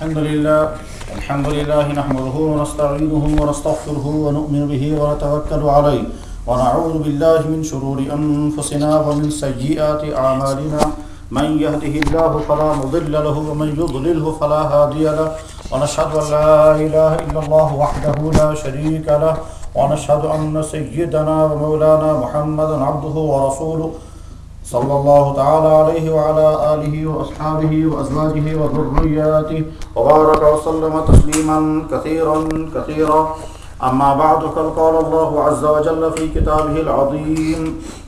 الحمد لله نحمده ونستعينه ونستغفره ونؤمن به ونتوكل عليه ونعوذ بالله من شرور أنفسنا ومن سيئات أعمالنا من يهده الله فلا مضل له ومن يضلله فلا هادي له ونشهد أن لا إله إلا الله وحده لا شريك له ونشهد أن سيدنا ومولانا محمدا عبده ورسوله صلى الله تعالى عليه وعلى آله وأصحابه وأزواجه وذرياته وبارك وسلم تسليما كثيرا أما بعد فقد قال الله عز وجل في كتابه العظيم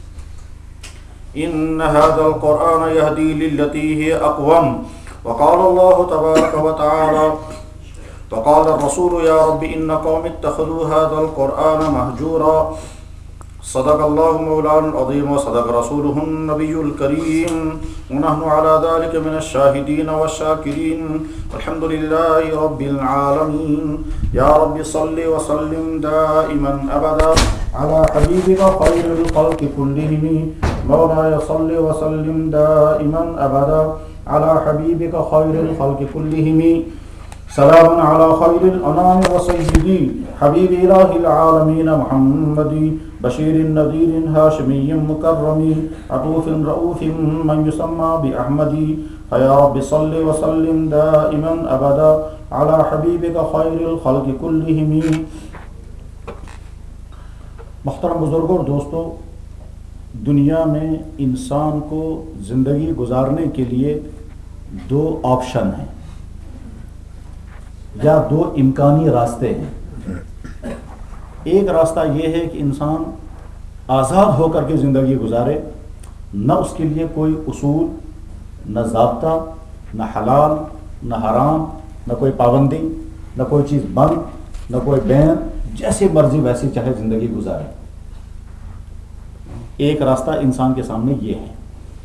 إن هذا القرآن يهدي للتي هي أقوم وقال الله تبارك وتعالى وقال الرسول يا رب إن قوم اتخذوا هذا القرآن مهجورا صدق الله مولانا العظيم وصدق رسوله النبي الكريم ونحن على ذلك من الشاهدين والشاكرين والحمد لله رب العالمين يا رب صل وسلم دائما أبدا على حبيبك خير الخلق كلهم مولاي صل وسلم دائما أبدا على حبيبك خير الخلق كلهم سلام على خير الأنام وسيدي حبيب إله العالمين محمد بشير نذير هاشمي مكرم عطوف رؤوف من يسمى بأحمد فيا رب صل وسلم دائما أبدا على حبيبك خير الخلق كلهم. محترم بزرگوں اور دوستو، دنیا میں انسان کو زندگی گزارنے کے لیے دو آپشن ہیں یا دو امکانی راستے ہیں. ایک راستہ یہ ہے کہ انسان آزاد ہو کر کے زندگی گزارے، نہ اس کے لیے کوئی اصول، نہ ضابطہ، نہ حلال نہ حرام، نہ کوئی پابندی، نہ کوئی چیز بند، نہ کوئی بین، جیسے مرضی ویسی چاہے زندگی گزارے. ایک راستہ انسان کے سامنے یہ ہے.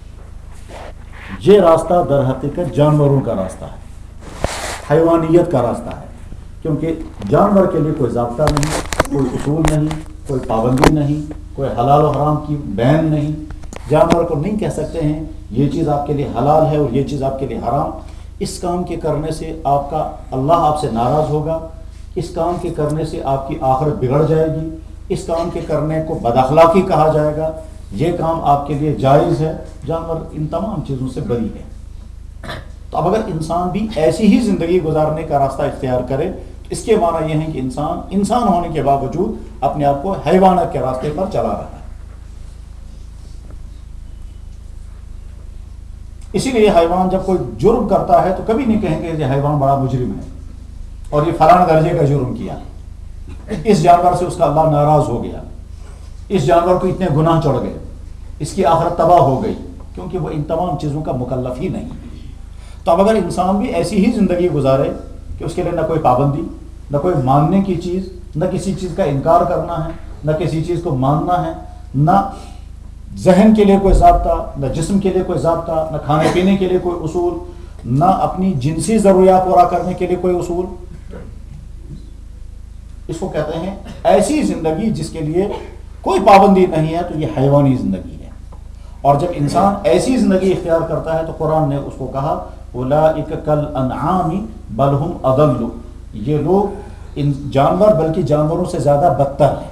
یہ راستہ در حقیقت جانوروں کا راستہ ہے، حیوانیت کا راستہ ہے، کیونکہ جانور کے لیے کوئی ضابطہ نہیں، کوئی اصول نہیں، کوئی پابندی نہیں، کوئی حلال و حرام کی بین نہیں. جانور کو نہیں کہہ سکتے ہیں یہ چیز آپ کے لیے حلال ہے اور یہ چیز آپ کے لیے حرام. اس کام کے کرنے سے اللہ آپ سے ناراض ہوگا، اس کام کے کرنے سے آپ کی آخرت بگڑ جائے گی، اس کام کے کرنے کو بد اخلاقی کہا جائے گا، یہ کام آپ کے لیے جائز ہے. جانور ان تمام چیزوں سے بری ہے. تو اب اگر انسان بھی ایسی ہی زندگی گزارنے کا راستہ اختیار کرے تو اس کے معنی یہ ہے کہ انسان ہونے کے باوجود اپنے آپ کو حیوانات کے راستے پر چلا رہا ہے. اسی لیے حیوان جب کوئی جرم کرتا ہے تو کبھی نہیں کہیں گے یہ حیوان بڑا مجرم ہے اور یہ فلاں درجے کا جرم کیا، اس جانور سے اس کا اللہ ناراض ہو گیا، اس جانور کو اتنے گناہ چڑھ گئے، اس کی آخرت تباہ ہو گئی، کیونکہ وہ ان تمام چیزوں کا مکلف ہی نہیں. تو اب اگر انسان بھی ایسی ہی زندگی گزارے کہ اس کے لیے نہ کوئی پابندی، نہ کوئی ماننے کی چیز، نہ کسی چیز کا انکار کرنا ہے، نہ کسی چیز کو ماننا ہے، نہ ذہن کے لیے کوئی ضابطہ، نہ جسم کے لیے کوئی ضابطہ، نہ کھانے پینے کے لیے کوئی اصول، نہ اپنی جنسی ضروریات پورا کرنے کے لیے کوئی اصول، اس کو کہتے ہیں ایسی زندگی جس کے لیے کوئی پابندی نہیں ہے. تو یہ حیوانی زندگی ہے. اور جب انسان ایسی زندگی اختیار کرتا ہے تو قرآن نے اس کو کہا اولئک کالانعام بل هم اضل، یہ لوگ جانور بلکہ جانوروں سے زیادہ بدتر ہیں.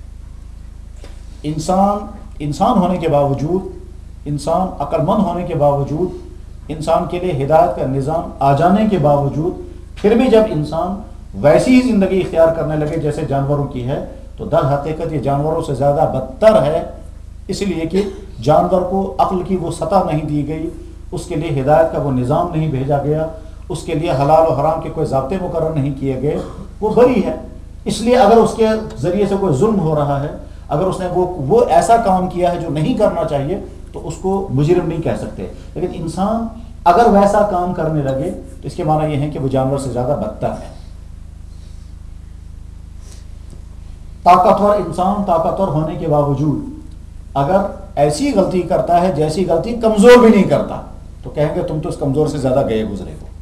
انسان ہونے کے باوجود، انسان عقل مند ہونے کے باوجود، انسان کے لیے ہدایت کا نظام آ جانے کے باوجود پھر بھی جب انسان ویسی ہی زندگی اختیار کرنے لگے جیسے جانوروں کی ہے تو در حقیقت یہ جانوروں سے زیادہ بدتر ہے. اس لیے کہ جانور کو عقل کی وہ سطح نہیں دی گئی، اس کے لیے ہدایت کا وہ نظام نہیں بھیجا گیا، اس کے لیے حلال و حرام کے کوئی ضابطے مقرر نہیں کیے گئے، وہ بری ہے. اس لیے اگر اس کے ذریعے سے کوئی ظلم ہو رہا ہے، اگر اس نے وہ ایسا کام کیا ہے جو نہیں کرنا چاہیے تو اس کو مجرم نہیں کہہ سکتے. لیکن انسان اگر ویسا کام کرنے لگے تو اس کے معنی یہ ہے کہ وہ جانور سے زیادہ بدتر ہے. طاقتور انسان طاقتور ہونے کے باوجود اگر ایسی غلطی کرتا ہے جیسی غلطی کمزور بھی نہیں کرتا تو کہیں گے تم تو اس کمزور سے زیادہ گئے گزرے ہو.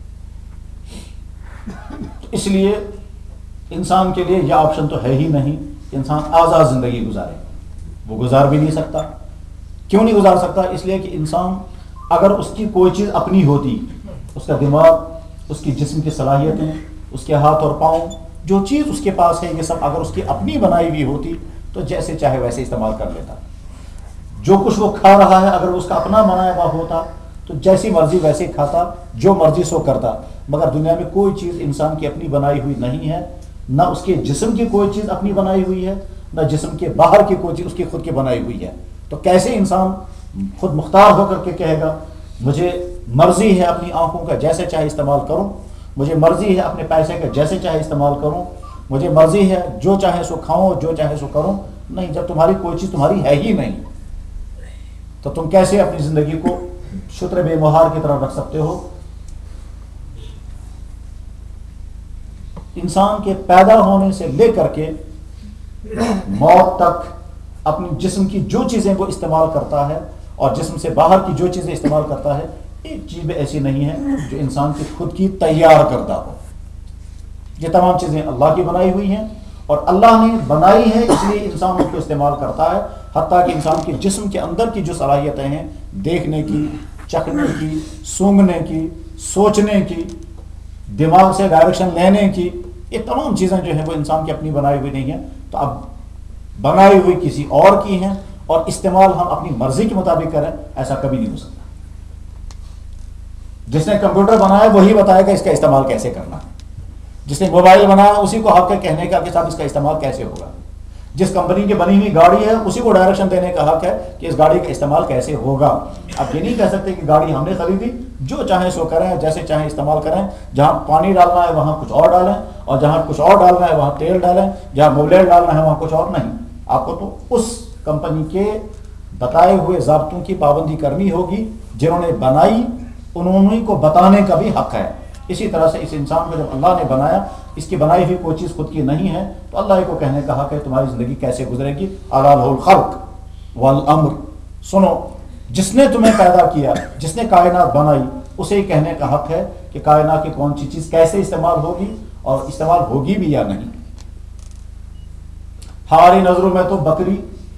اس لیے انسان کے لیے یہ آپشن تو ہے ہی نہیں انسان آزاد زندگی گزارے. وہ گزار بھی نہیں سکتا. کیوں نہیں گزار سکتا؟ اس لیے کہ انسان اگر اس کی کوئی چیز اپنی ہوتی، اس کا دماغ اس کی جسم کی صلاحیتیں، اس کے ہاتھ اور پاؤں، جو چیز اس کے پاس ہے، یہ سب اگر اس کی اپنی بنائی ہوئی ہوتی تو جیسے چاہے ویسے استعمال کر لیتا. جو کچھ وہ کھا رہا ہے اگر اس کا اپنا بنایا ہوا ہوتا تو جیسی مرضی ویسے کھاتا، جو مرضی سو کرتا. مگر دنیا میں کوئی چیز انسان کی اپنی بنائی ہوئی نہیں ہے، نہ اس کے جسم کی کوئی چیز اپنی بنائی ہوئی ہے، نہ جسم کے باہر کی کوئی چیز اس کی خود کی بنائی ہوئی ہے. تو کیسے انسان خود مختار ہو کر کے کہے گا مجھے مرضی ہے اپنی آنکھوں کا جیسے چاہے استعمال کروں، مجھے مرضی ہے اپنے پیسے کا جیسے چاہے استعمال کروں، مجھے مرضی ہے جو چاہے سو کھاؤں، جو چاہے سو کروں؟ نہیں، جب تمہاری کوئی چیز تمہاری ہے ہی نہیں تو تم کیسے اپنی زندگی کو شتر بے مہار کی طرح رکھ سکتے ہو؟ انسان کے پیدا ہونے سے لے کر کے موت تک اپنی جسم کی جو چیزیں وہ استعمال کرتا ہے اور جسم سے باہر کی جو چیزیں استعمال کرتا ہے، ایک چیز بھی ایسی نہیں ہے جو انسان کی خود کی تیار کردہ ہو. یہ تمام چیزیں اللہ کی بنائی ہوئی ہیں اور اللہ نے بنائی ہے اس لیے انسان اس کو استعمال کرتا ہے. حتیٰ کہ انسان کے جسم کے اندر کی جو صلاحیتیں ہیں، دیکھنے کی، چکھنے کی، سونگھنے کی، سوچنے کی، دماغ سے ڈائریکشن لینے کی، یہ تمام چیزیں جو ہیں وہ انسان کی اپنی بنائی ہوئی نہیں ہیں. تو اب بنائی ہوئی کسی اور کی ہیں اور استعمال ہم اپنی مرضی کے مطابق کریں، ایسا کبھی نہیں ہو سکتا. جس نے کمپیوٹر بنایا وہی بتائے گا اس کا استعمال کیسے کرنا ہے. جس نے موبائل بنایا اسی کو حق ہے کہنے کا کہ صاحب اس کا استعمال کیسے ہوگا. جس کمپنی کی بنی ہوئی گاڑی ہے اسی کو ڈائریکشن دینے کا حق ہے کہ اس گاڑی کا استعمال کیسے ہوگا. آپ یہ نہیں کہہ سکتے کہ گاڑی ہم نے خریدی، جو چاہیں سو کریں، جیسے چاہیں استعمال کریں، جہاں پانی ڈالنا ہے وہاں کچھ اور ڈالیں اور جہاں کچھ اور ڈالنا ہے وہاں تیل ڈالیں، جہاں موبلائل ڈالنا ہے وہاں کچھ اور نہیں. آپ کو تو اس کمپنی کے بتائے ہوئے ضابطوں کی پابندی کرنی ہوگی. جنہوں نے بنائی انہوں کو بتانے کا بھی حق ہے. اسی طرح سے اس انسان کو جب اللہ نے بنایا، اس کی بنائی ہوئی کوئی چیز خود کی نہیں ہے تو اللہ کو کہنے کا حق ہے تمہاری زندگی کیسے گزرے گی. الا لہ الخلق والامر، سنو، جس نے تمہیں پیدا کیا، جس نے کائنات بنائی، اسے ہی کہنے کا حق ہے کہ کائنات کی کون سی چیز کیسے استعمال ہوگی اور استعمال ہوگی بھی یا نہیں. ہماری نظروں میں تو بکری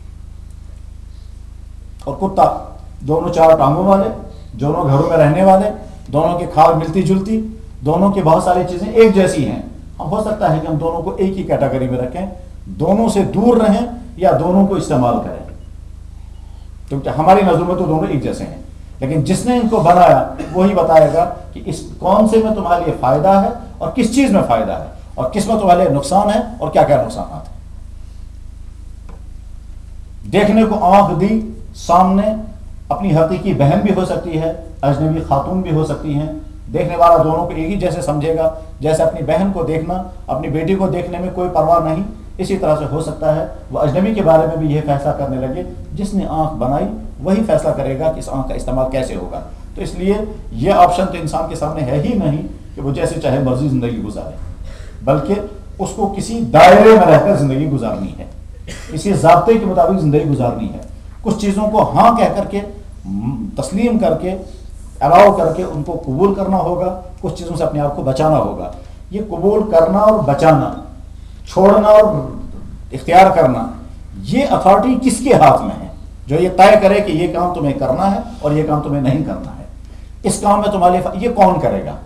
اور کتا دونوں چار ٹانگوں والے، دونوں گھروں میں رہنے والے، دونوں کی کھال ملتی جلتی، دونوں کی بہت ساری چیزیں ایک جیسی ہیں. ہم ہو سکتا ہے کہ ہم دونوں کو ایک ہی کیٹیگری میں رکھیں، دونوں سے دور رہیں یا دونوں کو استعمال کریں، کیونکہ ہماری نظروں میں تو دونوں ایک جیسے ہیں. لیکن جس نے ان کو بنایا وہی بتائے گا کہ اس کون سے میں تمہارے لیے فائدہ ہے اور کس چیز میں فائدہ ہے اور کس میں تمہارے لیے نقصان ہے اور کیا کیا نقصانات ہیں. دیکھنے کو آنکھ دی، سامنے اپنی حقیقی بہن بھی ہو سکتی ہے، اجنبی خاتون بھی ہو سکتی ہیں. دیکھنے والا دونوں کو ایک ہی جیسے سمجھے گا. جیسے اپنی بہن کو دیکھنا، اپنی بیٹی کو دیکھنے میں کوئی پرواہ نہیں، اسی طرح سے ہو سکتا ہے وہ اجنبی کے بارے میں بھی یہ فیصلہ کرنے لگے. جس نے آنکھ بنائی وہی فیصلہ کرے گا کہ اس آنکھ کا استعمال کیسے ہوگا. تو اس لیے یہ آپشن تو انسان کے سامنے ہے ہی نہیں کہ وہ جیسے چاہے مرضی زندگی گزارے، بلکہ اس کو کسی دائرے میں رہ کر زندگی گزارنی ہے، کسی ضابطے کے مطابق زندگی گزارنی ہے. کچھ چیزوں کو ہاں کہہ کر کے، تسلیم کر کے، الاؤ کر کے ان کو قبول کرنا ہوگا، کچھ چیزوں سے اپنے آپ کو بچانا ہوگا. یہ قبول کرنا اور بچانا، چھوڑنا اور اختیار کرنا، یہ اتھارٹی کس کے ہاتھ میں ہے؟ جو یہ طے کرے کہ یہ کام تمہیں کرنا ہے اور یہ کام تمہیں نہیں کرنا ہے. اس کام میں تمہارے یہ کون کرے گا؟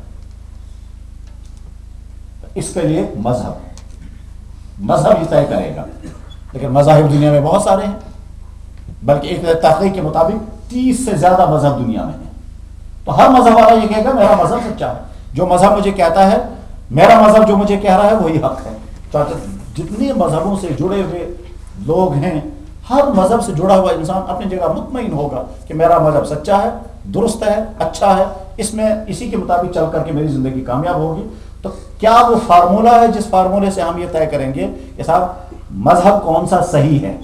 اس کے لیے مذہب ہی طے کرے گا. لیکن مذاہب دنیا میں بہت سارے ہیں، بلکہ ایک تحقیق کے مطابق 30 سے زیادہ مذہب دنیا میں ہیں. تو ہر مذہب والا یہ کہے گا میرا مذہب سچا ہے، جو مذہب مجھے کہتا ہے، میرا مذہب جو مجھے کہہ رہا ہے وہی حق ہے. جتنے مذہبوں سے جڑے ہوئے لوگ ہیں، ہر مذہب سے جڑا ہوا انسان اپنی جگہ مطمئن ہوگا کہ میرا مذہب سچا ہے، درست ہے، اچھا ہے، اس میں اسی کے مطابق چل کر کے میری زندگی کامیاب ہوگی. تو کیا وہ فارمولہ ہے جس فارمولے سے ہم یہ طے کریں گے کہ صاحب مذہب کون سا صحیح ہے؟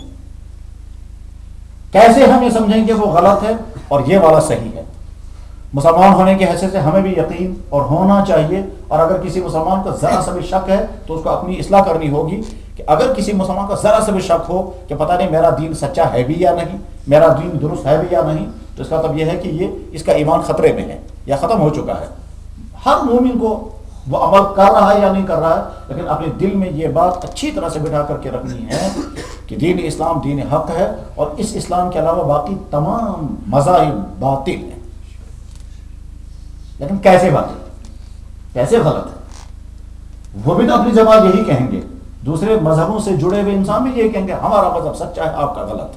کیسے ہم یہ سمجھیں گے وہ غلط ہے اور یہ والا صحیح ہے؟ مسلمان ہونے کی حیثیت سے ہمیں بھی یقین اور ہونا چاہیے. اور اگر کسی مسلمان کو ذرا سا بھی شک ہے تو اس کو اپنی اصلاح کرنی ہوگی کہ اگر کسی مسلمان کو ذرا سا بھی شک ہو کہ پتہ نہیں میرا دین سچا ہے بھی یا نہیں، میرا دین درست ہے بھی یا نہیں، تو اس کا مطلب یہ ہے کہ اس کا ایمان خطرے میں ہے یا ختم ہو چکا ہے. ہر مومن کو وہ عمل کر رہا ہے یا نہیں کر رہا ہے، لیکن اپنے دل میں یہ بات اچھی طرح سے بٹھا کر کے رکھنی ہے کہ دین اسلام دین حق ہے اور اس اسلام کے علاوہ باقی تمام مذاہب باطل ہیں. لیکن کیسے باطل؟ کیسے غلط ہے؟ وہ بھی تو اپنی زبان یہی کہیں گے، دوسرے مذہبوں سے جڑے ہوئے انسان بھی یہی کہیں گے ہمارا مذہب سچا ہے، آپ کا غلط ہے۔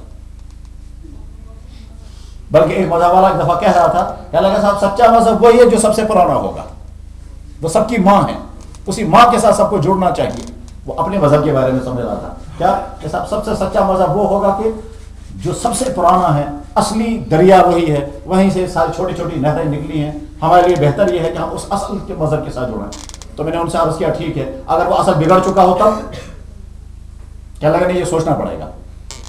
بلکہ ایک مذہب والا ایک دفعہ کہہ رہا تھا کہ اللہ صاحب سچا مذہب وہی ہے جو سب سے پرانا ہوگا، وہ سب کی ماں ہے، اسی ماں کے ساتھ سب کو جڑنا چاہیے۔ وہ اپنے مذہب کے بارے میں سمجھ رہا تھا کیا کہ سب سے سچا مذہب وہ ہوگا کہ جو سب سے پرانا ہے، اصلی دریا وہی ہے، وہیں سے ساری چھوٹی چھوٹی نہریں نکلی ہیں، ہمارے لیے بہتر یہ ہے کہ ہم اس اصل کے مذہب کے ساتھ جڑیں۔ تو میں نے ان سے عرض کیا ٹھیک ہے، اگر وہ اصل بگڑ چکا ہو تب کیا لگا؟ نہیں، یہ سوچنا پڑے گا۔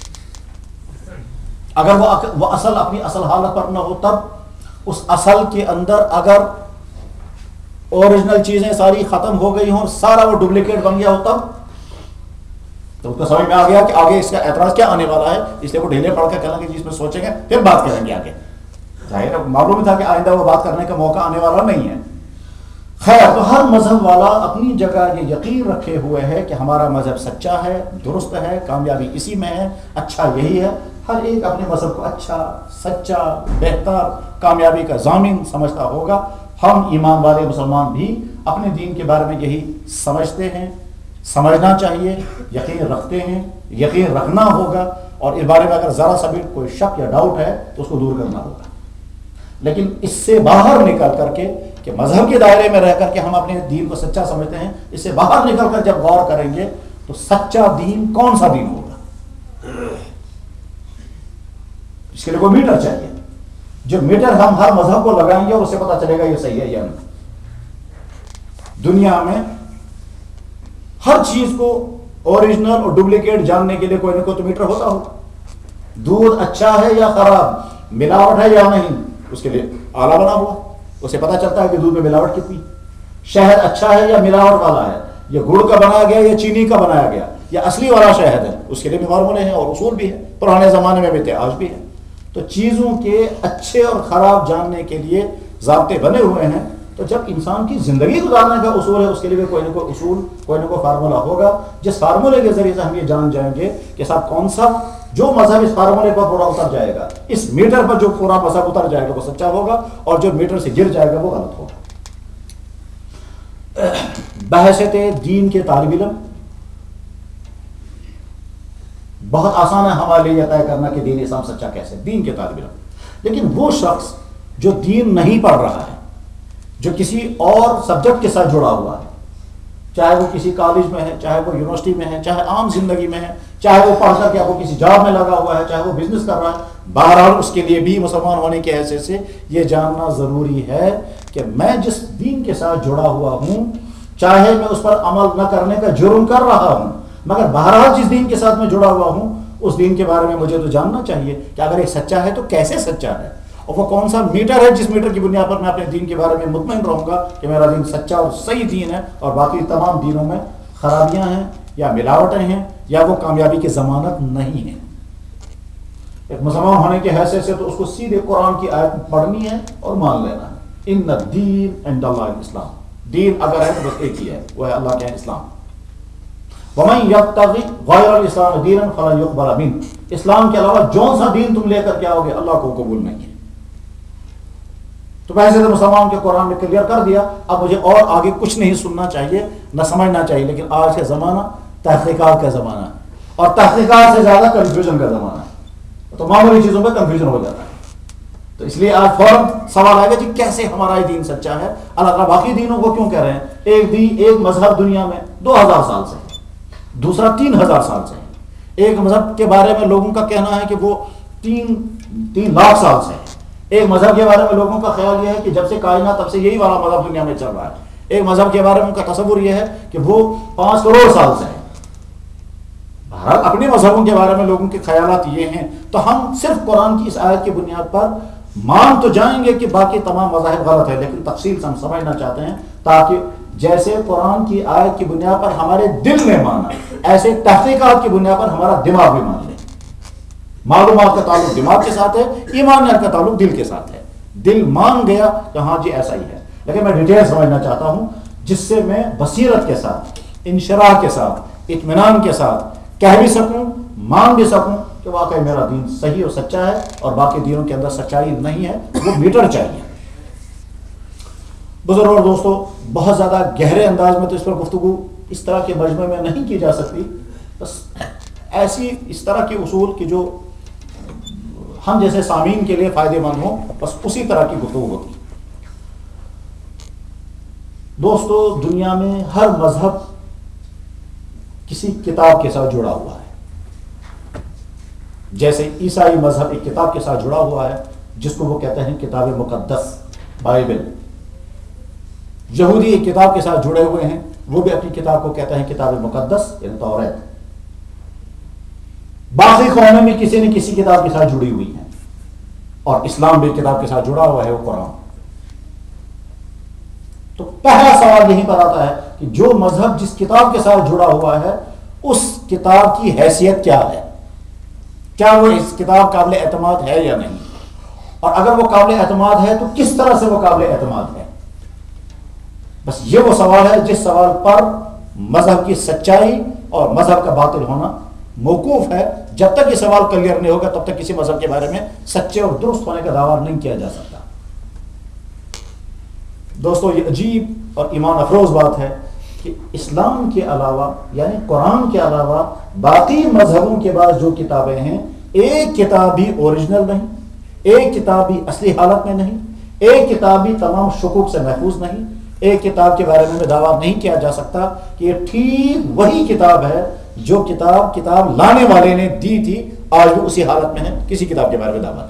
اگر وہ اصل اپنی اصل حالت پر نہ ہو تب، اس اصل کے اندر اگر اوریجنل چیزیں ساری ختم ہو گئی ہوں، سارا وہ ڈپلیکیٹ بن گیا ہو تب، تو اس کو سمجھ میں آ گیا کہ آگے اس کا اعتراض کیا آنے والا ہے، اس لیے وہ ڈھیلے پڑھ کے کہیں گے جس میں سوچیں گے پھر بات کریں گے آگے۔ ظاہر ہے معلوم تھا کہ آئندہ وہ بات کرنے کا موقع آنے والا نہیں ہے۔ خیر، تو ہر مذہب والا اپنی جگہ یہ یقین رکھے ہوئے ہے کہ ہمارا مذہب سچا ہے، درست ہے، کامیابی اسی میں ہے، اچھا یہی ہے۔ ہر ایک اپنے مذہب کو اچھا، سچا، بہتر، کامیابی کا ضامن سمجھتا ہوگا۔ ہم ایمان والے مسلمان بھی اپنے دین کے بارے میں یہی سمجھتے ہیں، سمجھنا چاہیے، یقین رکھتے ہیں، یقین رکھنا ہوگا، اور اس بارے میں اگر ذرا سا بھی کوئی شک یا ڈاؤٹ ہے تو اس کو دور کرنا ہوگا۔ لیکن اس سے باہر نکل کر کے کہ مذہب کے دائرے میں رہ کر کے ہم اپنے دین کو سچا سمجھتے ہیں، اس سے باہر نکل کر جب غور کریں گے تو سچا دین کون سا دین ہوگا؟ اس کے لیے کوئی میٹر چاہیے، جو میٹر ہم ہر مذہب کو لگائیں گے اور اس سے پتہ چلے گا یہ صحیح ہے یا نہیں۔ دنیا میں ہر چیز کو اوریجنل اور ڈپلیکیٹ جاننے کے لیے کوئی نہ کوئی تو میٹر ہوتا ہوگا۔ دودھ اچھا ہے یا خراب، ملاوٹ ہے یا نہیں، اس کے لیے آلہ بنا ہوا، اسے پتہ چلتا ہے کہ دودھ میں ملاوٹ کتنی۔ شہد اچھا ہے یا ملاوٹ والا ہے، یہ گڑ کا بنایا گیا یا چینی کا بنایا گیا یا اصلی والا شہد ہے، اس کے لیے بھی فارمولے ہیں اور اصول بھی ہے، پرانے زمانے میں بھی تھے، آج بھی ہے۔ تو چیزوں کے اچھے اور خراب جاننے کے لیے ضابطے بنے ہوئے ہیں۔ تو جب انسان کی زندگی گزارنے کا اصول ہے، اس کے لیے بھی کوئی نہ کوئی اصول، کوئی نہ کوئی فارمولہ ہوگا، جس فارمولے کے ذریعے سے ہم یہ جان جائیں گے کہ صاحب کون سا جو مذہب اس فارمولے پر پورا اتر جائے گا، اس میٹر پر جو پورا مذہب اتر جائے گا وہ سچا ہوگا، اور جو میٹر سے گر جائے گا وہ غلط ہوگا۔ بحثیت دین کے طالب علم بہت آسان ہے ہمارے لیے یہ طے کرنا کہ دین اسلام سچا کیسے، دین کے طالب علم۔ لیکن وہ شخص جو دین نہیں پڑھ رہا ہے، جو کسی اور سبجیکٹ کے ساتھ جڑا ہوا ہے، چاہے وہ کسی کالج میں ہے، چاہے وہ یونیورسٹی میں ہے، چاہے عام زندگی میں ہے، چاہے وہ پڑھ کر کے وہ کسی جاب میں لگا ہوا ہے، چاہے وہ بزنس کر رہا ہے، بہرحال اس کے لیے بھی مسلمان ہونے کی حیثیت سے یہ جاننا ضروری ہے کہ میں جس دین کے ساتھ جڑا ہوا ہوں، چاہے میں اس پر عمل نہ کرنے کا جرم کر رہا ہوں، مگر بہرحال جس دین کے ساتھ میں جڑا ہوا ہوں اس دین کے بارے میں مجھے تو جاننا چاہیے کہ اگر یہ سچا ہے تو کیسے سچا ہے، اور وہ کون سا میٹر ہے جس میٹر کی بنیاد پر میں اپنے دین کے بارے میں مطمئن رہوں گا کہ میرا دین سچا اور صحیح دین ہے، اور باقی تمام دینوں میں خرابیاں ہیں یا ملاوٹیں ہیں یا وہ کامیابی کی ضمانت نہیں ہے۔ ایک مسلمان ہونے کی حیثیت سے تو اس کو سیدھے قرآن کی آیت پڑھنی ہے اور مان لینا ہے، ان الدین عند اللہ الاسلام، دین اگر ہے تو بس ایک ہی ہے، وہ ہے اللہ کے اسلام۔ وَمَن يَبْتَغِ غَيْرَ الْإِسْلَامِ دِينًا فَلَن يُقْبَلَ مِنْهُ، اسلام کے علاوہ جون سا دین تم لے کر کے آؤ گے اللہ کو قبول نہیں ہے۔ تو ویسے تو مسلمان کے قرآن نے کلیئر کر دیا، اب مجھے اور آگے کچھ نہیں سننا چاہیے نہ سمجھنا چاہیے، لیکن آج کا زمانہ تحقیقات کا زمانہ ہے، اور تحقیقات سے زیادہ کنفیوژن کا زمانہ ہے، تو معمولی چیزوں پہ کنفیوژن ہو جاتا ہے۔ تو اس لیے آج فوراً سوال آئے گا جی کیسے ہمارا یہ دین سچا ہے، اللہ تعالیٰ باقی دینوں کو کیوں کہہ رہے ہیں؟ ایک مذہب دنیا میں 2000 سال سے ہے، دوسرا 3000 سال سے ہے۔ ایک مذہب کے بارے میں لوگوں کا کہنا ہے کہ وہ 3 لاکھ سال سے ہے۔ ایک مذہب کے بارے میں لوگوں کا خیال یہ ہے کہ جب سے کائنات تب سے یہی والا مذہب دنیا میں چل رہا ہے۔ ایک مذہب کے بارے میں ان کا تصور یہ ہے کہ وہ 5 کروڑ سال سے ہے۔ بہرحال اپنے مذہبوں کے بارے میں لوگوں کے خیالات یہ ہیں، تو ہم صرف قرآن کی اس آیت کی بنیاد پر مان تو جائیں گے کہ باقی تمام مذاہب غلط ہے، لیکن تفصیل سے ہم سمجھنا چاہتے ہیں تاکہ جیسے قرآن کی آیت کی بنیاد پر ہمارے دل نے مانا، ایسے تحقیقات کی بنیاد پر ہمارا دماغ بھی مان لے۔ معلومات کا تعلق دماغ کے ساتھ ہے، ایمانیات کا تعلق دل کے ساتھ ہے۔ دل مان گیا کہ ہاں جی ایسا ہی ہے، لیکن میں ڈیٹیل سمجھنا چاہتا ہوں جس سے میں بصیرت کے ساتھ، انشراح کے ساتھ، اطمینان کے ساتھ کہہ بھی سکوں، مان بھی سکوں کہ واقعی میرا دین صحیح اور سچا ہے، اور باقی دینوں کے اندر سچائی نہیں ہے، وہ میٹر چاہیے۔ بزرگ اور دوستو، بہت زیادہ گہرے انداز میں تو اس پر گفتگو اس طرح کے مجمع میں نہیں کی جا سکتی، بس ایسی اس طرح کے اصول کی جو ہم جیسے سامعین کے لیے فائدہ مند ہوں، بس اسی طرح کی گفتگو ہوتی. دوستو، دنیا میں ہر مذہب کسی کتاب کے ساتھ جڑا ہوا ہے. جیسے عیسائی مذہب ایک کتاب کے ساتھ جڑا ہوا ہے جس کو وہ کہتے ہیں کتاب مقدس، بائبل. یہودی ایک کتاب کے ساتھ جڑے ہوئے ہیں، وہ بھی اپنی کتاب کو کہتے ہیں کتاب مقدس یعنی توریت. باقی قومیں بھی کسی نہ کسی کتاب کے ساتھ جڑی ہوئی ہیں، اور اسلام بھی کتاب کے ساتھ جڑا ہوا ہے، وہ قرآن. تو پہلا سوال یہیں پر آتا ہے کہ جو مذہب جس کتاب کے ساتھ جڑا ہوا ہے اس کتاب کی حیثیت کیا ہے؟ کیا وہ اس کتاب قابل اعتماد ہے یا نہیں؟ اور اگر وہ قابل اعتماد ہے تو کس طرح سے وہ قابل اعتماد ہے؟ بس یہ وہ سوال ہے جس سوال پر مذہب کی سچائی اور مذہب کا باطل ہونا موقوف ہے. جب تک یہ سوال کلیئر نہیں ہوگا تب تک کسی مذہب کے بارے میں سچے اور درست ہونے کا دعویٰ نہیں کیا جا سکتا. دوستو، یہ عجیب اور ایمان افروز بات ہے کہ اسلام کے علاوہ یعنی قرآن کے علاوہ باقی مذہبوں کے بعد جو کتابیں ہیں، ایک کتاب بھی اوریجنل نہیں، ایک کتاب بھی اصلی حالت میں نہیں، ایک کتاب بھی تمام شکوک سے محفوظ نہیں. ایک کتاب کے بارے میں دعویٰ نہیں کیا جا سکتا کہ یہ ٹھیک وہی کتاب ہے جو کتاب لانے والے نے دی تھی، آج بھی اسی حالت میں ہے. کسی کتاب کے بارے میں دعویٰ نہیں.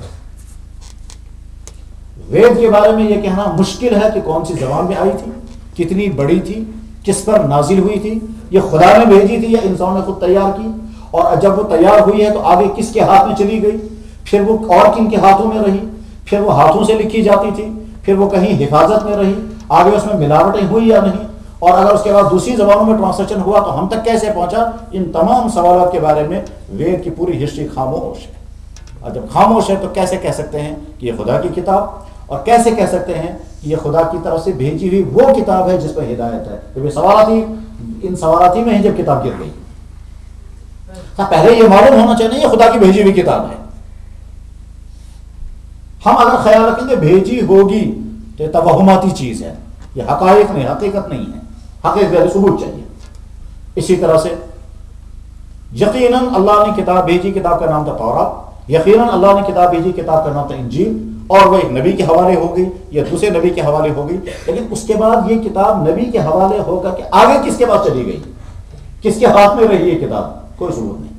وید کے بارے میں یہ کہنا مشکل ہے کہ کون سی زبان میں آئی تھی، کتنی بڑی تھی، کس پر نازل ہوئی تھی، یہ خدا نے بھیجی تھی یا انسان نے خود تیار کی، اور جب وہ تیار ہوئی ہے تو آگے کس کے ہاتھ میں چلی گئی، پھر وہ اور کن کے ہاتھوں میں رہی، پھر وہ ہاتھوں سے لکھی جاتی تھی، پھر وہ کہیں حفاظت میں رہی، آگے اس میں ملاوٹیں ہوئی یا نہیں، اور اگر اس کے بعد دوسری زبانوں میں ٹرانسلیشن ہوا تو ہم تک کیسے پہنچا. ان تمام سوالات کے بارے میں وید کی پوری ہسٹری خاموش ہے. اور جب خاموش ہے تو کیسے کہہ سکتے ہیں کہ یہ خدا کی کتاب، اور کیسے کہہ سکتے ہیں کہ یہ خدا کی طرف سے بھیجی ہوئی وہ کتاب ہے جس پر ہدایت ہے؟ جب یہ سوالات ہی میں ہیں جب کتاب گر گئی. پہلے یہ معلوم ہونا چاہیے یہ خدا کی بھیجی ہوئی کتاب ہے. ہم اگر خیال رکھیں گے بھیجی ہوگی تو یہ توہماتی چیز ہے، یہ حقائق نہیں، حقیقت نہیں ہے. حقیقت ثبوت چاہیے. اسی طرح سے یقیناً اللہ نے کتاب بھیجی، کتاب کا نام تھا تورات. یقیناً اللہ نے کتاب بھیجی، کتاب کا نام تھا انجیل، اور وہ ایک نبی کے حوالے ہوگی یا دوسرے نبی کے حوالے ہوگی. لیکن اس کے بعد یہ کتاب نبی کے حوالے ہوگا کہ آگے کس کے پاس چلی گئی، کس کے ہاتھ میں رہی یہ کتاب، کوئی ثبوت نہیں.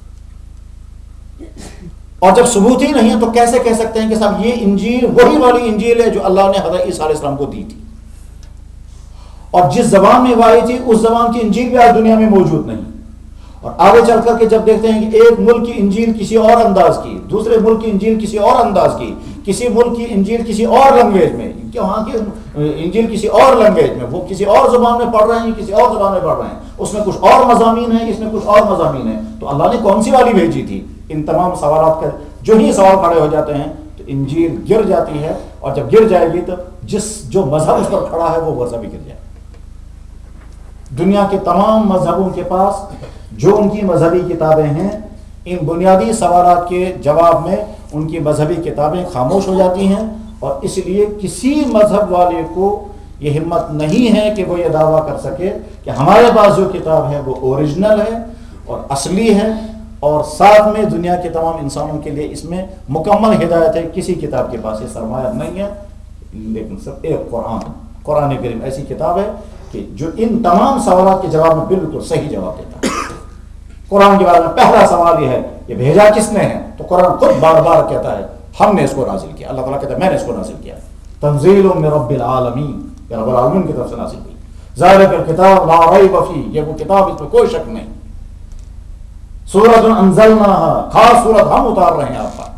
اور جب ثبوت ہی نہیں ہے تو کیسے کہہ سکتے ہیں کہ صاحب یہ انجیل وہی والی انجیل ہے جو اللہ نے حضرت عیسیٰ علیہ السلام کو دی تھی، اور جس زبان میں وہ آئی تھی اس زبان کی انجیل بھی آج دنیا میں موجود نہیں. اور آگے چل کر کے جب دیکھتے ہیں کہ ایک ملک کی انجیل کسی اور انداز کی، دوسرے ملک کی انجیل کسی اور انداز کی، کسی ملک کی انجیل کسی اور لینگویج میں، کہ وہاں کی انجیل کسی اور لینگویج میں، وہ کسی اور زبان میں پڑھ رہے ہیں، کسی اور زبان میں پڑھ رہے ہیں، اس میں کچھ اور مضامین ہیں، اس میں کچھ اور مضامین ہیں، تو اللہ نے کون سی والی بھیجی تھی؟ ان تمام سوالات کا جو ہی سوال کھڑے ہو جاتے ہیں تو انجیل گر جاتی ہے. اور جب گر جائے گی تو جو مذہب اس پر کھڑا ہے وہ مذہب بھی گر جائے. دنیا کے تمام مذہبوں کے پاس جو ان کی مذہبی کتابیں ہیں، ان بنیادی سوالات کے جواب میں ان کی مذہبی کتابیں خاموش ہو جاتی ہیں. اور اس لیے کسی مذہب والے کو یہ ہمت نہیں ہے کہ وہ یہ دعویٰ کر سکے کہ ہمارے پاس جو کتاب ہے وہ اوریجنل ہے اور اصلی ہے، اور ساتھ میں دنیا کے تمام انسانوں کے لیے اس میں مکمل ہدایت ہے. کسی کتاب کے پاس یہ سرمایہ نہیں ہے، لیکن صرف ایک قرآن کریم ایسی کتاب ہے کہ جو ان تمام سوالات کے جواب میں بالکل صحیح جواب دیتا ہے. قرآن کے بارے میں پہلا سوال یہ ہے یہ بھیجا کس نے ہے؟ تو قرآن خود بار بار کہتا ہے ہم نے اس کو نازل کیا. اللہ تعالیٰ کہتا ہے میں نے اس کو نازل کیا. تنزیل من رب العالمین، یا رب العالمین کی طرف سے نازل ہوئی. ذالک الکتاب لا ریب فیہ، یہ وہ کتاب اس میں کوئی شک نہیں. سورۃ انزلناہا، خاص سورت ہم اتار رہے ہیں آپ پر.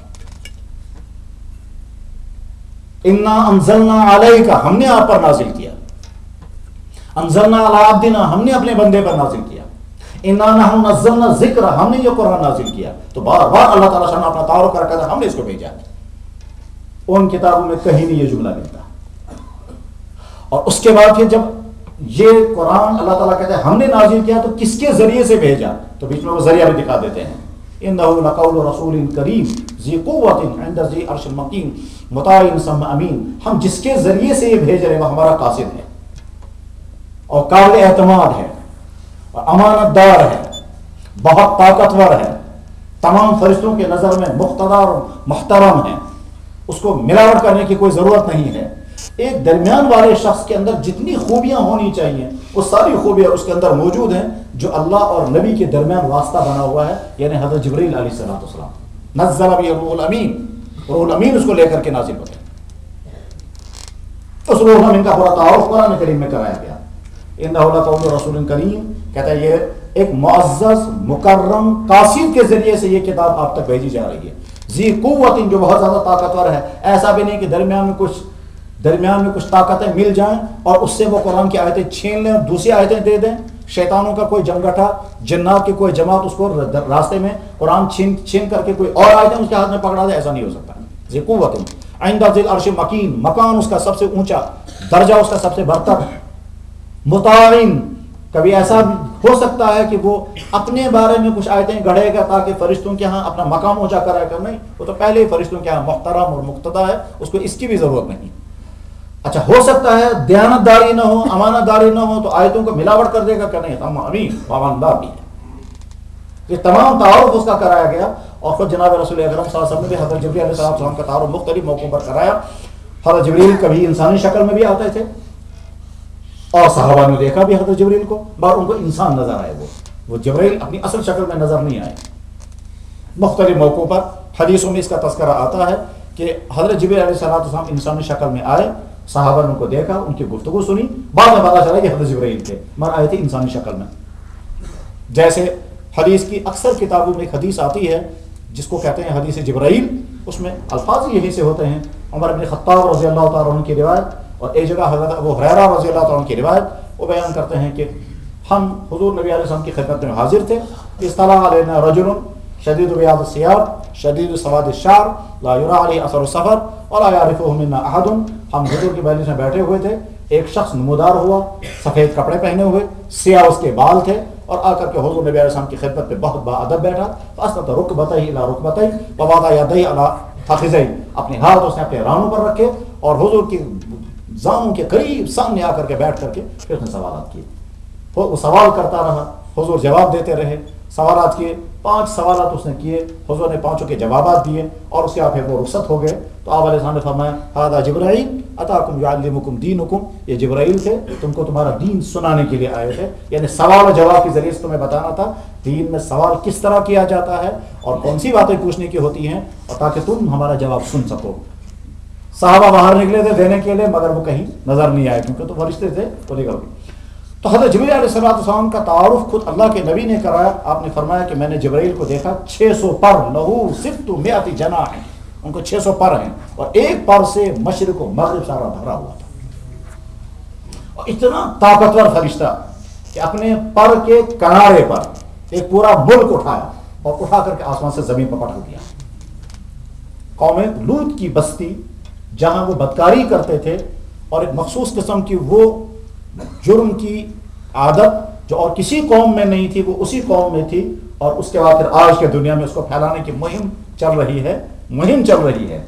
انا انزلنا علیک، ہم نے آپ پر نازل کیا. انزلنا علی عبدنا، ہم نے اپنے بندے پر نازل کیا. انا نحن نزلنا ذکر، ہم نے یہ قرآن نازل کیا. تو بار بار اللہ تعالیٰ شان اپنا تعارف کر کے ہم نے اس کو بھیجا. ان کتابوں میں کہیں نہیں یہ جملہ ملتا. اور اس کے بعد پھر جب یہ قرآن اللہ تعالیٰ کہتے ہیں ہم نے نازل کیا تو کس کے ذریعے سے بھیجا، تو بیچ میں وہ ذریعہ بھی دکھا دیتے ہیں इन्नहु लक़ौलु रसूलिन करीम ज़ी क़ुव्वतिन इंद ज़ी अर्शिल मकीन मुताइन सम अमीन। हम जिसके जरिए से ये भेज रहे हैं वो हमारा कासिद है और काबिल एतमाद है और अमानतदार है, बहुत ताकतवर है, तमाम फरिश्तों के नज़र में मुख्तदर और मुहतरम है, उसको मिलावट करने की कोई ज़रूरत नहीं है। एक दरमियान वाले शख्स के अंदर जितनी खूबियां होनी चाहिए वो सारी खूबियां उसके अंदर मौजूद हैं जो अल्लाह और नबी के दरमियान वास्ता बना हुआ है, यानी हज़रत जिब्रील अलैहिस्सलाम। नज़्ज़ल बिही रूहुल अमीन, रूहुल अमीन उसको लेकर के नाज़िल होते हैं। उस रूहुल अमीन का पूरा तारुफ कुरान करीम में कराया गया। इन्नहु लक़ौलु रसूलिन करीम, कहता है ये एक मुअज़्ज़ज़ मुकर्रम कासिद के जरिए से ये किताब आप तक भेजी जा रही है। ज़ी क़ुव्वतिन, जो बहुत ज़्यादा ताकतवर है। ऐसा भी नहीं कि दरमियान में कुछ ताकतें मिल जाएं और उससे वो कुरान की आयतें छीन लें और दूसरी आयतें दे दें। शैतानों का कोई जमगठा, जिन्नात की कोई जमात उसको रास्ते में कुरान छीन करके कोई और आयतें उसके हाथ में पकड़ा दे, ऐसा नहीं हो सकता। ज़ी क़ुव्वतिन इंद ज़िल अर्श मकीन, मकान उसका सबसे ऊंचा, दर्जा उसका सबसे बरतर। मुताइन, कभी ऐसा हो सकता है कि वो अपने बारे में कुछ आयतें गढ़ेगा ताकि फरिश्तों के यहाँ अपना मकाम ऊंचा कराएगा, नहीं, वो तो पहले ही फरिश्तों के यहाँ मुहतरम और मुक्तदा है, उसको इसकी भी जरूरत नहीं। अच्छा, हो सकता है दयानतदारी न हो, अमानतदारी न हो तो आयतों को मिलावट कर देगा क्या? नहीं, अमीन ईमानदार भी है। ये तमाम तारुफ उसका कराया गया और फिर जनाब रसूल अकरम सल्लल्लाहु अलैहि वसल्लम ने भी हज़रत जिब्रील अलैहिस्सलाम का तारुफ मुख्तलिफ मौक़ों पर कराया। हज़रत जिब्रील कभी इंसानी शक्ल में भी आते थे और सहाबा ने देखा भी हज़रत जिब्रील को, बार उनको इंसान नजर आए, वो जिब्रील अपनी असल शक्ल में नजर नहीं आए। मुख्तलिफ मौक़ों पर हदीसों में इसका तज़किरा आता है कि हज़रत जिब्रील अलैहिस्सलाम इंसानी शक्ल में आए, सहाबा ने उनको देखा, उनकी गुफ्तगू सुनी, बाद में पता चला कि हज़रत जिब्रील थे, मगर आए थे इंसानी शक्ल में। जैसे हदीस की अक्सर किताबों में एक हदीस आती है जिसको कहते हैं हदीस जिब्रील, उसमें अल्फाज यही से होते हैं। उमर इब्न ख़त्ताब रज़ियल्लाहु तआला अन्हु की रिवायत और एक जगह हज़रत अबू हुरैरा रज़ियल्लाहु तआला अन्हु की रिवायत, वो बयान करते हैं कि हम हुज़ूर नबी अलैहि सल्लम की खिदमत में हाजिर थे। इस्तला अलैना रजुलन शदीद बियाद सियाब शदीद सवाद शार ला युरा अलैहि असर सफ़र और ला यारिफुहु मिन्ना अहदुन। हम हुज़ूर की मजलिस में बैठे हुए थे, एक शख्स नमूदार हुआ, सफ़ेद कपड़े पहने हुए, सियाह उसके बाल थे और आकर के हुज़ूर नबी अलैहि सल्लम की खिदमत में बहुत बाअदब बैठा। फ़अस्नद रुकबतैहि इला रुकबतैहि व वज़अ यदैहि अला फ़ख़िज़ैहि, अपने हाथ उसने अपने रानों पर रखे और हुज़ूर की जामों के करीब सामने आकर के बैठ करके फिर उसने सवालात किए। वो सवाल करता रहा, हुज़ूर जवाब देते रहे, सवालात किए, 5 सवालात उसने किए, हुज़ूर ने 5 के जवाबात दिए और उसके बाद फिर वो रुखसत हो गए। तो आप अलैहिस्सलाम ने फरमाया हादा जिब्राइल अताकुम युअल्लिमुकुम दीनुकुम, ये जिब्राइल थे, तुमको तुम्हारा दीन सुनाने के लिए आए थे, यानी सवाल और जवाब के जरिए से तुम्हें बताना था दीन में सवाल किस तरह किया जाता है और कौन सी बातें पूछने की होती हैं, और ताकि तुम हमारा जवाब सुन सको। साहबा बाहर निकले थे देने के लिए, मगर वो कहीं नजर नहीं आए क्योंकि तो फरिश्ते थे, वो निकल गए। तो हज़रत जिब्रील अलैहिस्सलाम का तारुफ खुद अल्लाह के नबी ने कराया। आपने फरमाया कि मैंने जिब्रील को देखा 600 पर, लहू सिफ्तु मिअति जनाह है, उनको 600 पर हैं और एक पर से मशरिक़ व मग़रिब सारा भरा हुआ था। और इतना ताकतवर फरिश्ता कि अपने पर के किनारे पर एक पूरा मुल्क उठाया और उठा करके आसमान से जमीन पर पटक दिया। कौम लूत की बस्ती जहां वो बदकारी करते थे और एक मखसूस किस्म की वो जुर्म की आदत जो और किसी कौम में नहीं थी वो उसी कौम में थी, और उसके बाद फिर आज के दुनिया में उसको फैलाने की मुहिम चल रही है।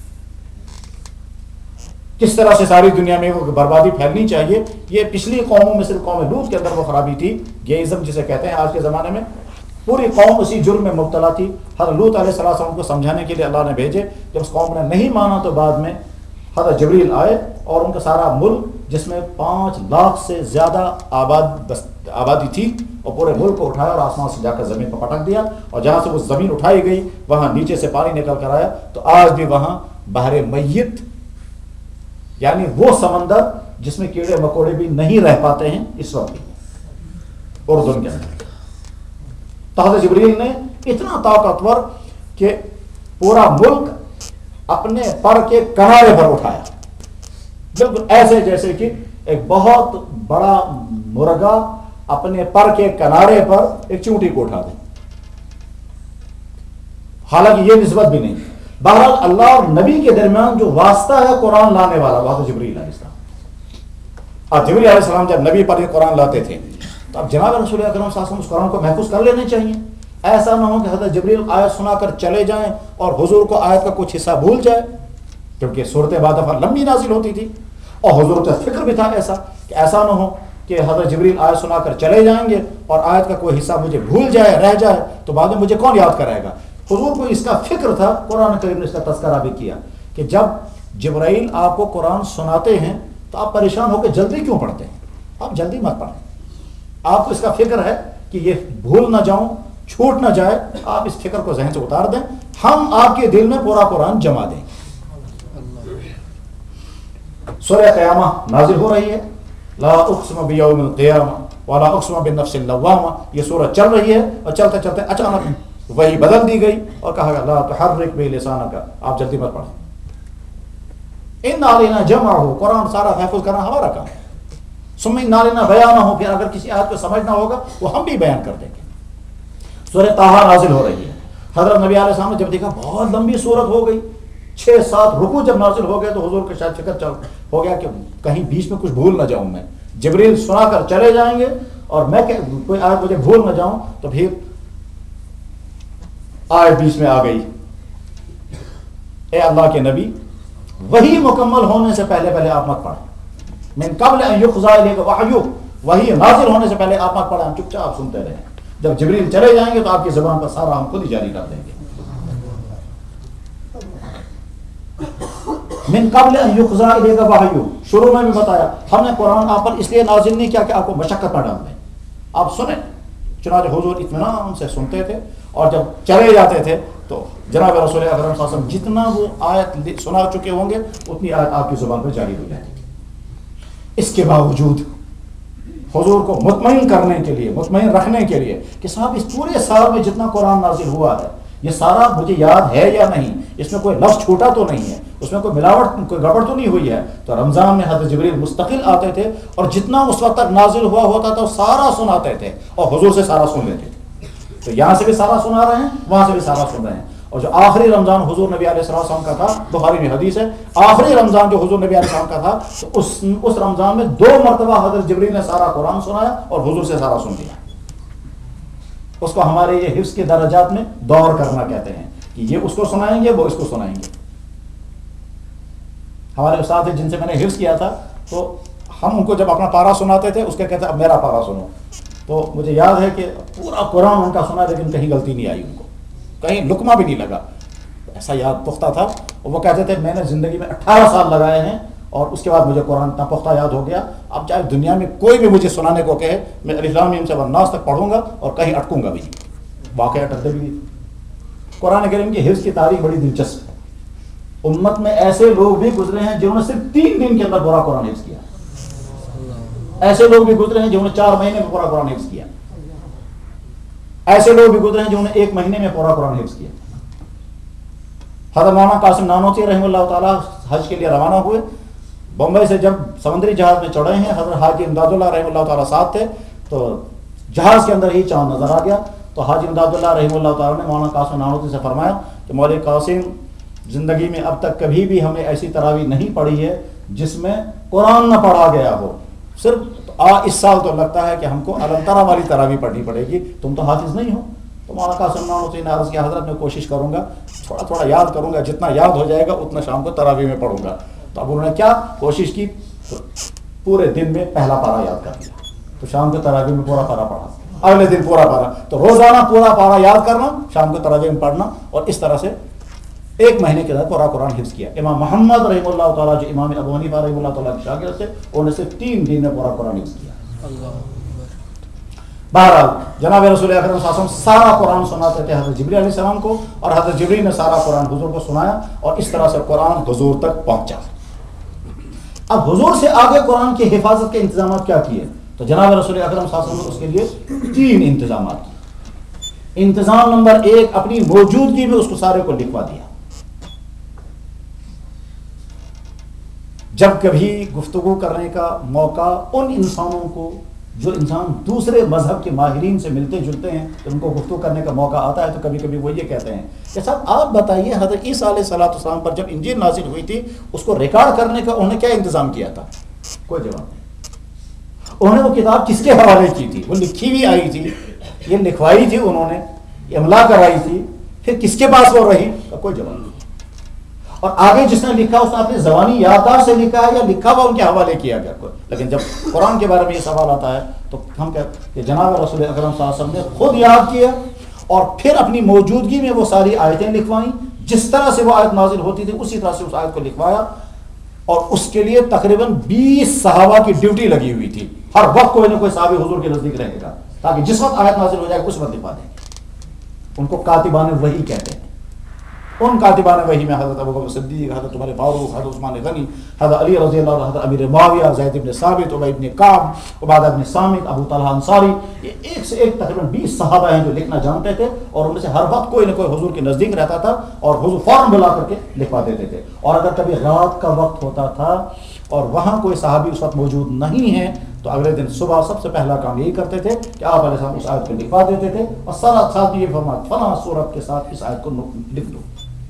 किस तरह से सारी दुनिया में वो बर्बादी फैलनी चाहिए, ये पिछली कौमों में सिर्फ कौम लूत के अंदर वो खराबी थी, गेइज्म जिसे कहते हैं आज के ज़माने में। पूरी कौम उसी जुर्म में मुब्तला थी। हज़रत लूत अलैहिस्सलाम को समझाने के लिए अल्लाह ने भेजे, जब उस कौम ने नहीं माना तो बाद में हज़रत जिब्रील आए और उनका सारा मुल्क जिसमें 5 लाख से ज़्यादा आबादी थी और पूरे मुल्क को उठाया और आसमान से जाकर ज़मीन पर पटक दिया, और जहाँ से वो ज़मीन उठाई गई वहाँ नीचे से पानी निकल कर आया। तो आज भी वहाँ बहरे मय्यत, यानी वो समंदर जिसमें कीड़े मकोड़े भी नहीं रह पाते हैं, इस वक्त भी उर्दून के अंदर। तो हज़रत जिब्रील ने इतना ताकतवर कि पूरा मुल्क अपने पर के किनारे पर उठाया, बिल्कुल ऐसे जैसे कि एक बहुत बड़ा मुर्गा अपने पर के किनारे पर एक चूंटी को उठा दे। हालांकि ये निस्बत भी नहीं। बहरहाल अल्लाह और नबी के दरमियान जो वास्ता है कुरान लाने वाला, वह तो जिब्रील अलैहिस्सलाम। और जिब्रील अलैहिस्सलाम जब नबी पर ये कुरान लाते थे तो अब जनाब रसूल अकरम सल्लल्लाहु अलैहि वसल्लम उस कुरान को महफूज कर लेने चाहिए। ایسا نہ ہو کہ حضرت جبریل آیت سنا کر چلے جائیں اور حضور کو آیت کا کچھ حصہ بھول جائے، کیونکہ صورت بعد دفعہ لمبی نازل ہوتی تھی، اور حضور کا فکر بھی تھا ایسا کہ ایسا نہ ہو کہ حضرت جبریل آیت سنا کر چلے جائیں گے اور آیت کا کوئی حصہ مجھے بھول جائے، رہ جائے، تو بعد میں مجھے کون یاد کرائے گا۔ حضور کو اس کا فکر تھا۔ قرآن کریم نے اس کا تذکرہ بھی کیا کہ جب جبرائیل آپ کو قرآن سناتے ہیں تو آپ پریشان ہو کے جلدی کیوں پڑھتے ہیں؟ آپ جلدی مت پڑھیں، آپ کو اس کا فکر ہے کہ یہ بھول نہ جاؤں، چھوٹ نہ جائے، آپ اس فکر کو ذہن سے اتار دیں، ہم آپ کے دل میں پورا قرآن جما دیں۔ سورہ قیامہ نازل ہو رہی ہے، لا اقسم بیوم القیامہ ولا اقسم بالنفس اللوامہ، یہ سورت چل رہی ہے اور چلتے چلتے اچانک وہی بدل دی گئی اور کہا گیا لا تحرک بہ لسانک، آپ جلدی مت پڑھیں، ان علینا جمعہ، قرآن سارا محفوظ کرنا ہمارا کام ہے، ثم ان علینا بیانہ، پھر اگر کسی آیت کو سمجھنا ہوگا وہ ہم بھی بیان کر دیں گے۔ سورہ طٰہٰ نازل ہو رہی ہے، حضرت نبی علیہ السلام نے جب دیکھا بہت لمبی سورت ہو گئی، 6-7 رکوع جب نازل ہو گئے تو حضور کے شاید فکر چل ہو گیا کہ کہیں بیچ میں کچھ بھول نہ جاؤں میں، جبریل سنا کر چلے جائیں گے اور میں کوئی آیت مجھے بھول نہ جاؤں، تو پھر آیت بیچ میں آ گئی، اے اللہ کے نبی وہی مکمل ہونے سے پہلے آپ مت پڑھیں، من قبل ان یقضی الیک وحی، وہی نازل ہونے سے پہلے آپ مت پڑھیں، چپ چاپ سنتے رہیں، جب جبریل چلے جائیں گے تو آپ کی زبان پر سارا ہم خود ہی جاری کر دیں گے۔ من قبل ان یقضی الیک وحی، شروع میں بھی بتایا ہم نے قرآن آپ پر اس لیے نازل نہیں کیا کہ آپ کو مشقت نہ ڈال دیں، آپ سنیں، چنانچہ حضور اطمینان سے سنتے تھے، اور جب چلے جاتے تھے تو جناب رسول اکرم صلی اللہ علیہ وسلم جتنا وہ آیت سنا چکے ہوں گے اتنی آیت آپ کی زبان پہ جاری ہو جائے گی۔ اس کے باوجود حضور کو مطمئن کرنے کے لیے، مطمئن رکھنے کے لیے کہ صاحب اس پورے سال میں جتنا قرآن نازل ہوا ہے یہ سارا مجھے یاد ہے یا نہیں، اس میں کوئی لفظ چھوٹا تو نہیں ہے، اس میں کوئی ملاوٹ، کوئی گڑبڑ تو نہیں ہوئی ہے، تو رمضان میں حضرت جبریل مستقل آتے تھے اور جتنا اس وقت تک نازل ہوا ہوتا تھا وہ سارا سناتے تھے اور حضور سے سارا سن لیتے تھے، تو یہاں سے بھی سارا سنا رہے ہیں، وہاں سے بھی سارا سن رہے ہیں۔ اور جو آخری رمضان حضور نبی علیہ السلام کا تھا، بخاری میں حدیث ہے، آخری رمضان جو حضور نبی علیہ السلام کا تھا تو اس رمضان میں 2 مرتبہ حضرت جبریل نے سارا قرآن سنایا اور حضور سے سارا سن لیا۔ اس کو ہمارے یہ حفظ کے درجات میں دور کرنا کہتے ہیں کہ یہ اس کو سنائیں گے، وہ اس کو سنائیں گے۔ ہمارے استاد جن سے میں نے حفظ کیا تھا تو ہم ان کو جب اپنا پارا سناتے تھے اس کے کہتے اب میرا پارا سنو، تو مجھے یاد ہے کہ پورا قرآن ان کا سنا لیکن کہیں غلطی نہیں آئی، ان کو کہیں لقمہ بھی نہیں لگا، ایسا یاد پختہ تھا۔ اور وہ کہتے تھے میں نے زندگی میں 18 سال لگائے ہیں اور اس کے بعد مجھے قرآن اتنا پختہ یاد ہو گیا، اب چاہے دنیا میں کوئی بھی مجھے سنانے کو کہے میں الف لام میم سے والناس تک پڑھوں گا اور کہیں اٹکوں گا بھی نہیں، واقعہ اٹکتے بھی نہیں۔ قرآن کریم کی حفظ کی تاریخ بڑی دلچسپ ہے، امت میں ایسے لوگ بھی گزرے ہیں جنہوں نے صرف 3 دن کے اندر پورا قرآن حفظ کیا، ایسے لوگ بھی گزرے ہیں جنہوں نے 4 مہینے میں پورا قرآن حفظ کیا، ایسے لوگ بھی گزرے ہیں جنہوں نے 1 مہینے میں پورا قرآن حفظ کیا۔ حضرت مولانا قاسم نانوتوی رحمہ اللہ تعالیٰ حج کے لیے روانہ ہوئے، بمبئی سے جب سمندری جہاز میں چڑھے ہیں، حضرت حاجی امداد اللہ رحمہ اللہ تعالیٰ ساتھ تھے، تو جہاز کے اندر ہی چاند نظر آ گیا، تو حاجی امداد اللہ رحمہ اللہ تعالیٰ نے مولانا قاسم نانوتوی سے فرمایا کہ مولوی قاسم زندگی میں اب تک کبھی بھی ہمیں ایسی تراویح نہیں پڑھی ہے جس میں قرآن نہ پڑھا گیا ہو، صرف اس سال تو لگتا ہے کہ ہم کو علم ترا والی تراویح پڑھنی پڑے گی، تم تو حافظ نہیں ہو۔ تو مولانا قاسم نانوتوی نے عرض کیا حضرت میں کوشش کروں گا، تھوڑا تھوڑا یاد کروں گا، جتنا یاد ہو جائے گا اتنا شام کو تراویح میں پڑھوں گا۔ تو اب انہوں نے کیا کوشش کی، تو پورے دن میں پہلا پارا یاد کر لیا، تو شام کو تراویح میں پورا پارا پڑھا، اگلے دن پورا پارا، تو روزانہ پورا پارا یاد کرنا، شام کو تراویح میں پڑھنا، اور اس طرح سے 1 مہینے کے بعد پورا قرآن حفظ کیا۔ امام محمد رحمہ اللہ تعالیٰ جو امام ابو حنیفہ رحمہ اللہ تعالیٰ کے شاگرد تھے، انہوں نے صرف 3 دن میں پورا قرآن حفظ کیا۔ بہرحال جناب رسول اکرم صلی اللہ علیہ وسلم سارا قرآن سناتے تھے حضرت جبریل علیہ السلام کو، اور حضرت جبریل نے سارا قرآن حضور کو سنایا، اور اس طرح سے قرآن حضور تک پہنچا۔ اب حضور سے آگے قرآن کی حفاظت کے انتظامات کیا کیے؟ تو جناب رسول اکرم صلی اللہ علیہ وسلم نے اس کے لیے 3 انتظامات کیے۔ انتظام نمبر 1، اپنی موجودگی میں اس کو سارے کو لکھوا دیا۔ جب کبھی گفتگو کرنے کا موقع ان انسانوں کو جو انسان دوسرے مذہب کے ماہرین سے ملتے جلتے ہیں، ان کو گفتگو کرنے کا موقع آتا ہے تو کبھی کبھی وہ یہ کہتے ہیں کہ صاحب آپ بتائیے حضرت عیسیٰ علیہ السلام پر جب انجیل نازل ہوئی تھی اس کو ریکارڈ کرنے کا انہوں نے کیا انتظام کیا تھا؟ کوئی جواب نہیں۔ انہوں نے وہ کتاب کس کے حوالے کی تھی؟ وہ لکھی بھی آئی تھی، یہ لکھوائی تھی انہوں نے، املا کرائی تھی، پھر کس کے پاس وہ رہی کا کوئی جواب نہیں. اور آگے جس نے لکھا اس نے اپنی زبانی یادداشت سے لکھا ہے یا لکھا ہوا ان کے حوالے کیا گیا کوئی. لیکن جب قرآن کے بارے میں یہ سوال آتا ہے تو ہم کہتے ہیں کہ جناب رسول اکرم صلی اللہ علیہ وسلم نے خود یاد کیا اور پھر اپنی موجودگی میں وہ ساری آیتیں لکھوائیں، جس طرح سے وہ آیت نازل ہوتی تھی اسی طرح سے اس آیت کو لکھوایا. اور اس کے لیے تقریباً 20 صحابہ کی ڈیوٹی لگی ہوئی تھی. ہر وقت کوئی نہ کوئی صحابی حضور کے نزدیک رہے گا تاکہ جس وقت آیت نازل ہو جائے اس وقت لکھوا دیں. ان کو کاتبان وحی کہتے ہیں. ان کاتبان وحی میں حضرت ابوبکر صدیق، حضرت عمر فاروق، حضرت عثمان غنی، حضرت علی رضی اللہ عنہ، حضرت امیر معاویہ، زید بن ثابت، ابی بن کعب، عبادہ بن صامت، ابو طلحہ انصاری، یہ ایک سے ایک تقریباً 20 صحابہ ہیں جو لکھنا جانتے تھے اور ان میں سے ہر وقت کوئی نہ کوئی حضور کے نزدیک رہتا تھا اور حضور فوراً بلا کر کے لکھوا دیتے تھے. اور اگر کبھی رات کا وقت ہوتا تھا اور وہاں کوئی صحابی اس وقت موجود نہیں ہے تو اگلے دن صبح سب سے پہلا کام یہی کرتے تھے کہ آپ علیہ السلام اس آیت کو لکھوا دیتے تھے اور ساتھ یہ فرمایا فلاں صورت کے ساتھ اس آیت کو لکھ دو.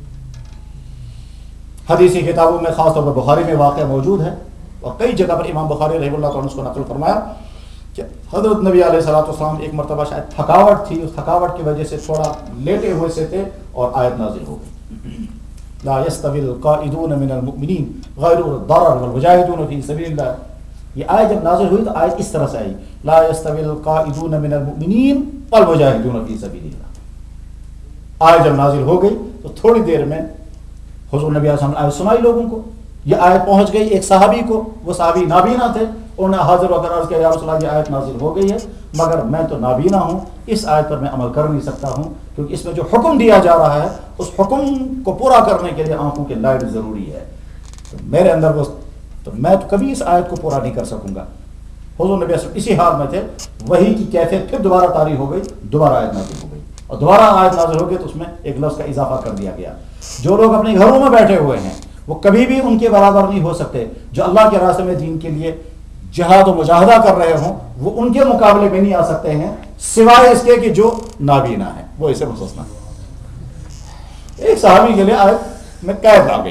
حدیثی کتابوں میں خاص طور پر بخاری میں واقعہ موجود ہے اور کئی جگہ پر امام بخاری رحمہ اللہ تعالیٰ نے اس کو نقل فرمایا کہ حضرت نبی علیہ الصلوۃ والسلام ایک مرتبہ شاید تھکاوٹ تھی، اس تھکاوٹ کی وجہ سے تھوڑا لیٹے ہوئے سے تھے اور آیت نازل ہو گئی. لا يستوي القائدون من المؤمنین غیر الضرر والمجاہدون فی سبیل اللہ. یہ آیت جب نازل ہوئی تو آیت اس طرح سے آئی لا يستوي القائدون من المؤمنین والمجاہدون فی سبیل اللہ. آیت جب نازل ہو گئی تو تھوڑی دیر میں حضور نبی علیہ السلام نے آیت سنائی لوگوں کو. یہ آیت پہنچ گئی ایک صحابی کو، وہ صحابی نابینا تھے. انہوں نے حاضر ہو کر عرض کیا یا رسول اللہ یہ آیت نازل ہو گئی ہے مگر میں تو نابینا ہوں، اس آیت پر میں عمل کر نہیں سکتا ہوں کیونکہ اس میں جو حکم دیا جا رہا ہے اس حکم کو پورا کرنے کے لیے آنکھوں کے لائٹ ضروری ہے. تو میرے اندر وہ تو میں تو کبھی اس آیت کو پورا نہیں کر سکوں گا. حضور نبی صلی اسی حال میں تھے. وہی کی کیفیت پھر دوبارہ طاری ہو گئی، دوبارہ آیت نازل ہو گئی اور دوبارہ آیت نازل ہو گئی تو اس میں ایک لفظ کا اضافہ کر دیا گیا. جو لوگ اپنے گھروں میں بیٹھے ہوئے ہیں وہ کبھی بھی ان کے برابر نہیں ہو سکتے. جو اللہ کے راستے میں دین کے لیے جہاد و مجاہدہ کر رہے ہوں وہ ان کے مقابلے میں نہیں آ سکتے ہیں سوائے اس کے کہ جو نابینا ہے وہ اسے مستثنا. ایک صحابی کے لیے آیت میں قید آ گئی،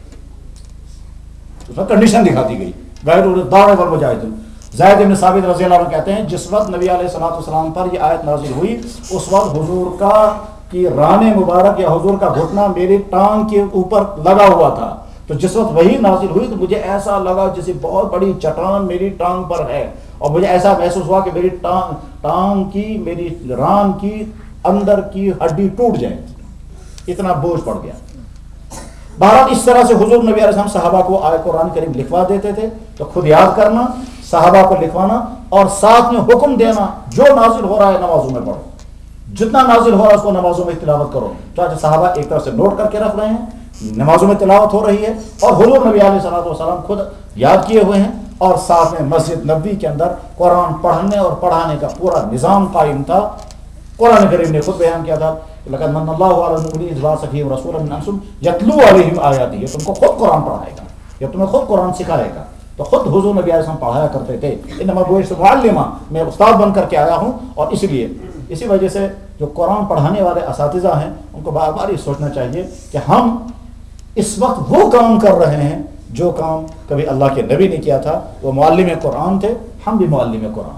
اس میں کنڈیشن دکھا دی گئی غیر الضرر والمجاہدین. زید بن ثابت رضی اللہ عنہ کہتے ہیں جس وقت نبی علیہ الصلوۃ والسلام پر یہ آیت نازل ہوئی اس وقت حضور کا کی ران مبارک یا حضور کا گھٹنا میری ٹانگ کے اوپر لگا ہوا تھا. تو جس وقت وہی نازل ہوئی تو مجھے ایسا لگا جیسے بہت بڑی چٹان میری ٹانگ پر ہے اور مجھے ایسا محسوس ہوا کہ میری ٹانگ کی میری ران کی اندر کی ہڈی ٹوٹ جائے، اتنا بوجھ پڑ گیا. بہرحال اس طرح سے حضور نبی علیہ السلام صحابہ کو آیت قرآن کریم لکھوا دیتے تھے. تو خود یاد کرنا، صحابہ کو لکھوانا اور ساتھ میں حکم دینا جو نازل ہو رہا ہے نمازوں میں پڑھو، جتنا نازل ہو رہا ہے اس کو نمازوں میں تلاوت کرو. چاہے صحابہ ایک طرف سے نوٹ کر کے رکھ رہے ہیں، نمازوں میں تلاوت ہو رہی ہے اور حضور نبی علیہ الصلوۃ والسلام خود یاد کیے ہوئے ہیں اور ساتھ میں مسجد نبوی کے اندر قرآن پڑھنے اور پڑھانے کا پورا نظام قائم تھا. قرآن کریم نے خود بیان کیا تھا لقد من اللہ علی المؤمنین اذ بعث فیہم رسولا من انفسہم یتلو علیہم آیاتہ. تم کو خود قرآن پڑھائے گا یا تمہیں خود قرآن سکھائے گا. تو خود حضور نبی علیہ السلام پڑھایا کرتے تھے. انما بعثت معلما، میں استاد بن کر کے آیا ہوں. اور اسی وجہ سے جو قرآن پڑھانے والے اساتذہ ہیں ان کو بار بار یہ سوچنا چاہیے کہ ہم اس وقت وہ کام کر رہے ہیں جو کام کبھی اللہ کے نبی نے کیا تھا. وہ معلم قرآن تھے، ہم بھی معلم قرآن.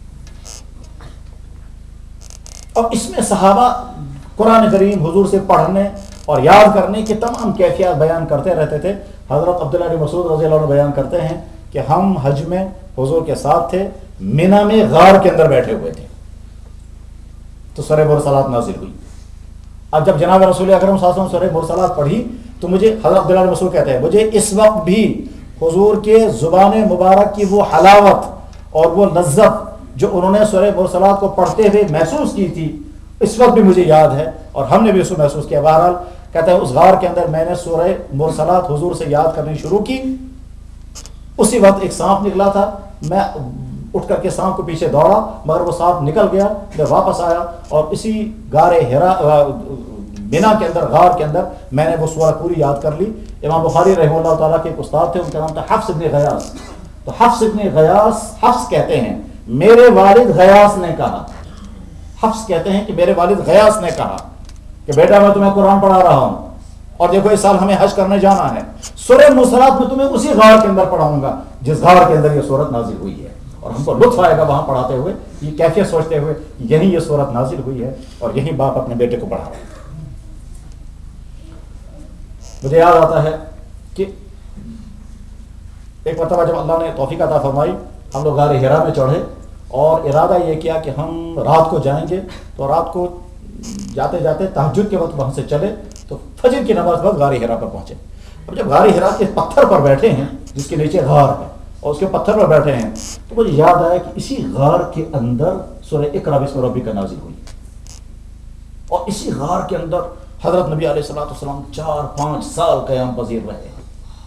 اور اس میں صحابہ قرآن کریم حضور سے پڑھنے اور یاد کرنے کی تمام کیفیات بیان کرتے رہتے تھے. حضرت عبداللہ بن مسعود رضی اللہ عنہ بیان کرتے ہیں کہ ہم حج میں حضور کے ساتھ تھے، مینا میں غار کے اندر بیٹھے ہوئے تھے تو سورہ مرسلات نازل ہوئی. اب جب جناب رسول اکرم صلی اللہ علیہ وسلم سورہ مرسلات پڑھی تو مجھے حضرت عبداللہ بن مسعود کہتے ہیں مجھے اس وقت بھی حضور کے زبان مبارک کی وہ حلاوت اور وہ لذت جو انہوں نے سورہ مرسلات کو پڑھتے ہوئے محسوس کی تھی اس وقت بھی مجھے یاد ہے اور ہم نے بھی اس کو محسوس کیا. بہرحال کہتے ہیں اس غار کے اندر میں نے سورہ مرسلات حضور سے یاد کرنی شروع کی. اسی وقت ایک سانپ نکلا تھا، میں اٹھ کر کے سانپ کو پیچھے دوڑا مگر وہ سانپ نکل گیا. میں واپس آیا اور اسی غار ہرا مینا کے اندر غار کے اندر میں نے وہ سورہ پوری یاد کر لی. امام بخاری رحمہ اللہ تعالیٰ کے ایک استاد تھے، ان کا نام تھا حفص ابن غیاث. تو حفص ابن غیاث، حفص کہتے ہیں میرے والد غیاث نے کہا، حفص کہتے ہیں کہ میرے والد غیاث نے کہا کہ بیٹا میں تمہیں قرآن پڑھا رہا ہوں اور دیکھو اس سال ہمیں حج کرنے جانا ہے، سورہ مرسلات میں تمہیں اسی غار کے اندر پڑھاؤں گا جس غار کے اندر یہ سورت نازل ہوئی ہے. اور ہم کو لطف آئے گا وہاں پڑھاتے ہوئے، یہ کیفیت سوچتے ہوئے یہی یہ صورت نازل ہوئی ہے اور یہی باپ اپنے بیٹے کو پڑھا رہا ہے۔ مجھے یاد آتا ہے کہ ایک مرتبہ جب اللہ نے توفیق عطا فرمائی، ہم لوگ غار حرا میں چڑھے اور ارادہ یہ کیا کہ ہم رات کو جائیں گے، تو رات کو جاتے جاتے تہجد کے وقت وہاں سے چلے تو فجر کی نماز بعد غار حرا پر پہنچے۔ اب جب غار حرا کے پتھر پر بیٹھے ہیں جس کے نیچے غار ہے اور اس کے پتھر پر بیٹھے ہیں، تو مجھے یاد آیا کہ اسی غار کے اندر سورہ اقرأ باسم ربک نازل ہوئی، اور اسی غار کے اندر حضرت نبی علیہ السلام 4-5 سال قیام پذیر رہے ہیں۔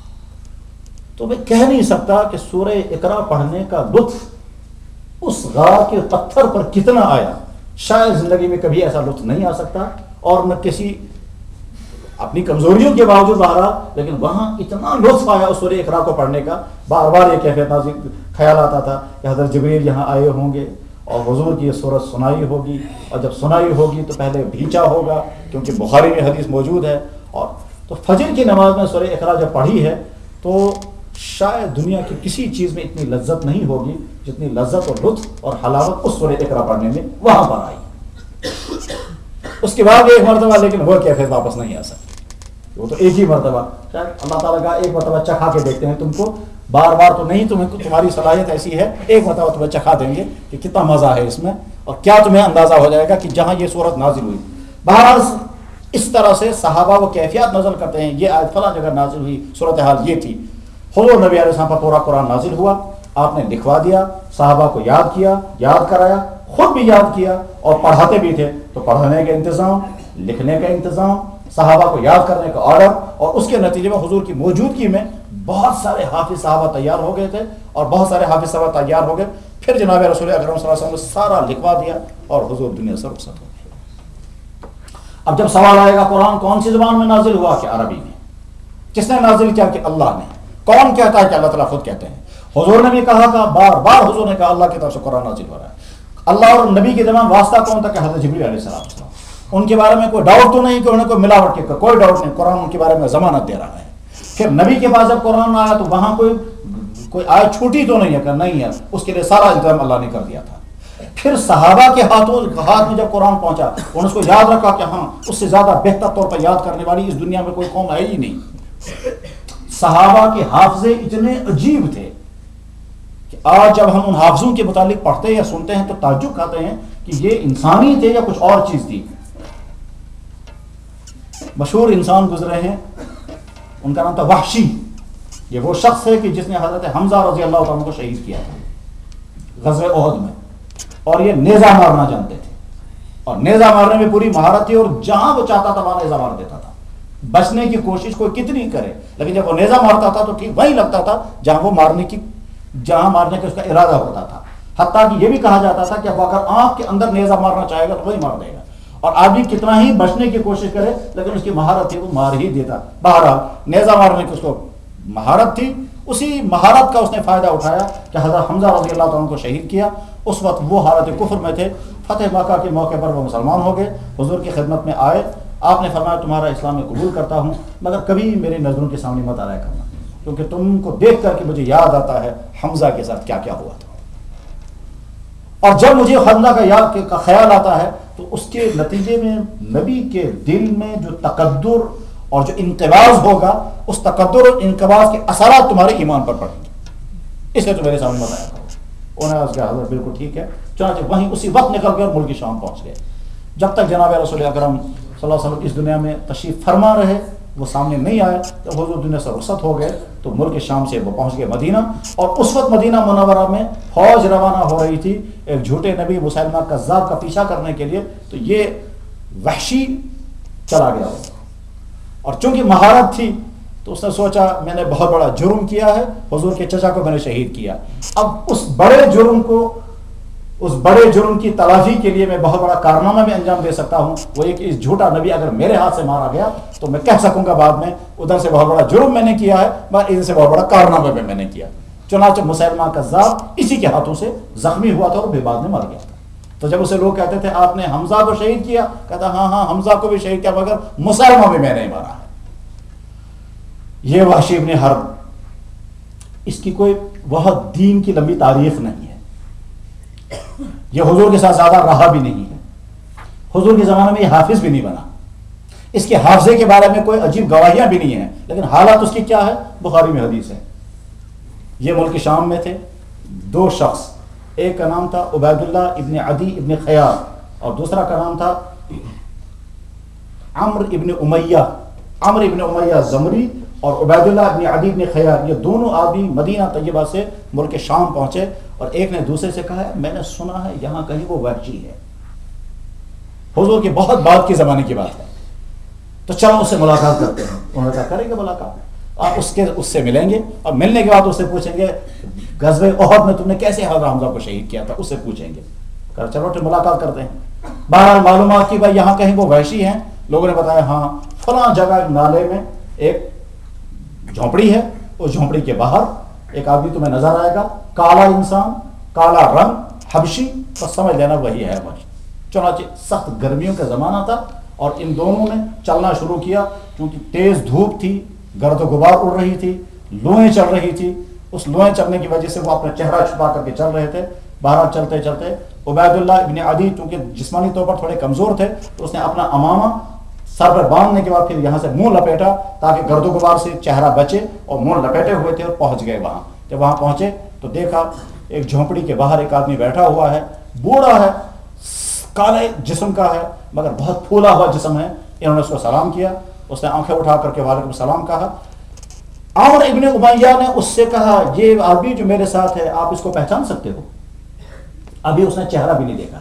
تو میں کہہ نہیں سکتا کہ سورہ اقرأ پڑھنے کا لطف اس غار کے پتھر پر کتنا آیا، شاید زندگی میں کبھی ایسا لطف نہیں آ سکتا، اور نہ کسی اپنی کمزوریوں کے باوجود بہرحال، لیکن وہاں اتنا لطف آیا اس سورہ اقرأ کو پڑھنے کا، بار بار یہ کیفیت نازل خیال آتا تھا کہ حضرت جبریل یہاں آئے ہوں گے اور حضور کی یہ سورت سنائی ہوگی، اور جب سنائی ہوگی تو پہلے بھیچا ہوگا، کیونکہ بخاری میں حدیث موجود ہے۔ اور تو فجر کی نماز میں سورہ اقرأ جب پڑھی ہے تو شاید دنیا کی کسی چیز میں اتنی لذت نہیں ہوگی جتنی لذت اور لطف اور حلاوت اس سورہ اقرأ پڑھنے میں وہاں پر آئی۔ اس کے بعد ایک مرتبہ لیکن وہ کیفیت واپس نہیں آ سکتی، وہ تو ایک ہی مرتبہ، شاید اللہ تعالیٰ کا ایک مرتبہ چکھا کے دیکھتے ہیں تم کو، بار بار تو نہیں، تمہاری صلاحیت ایسی ہے، ایک مرتبہ تمہیں چکھا دیں گے کہ کتنا مزہ ہے اس میں، اور کیا تمہیں اندازہ ہو جائے گا کہ جہاں یہ صورت نازل ہوئی۔ بہرحال اس طرح سے صحابہ وہ کیفیات نازل کرتے ہیں، یہ آیت فلاں جگہ نازل ہوئی، صورتحال یہ تھی۔ حضور نبی علیہ السلام پر پورا قرآن نازل ہوا، آپ نے لکھوا دیا، صحابہ کو یاد کیا، یاد کرایا، خود بھی یاد کیا اور پڑھاتے بھی تھے، تو پڑھانے کا انتظام، لکھنے کا انتظام، صحابہ کو یاد کرنے کا آرڈر، اور اس کے نتیجے میں حضور کی موجودگی میں بہت سارے حافظ صحابہ تیار ہو گئے تھے، اور بہت سارے حافظ صحابہ تیار ہو گئے، پھر جناب رسول اکرم صلی اللہ علیہ وسلم نے سارا لکھوا دیا اور حضور دنیا سے رخصت ہو گئے۔ اب جب سوال آئے گا قرآن کون سی زبان میں نازل ہوا، کہ عربی میں۔ کس نے نازل کیا؟ کہ اللہ نے۔ کون کہتا ہے؟ کہ اللہ تعالیٰ خود کہتے ہیں۔ حضور نے بھی کہا تھا، بار بار حضور نے کہا اللہ کی طرف سے قرآن نازل ہو رہا ہے۔ اللہ اور نبی کے درمیان واسطہ کون تھا؟ کہ حضرت جبریل علیہ السلام۔ ان کے بارے میں کوئی ڈاؤٹ تو نہیں کہ انہیں کوئی ملاوٹ کی، کوئی ڈاؤٹ نہیں، قرآن ان کے بارے میں ضمانت دے رہا ہے۔ پھر نبی کے پاس جب قرآن آیا تو وہاں کوئی آیت چھوٹی تو نہیں ہے، کہ نہیں ہے، اس کے لیے سارا انتظام اللہ نے کر دیا تھا۔ پھر صحابہ کے ہاتھ میں جب قرآن پہنچا، انہوں نے اس کو یاد رکھا کہ ہاں اس سے زیادہ بہتر طور پر یاد کرنے والی اس دنیا میں کوئی قوم ہے ہی نہیں۔ صحابہ کے حافظے اتنے عجیب تھے کہ آج جب ہم ان حافظوں کے متعلق پڑھتے یا سنتے ہیں تو تعجب کھاتے ہیں کہ یہ انسانی تھے یا کچھ اور چیز تھی۔ مشہور انسان گزرے ہیں، ان کا نام تھا وحشی۔ یہ وہ شخص ہے کہ جس نے حضرت حمزہ رضی اللہ عنہ کو شہید کیا تھا غزوہ احد میں، اور یہ نیزہ مارنا جانتے تھے، اور نیزہ مارنے میں پوری مہارت تھی، اور جہاں وہ چاہتا تھا وہاں نیزہ مار دیتا تھا۔ بچنے کی کوشش کوئی کتنی کرے، لیکن جب وہ نیزہ مارتا تھا تو ٹھیک وہیں لگتا تھا جہاں مارنے کا اس کا ارادہ ہوتا تھا۔ حتیٰ کہ یہ بھی کہا جاتا تھا کہ اب اگر آنکھ کے اندر نیزہ مارنا چاہے گا تو وہی مار دے گا، اور آدمی کتنا ہی بچنے کی کوشش کرے لیکن اس کی مہارت تھی، وہ مار ہی دیتا۔ بہرحال نیزہ مارنے کی اس کو مہارت تھی، اسی مہارت کا اس نے فائدہ اٹھایا کہ حضرت حمزہ رضی اللہ عنہ کو شہید کیا۔ اس وقت وہ حالت کفر میں تھے، فتح مکہ کے موقع پر وہ مسلمان ہو گئے، حضور کی خدمت میں آئے۔ آپ نے فرمایا تمہارا اسلام میں قبول کرتا ہوں، مگر کبھی میری نظروں کے سامنے مت آیا کرنا، کیونکہ تم کو دیکھ کر کے مجھے یاد آتا ہے حمزہ کے ساتھ کیا کیا ہوا تھا، اور جب مجھے حمزہ کا خیال آتا ہے تو اس کے نتیجے میں نبی کے دل میں جو تقدر اور جو انقباض ہوگا، اس تقدر اور انقباض کے اثرات تمہارے ایمان پر پڑیں گے، اس لیے تو میرے سامنے مت آیا کرو۔ انہوں نے کہا حضرت بالکل ٹھیک ہے، چنانچہ وہیں اسی وقت نکل کر ملک شام پہنچ گئے۔ جب تک جناب رسول اکرم صلی اللہ علیہ وسلم اس دنیا میں تشریف فرما رہے، وہ سامنے نہیں آئے، تو حضور دنیا سے رخصت ہو گئے، تو ملک شام سے وہ پہنچ گئے مدینہ، اور اس وقت مدینہ منورہ میں فوج روانہ ہو رہی تھی ایک جھوٹے نبی مسیلمہ کذاب کا پیچھا کرنے کے لیے۔ تو یہ وحشی چلا گیا، اور چونکہ مہارت تھی تو اس نے سوچا میں نے بہت بڑا جرم کیا ہے، حضور کے چچا کو میں نے شہید کیا، اب اس بڑے جرم کی تلافی کے لیے میں بہت بڑا کارنامہ میں انجام دے سکتا ہوں، وہ یہ کہ اس جھوٹا نبی اگر میرے ہاتھ سے مارا گیا تو میں کہہ سکوں گا بعد میں ادھر سے بہت بڑا جرم میں نے کیا ہے، مگر ادھر سے بہت بڑا کارنامہ بھی میں نے کیا۔ چنانچہ مسیلمہ کذاب اسی کے ہاتھوں سے زخمی ہوا تھا اور پھر بعد میں مر گیا تھا۔ تو جب اسے لوگ کہتے تھے آپ نے حمزہ کو شہید کیا، کہتا ہاں حمزہ کو بھی شہید کیا، مگر مسیلمہ بھی میں نہیں مارا ہے۔ یہ وحشی ابن حرب، اس کی کوئی بہت دین کی لمبی تاریخ نہیں ہے، یہ حضور کے ساتھ زیادہ رہا بھی نہیں ہے، حضور کے زمانے میں یہ حافظ بھی نہیں بنا، اس کے حافظے کے بارے میں کوئی عجیب گواہیاں بھی نہیں ہیں، لیکن حالات اس کی کیا ہے؟ بخاری میں حدیث ہے۔ یہ ملک شام میں تھے دو شخص، ایک کا نام تھا عبید اللہ ابن عدی ابن خیار اور دوسرا کا نام تھا عمرو ابن امیہ زمری اور عبید اللہ ابن عدی ابن خیار، یہ دونوں آدمی مدینہ طیبہ سے ملک شام پہنچے اور ایک نے دوسرے سے کہا ہے میں نے سنا ہے یہاں کہیں وہ وحشی ہے، حضور کے بہت بعد کے زمانے کی بات ہے، تو چلو اس سے ملاقات کرتے ہیں۔ انہوں نے کہا کریں گے ملاقات، آپ اس سے ملیں گے اور ملنے کے بعد اس سے پوچھیں گے غزوہ احد میں تم نے کیسے حضرت حمزہ کو شہید کیا تھا، اس سے پوچھیں گے۔ کہا چلو ملاقات کرتے ہیں۔ بہرحال معلومات کی بھائی یہاں کہیں وہ وحشی ہیں، لوگوں نے بتایا ہاں فلاں جگہ نالے میں ایک جھونپڑی ہے، اس جھونپڑی کے باہر ایک آدمی تمہیں نظر آئے گا، کالا انسان، کالا رنگ، حبشی، بس سمجھ لینا وہی ہے وحشی۔ چنانچہ سخت گرمیوں کا زمانہ تھا اور ان دونوں نے چلنا شروع کیا، کیونکہ تیز دھوپ تھی، گرد و غبار اڑ رہی تھی، لوہیں چل رہی تھی، اس لوہیں چلنے کی وجہ سے وہ اپنا چہرہ چھپا کر کے چل رہے تھے۔ بہرحال چلتے چلتے عبید اللہ ابن عدی چونکہ جسمانی طور پر تھوڑے کمزور تھے تو اس نے اپنا امامہ سر پر باندھنے کے بعد پھر یہاں سے منہ لپیٹا تاکہ گرد و غبار سے چہرہ بچے، اور منہ لپیٹے ہوئے تھے اور پہنچ گئے وہاں۔ جب وہاں پہنچے تو دیکھا ایک جھونپڑی کے باہر ایک آدمی بیٹھا ہوا ہے، بوڑھا ہے، کالے جسم کا ہے مگر بہت پھولا ہوا جسم ہے۔ انہوں نے اس کو سلام کیا، اس نے آنکھیں اٹھا کر کے وعلیکم السلام کہا۔ عمرو ابن امیہ نے اس سے کہا یہ آدمی جو میرے ساتھ ہے آپ اس کو پہچان سکتے ہو؟ ابھی اس نے چہرہ بھی نہیں دیکھا،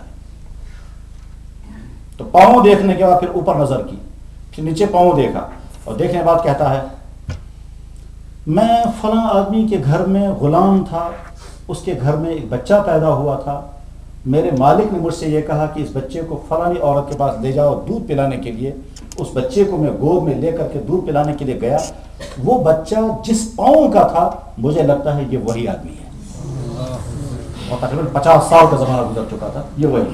تو پاؤں دیکھنے کے بعد پھر اوپر نظر کی، پھر نیچے پاؤں دیکھا اور دیکھنے کے بعد کہتا ہے میں فلاں آدمی کے گھر میں غلام تھا، اس کے گھر میں ایک بچہ پیدا ہوا تھا، میرے مالک نے مجھ سے یہ کہا کہ اس بچے کو فلانی عورت کے پاس لے جاؤ دودھ پلانے کے لیے۔ اس بچے کو میں گود میں لے کر کے دودھ پلانے کے لیے گیا، وہ بچہ جس پاؤں کا تھا مجھے لگتا ہے یہ وہی آدمی ہے، اور تقریباً 50 سال کا زمانہ گزر چکا تھا، یہ وہی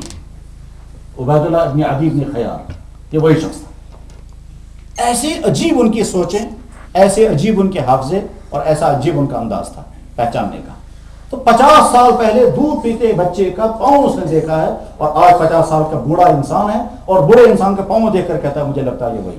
عبید اللہ ابن عدی ابن خیار، یہ وہی شخص تھا۔ ایسے عجیب ان کی سوچیں، ایسے عجیب ان کے حافظے اور ایسا عجیب ان کا انداز تھا پہچاننے کا۔ تو 50 سال پہلے دودھ پیتے بچے کا پاؤں اس نے دیکھا ہے، اور آج 50 سال کا بوڑھا انسان ہے اور بوڑھے انسان کا پاؤں دیکھ کر کہتا ہے مجھے لگتا ہے یہ وہی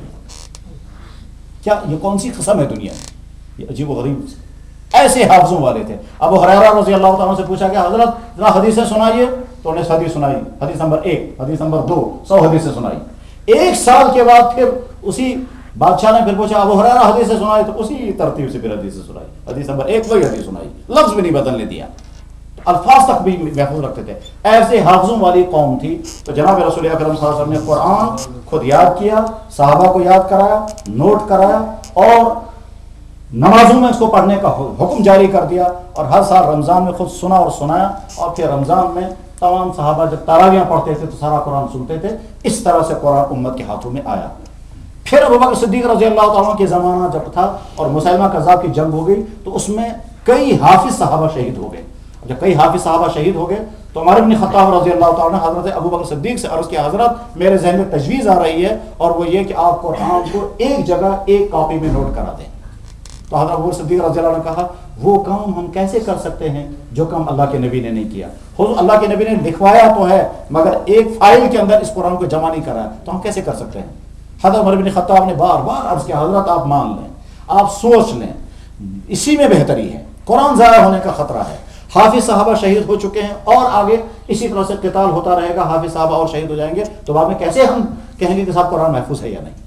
ہے۔ کیا یہ کون سی قسم ہے دنیا میں؟ یہ عجیب و غریب ایسے حافظوں والے تھے۔ ابو ہریرہ رضی اللہ تعالیٰ سے پوچھا کہ حضرت ذرا حدیثیں سنائیے، تو انہیں حدیث سنائی، حدیث نمبر 1، حدیث نمبر 2، 100 حدیثیں سنائی۔ 1 سال کے بعد پھر اسی بادشاہ نے پھر پوچھا ابو ہریرہ حدیثیں سنائی، تو اسی ترتیب سے پھر حدیثیں سنائی، حدیث نمبر 1 وہی حدیث سنائی، لفظ بھی نہیں بدلنے دیا، الفاظ تک بھی محفوظ رکھتے تھے۔ ایسے حافظوں والی قوم تھی۔ تو جناب رسول اکرم صلی اللہ علیہ وسلم نے قرآن خود یاد کیا، صحابہ کو یاد کرایا، نوٹ کرایا، اور نمازوں میں اس کو پڑھنے کا حکم جاری کر دیا، اور ہر سال رمضان میں خود سنا اور سنایا، اور پھر رمضان میں تمام صحابہ جب تراویحاں پڑھتے تھے تو سارا قرآن سنتے تھے۔ اس طرح سے قرآن امت کے ہاتھوں میں آیا۔ پھر ابوبکر صدیق رضی اللہ تعالیٰ کے زمانہ جب تھا اور مسیلمہ کذاب کی جنگ ہو گئی تو اس میں کئی حافظ صحابہ شہید ہو گئے۔ جب کئی حافظ صحابہ شہید ہو گئے تو عمر بن خطاب رضی اللہ تعالیٰ نے حضرت ابوبکر صدیق سے عرض کیا حضرت میرے ذہن میں تجویز آ رہی ہے، اور وہ یہ کہ آپ قرآن کو ایک جگہ ایک کاپی میں نوٹ کرا دیں۔ تو حضرت ابوبکر صدیق رضی اللہ عنہ نے کہا وہ کام ہم کیسے کر سکتے ہیں جو کام اللہ کے نبی نے نہیں کیا؟ خود اللہ کے نبی نے لکھوایا تو ہے مگر ایک فائل کے اندر اس قرآن کو جمع نہیں کرایا، تو ہم کیسے کر سکتے ہیں؟ حضرت عمر بن خطاب نے بار بار عرض کیا حضرت آپ مان لیں، آپ سوچ لیں، اسی میں بہتری ہے، قرآن ضائع ہونے کا خطرہ ہے، حافظ صحابہ شہید ہو چکے ہیں اور آگے اسی طرح سے قتال ہوتا رہے گا، حافظ صحابہ اور شہید ہو جائیں گے، تو بعد میں کیسے ہم کہیں گے کہ صاحب قرآن محفوظ ہے یا نہیں؟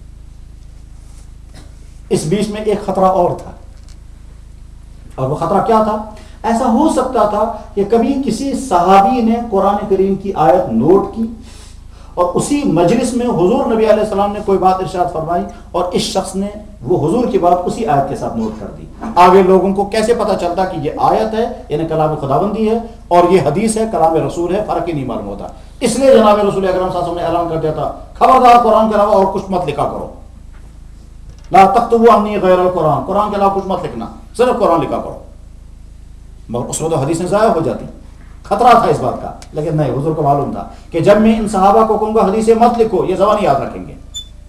اس بیچ میں ایک خطرہ اور تھا، اور وہ خطرہ کیا تھا؟ ایسا ہو سکتا تھا کہ کبھی کسی صحابی نے قرآن کریم کی آیت نوٹ کی اور اسی مجلس میں حضور نبی علیہ السلام نے کوئی بات ارشاد فرمائی اور اس شخص نے وہ حضور کی بات اسی آیت کے ساتھ نوٹ کر دی۔ آگے لوگوں کو کیسے پتہ چلتا کہ یہ آیت ہے یعنی کلام خداوندی ہے اور یہ حدیث ہے کلام رسول ہے؟ فرق ہی نہیں معلوم ہوتا۔ اس لیے جناب رسول اکرم صلی اللہ علیہ وسلم نے اعلان کر دیا تھا خبردار قرآن کے علاوہ اور کچھ مت لکھا کرو، لا تکتبوا عنی غیر القرآن، قرآن کے علاوہ کچھ مت لکھنا، صرف قرآن لکھا کرو۔ مگر اس میں تو حدیثیں ضائع ہو جاتی، خطرہ تھا اس بات کا، لیکن نہیں، حضور کو معلوم تھا کہ جب میں ان صحابہ کو کہوں گا حدیثیں مت لکھو یہ زبان یاد رکھیں گے،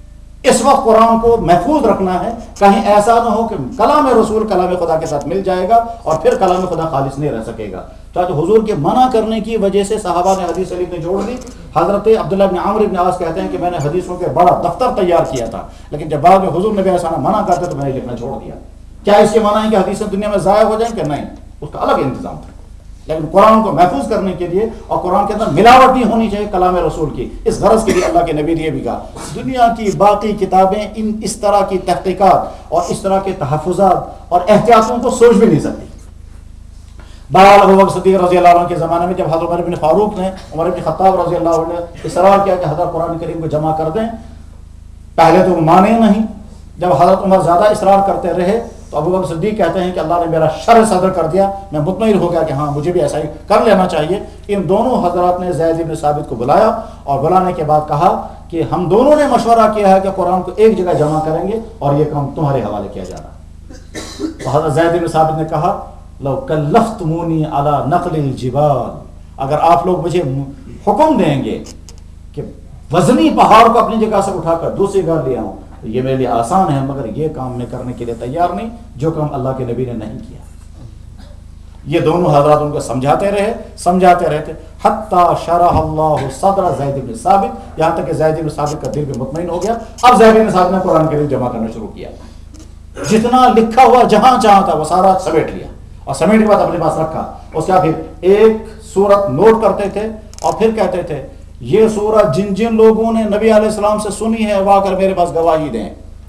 اس وقت قرآن کو محفوظ رکھنا ہے، کہیں ایسا نہ ہو کہ کلام رسول کلام خدا کے ساتھ مل جائے گا اور پھر کلام خدا خالص نہیں رہ سکے گا۔ تو حضور کے منع کرنے کی وجہ سے صحابہ نے حدیث شریف میں جوڑ دی۔ حضرت عبداللہ بن عمرو بن عاص کہتے ہیں کہ میں نے حدیثوں کے بڑا دفتر تیار کیا تھا، لیکن جب بعد میں حضور نبی ایسا منع کرتے تو میں نے لکھنا چھوڑ دیا۔ کیا اس کے معنی ہے کہ حدیثیں دنیا میں ضائع ہو جائیں کہ نہیں؟ اس کا الگ انتظام تھا، لیکن قرآن کو محفوظ کرنے کے لیے اور قرآن کے اندر ملاوٹ نہیں ہونی چاہیے کلام رسول کی، اس غرض کے لیے اللہ کے نبی نے یہ بھی کہا دنیا کی باقی کتابیں اس طرح کی تحقیقات اور اس طرح کے تحفظات اور احتیاطوں کو سوچ بھی نہیں سکتی۔ بہرحال ابو بکر صدیق رضی اللہ عنہ کے زمانے میں جب حضرت عمر بن فاروق نے، عمر بن خطاب رضی اللہ عنہ نے اصرار کیا کہ حضرت قرآن کریم کو جمع کر دیں، پہلے تو وہ مانے نہیں، جب حضرت عمر زیادہ اصرار کرتے رہے تو ابو بکر صدیق کہتے ہیں کہ اللہ نے میرا شرح صدر کر دیا، میں مطمئن ہو گیا کہ ہاں مجھے بھی ایسا ہی کر لینا چاہیے۔ ان دونوں حضرات نے زید بن ثابت کو بلایا اور بلانے کے بعد کہا کہ ہم دونوں نے مشورہ کیا ہے کہ قرآن کو ایک جگہ جمع کریں گے اور یہ کام تمہارے حوالے کیا جا رہا۔ تو حضرت زید بن ثابت نے کہا لو کلفتمونی علی نقل الجبال، اگر آپ لوگ مجھے حکم دیں گے کہ وزنی پہاڑ کو اپنی جگہ سے اٹھا کر دوسری جگہ لے آؤں تو یہ میرے لیے آسان ہے، مگر یہ کام میں کرنے کے لیے تیار نہیں جو کام اللہ کے نبی نے نہیں کیا۔ یہ دونوں حضرات ان کو سمجھاتے رہتے حتی شرح اللہ صدر زید بن ثابت، یہاں تک کہ زید بن ثابت کا دل بھی مطمئن ہو گیا۔ اب زید بن ثابت نے قرآن کریم جمع کرنا شروع کیا، جتنا لکھا ہوا جہاں تھا وہ سارا سمیٹ لیا اور سمیٹ کے بعد اپنے پاس رکھا۔ اس کے بعد پھر ایک سورت نوٹ کرتے تھے اور پھر کہتے تھے یہ سورت جن جن لوگوں نے نبی علیہ السلام سے سنی ہے وہ آ کر میرے پاس گواہی دیں۔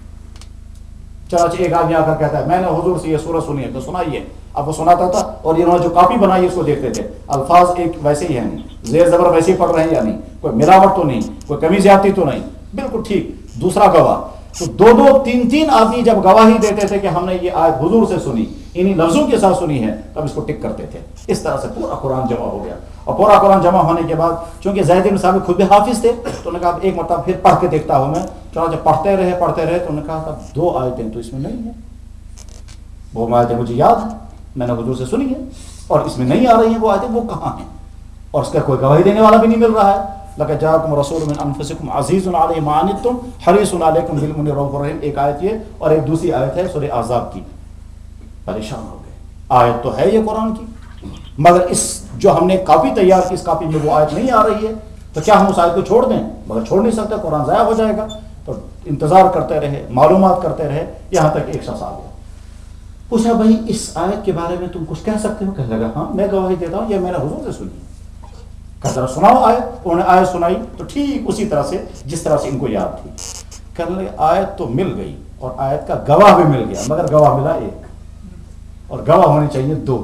چنانچہ ایک آدمی آ کر کہتا ہے میں نے حضور سے یہ سورت سنی ہے، تو سنائیے۔ اب وہ سناتا تھا اور انہوں نے جو کاپی بنائی اس کو دیکھتے تھے، الفاظ ایک ویسے ہی ہیں، زیر زبر ویسے ہی پڑھ رہے ہیں یا نہیں، کوئی ملاوٹ تو نہیں، کوئی کمی زیادتی تو نہیں، بالکل ٹھیک۔ دوسرا گواہ، تو دو تین آدمی جب گواہی دیتے تھے کہ ہم نے یہ آیت حضور سے سنی، انہی لفظوں کے ساتھ سنی ہے، تب اس کو ٹک کرتے تھے۔ اس طرح سے پورا قرآن جمع ہو گیا۔ اور پورا قرآن جمع ہونے کے بعد چونکہ زید بن ثابت خود بھی حافظ تھے تو انہوں نے کہا ایک مرتبہ پھر پڑھ کے دیکھتا ہوں میں۔ چنانچہ پڑھتے رہے تو انہوں نے کہا تھا 2 آیتیں تو اس میں نہیں ہیں، وہ آیتیں مجھے یاد ہیں، میں نے حضور سے سنی ہے، اور اس میں نہیں آ رہی ہیں وہ آیتیں، وہ کہاں ہیں؟ اور اس کا کوئی گواہی دینے والا بھی نہیں مل رہا ہے۔ لَقَدْ جَاءَكُمْ رَسُولٌ مِّنْ أَنفُسِكُمْ عَزِيزٌ عَلَيْهِ مَا عَنِتُّمْ حَرِيصٌ عَلَيْكُمْ بِالْمُؤْمِنِينَ رَءُوفٌ رَحِيمٌ، ایک آیت یہ اور ایک دوسری آیت ہے سورہ احزاب کی۔ پریشان ہو گئے، آیت تو ہے یہ قرآن کی، مگر اس جو ہم نے کاپی تیار کی اس کاپی میں وہ آیت نہیں آ رہی ہے، تو کیا ہم اس آیت کو چھوڑ دیں؟ مگر چھوڑ نہیں سکتے، قرآن ضائع ہو جائے گا۔ تو انتظار کرتے رہے، معلومات کرتے رہے، یہاں تک ایک شخص آ گیا، پوچھا بھائی اس آیت کے بارے میں تم کچھ کہہ سکتے ہو؟ کہنے لگا ہاں میں گواہی دیتا ہوں، یہ میں نے حضور سے سنی۔ کہا ذرا سناؤ آیت۔ انہوں نے آیت سنائی تو ٹھیک اسی طرح سے جس طرح سے ان کو یاد تھی۔ کہنے لگے آیت تو مل گئی اور آیت کا گواہ بھی مل گیا، مگر گواہ ملا ایک اور گواہ ہونے چاہیے 2۔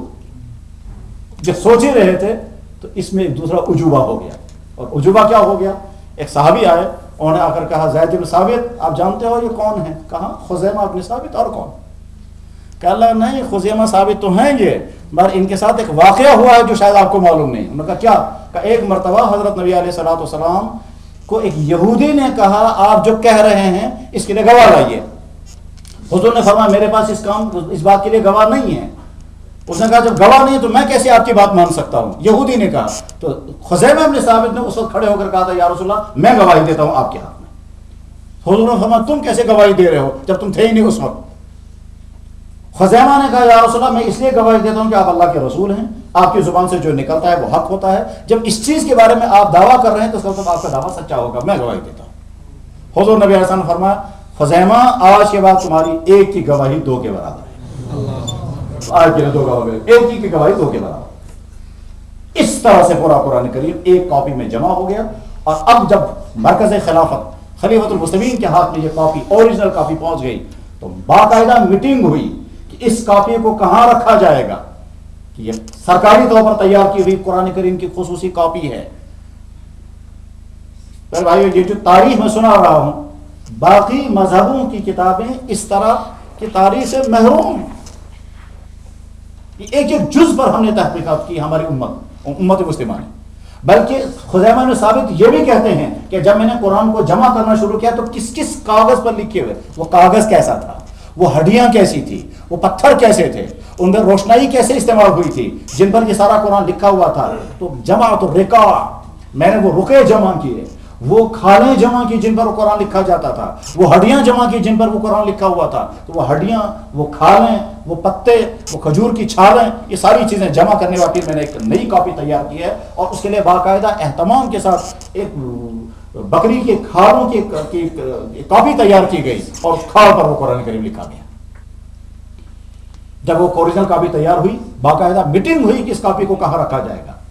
جب سوچ ہی رہے تھے تو اس میں ایک دوسرا عجوبہ ہو گیا۔ اور عجوبہ کیا ہو گیا؟ ایک صحابی آئے، انہوں نے آ کر کہا زید بن ثابت آپ جانتے ہو یہ کون ہے؟ کہا خزیمہ بن ثابت، اور کون؟ کہا اللہ نہیں خزیمہ ثابت تو ہیں یہ، مگر ان کے ساتھ ایک واقعہ ہوا ہے جو شاید آپ کو معلوم نہیں۔ انہوں نے کہا کیا؟ کہا ایک مرتبہ حضرت نبی علیہ الصلوۃ والسلام کو ایک یہودی نے کہا آپ جو کہہ رہے ہیں اس کے لیے گواہ لائیے۔ حضور نے فرمایا میرے پاس اس بات کے لیے گواہ نہیں ہے۔ اس نے کہا جب گواہ نہیں ہے تو میں کیسے آپ کی بات مان سکتا ہوں؟ یہودی نے کہا۔ تو خزیمہ بن ثابت نے اس وقت کھڑے ہو کر کہا تھا یا رسول اللہ میں گواہی دیتا ہوں آپ کے حق میں۔ حضور نے فرمایا تم کیسے گواہی دے رہے ہو جب تم تھے ہی نہیں اس وقت؟ خزیمہ نے کہا یا رسول اللہ میں اس لیے گواہی دیتا ہوں کہ آپ اللہ کے رسول ہیں، آپ کی زبان سے جو نکلتا ہے وہ حق ہوتا ہے، جب اس چیز کے بارے میں آپ دعویٰ کر رہے ہیں تو اس کا مطلب آپ کا دعویٰ سچا ہوگا، میں گواہی دیتا ہوں۔ حضور نبی علیہ السلام نے فرمایا خزیمہ آج کے بعد تمہاری ایک کی گواہی 2 کے برابر ہے۔ آج کے لیے 2 گواہ، ایک کی گواہی 2 کے برابر۔ اس طرح سے پورا قرآن کریم ایک کاپی میں جمع ہو گیا۔ اور اب جب مرکز خلافت خلیفۃ المسلمین کے ہاتھ میں یہ کاپی اوریجنل کاپی پہنچ گئی تو باقاعدہ میٹنگ ہوئی کہ اس کاپی کو کہاں رکھا جائے گا، کہ یہ سرکاری طور پر تیار کی ہوئی قرآن کریم کی خصوصی کاپی ہے۔ پھر بھائیو یہ جو تاریخ میں سنا رہا ہوں، باقی مذہبوں کی کتابیں اس طرح کی تاریخ سے محروم ہیں۔ ایک ایک جز پر ہم نے تحقیقات کی ہماری امت مسلمہ نے۔ بلکہ خزیمہ بن ثابت یہ بھی کہتے ہیں کہ جب میں نے قرآن کو جمع کرنا شروع کیا تو کس کس کاغذ پر لکھے ہوئے، وہ کاغذ کیسا تھا، وہ ہڈیاں کیسی تھی، وہ پتھر کیسے تھے، ان میں روشنائی کیسے استعمال ہوئی تھی جن پر یہ سارا قرآن لکھا ہوا تھا۔ تو جمع تو رکا، میں نے وہ رکے جمع کیے، وہ کھالیں جمع کی جن پر وہ قرآن لکھا جاتا تھا، وہ ہڈیاں جمع کی جن پر وہ قرآن لکھا ہوا تھا. تو وہ ہڈیاں، وہ کھالیں، وہ پتے، وہ کھجور کی چھالیں، یہ ساری چیزیں جمع کرنے والی میں نے ایک نئی کاپی تیار کی ہے، اور اس کے لیے باقاعدہ اہتمام کے ساتھ ایک بکری کے کھالوں کی کاپی تیار کی گئی، اور اس کھال پر وہ قرآن کریم لکھا گیا. جب وہ اوریجنل کاپی تیار ہوئی، باقاعدہ میٹنگ ہوئی کہ اس کاپی کو کہاں رکھا جائے گا.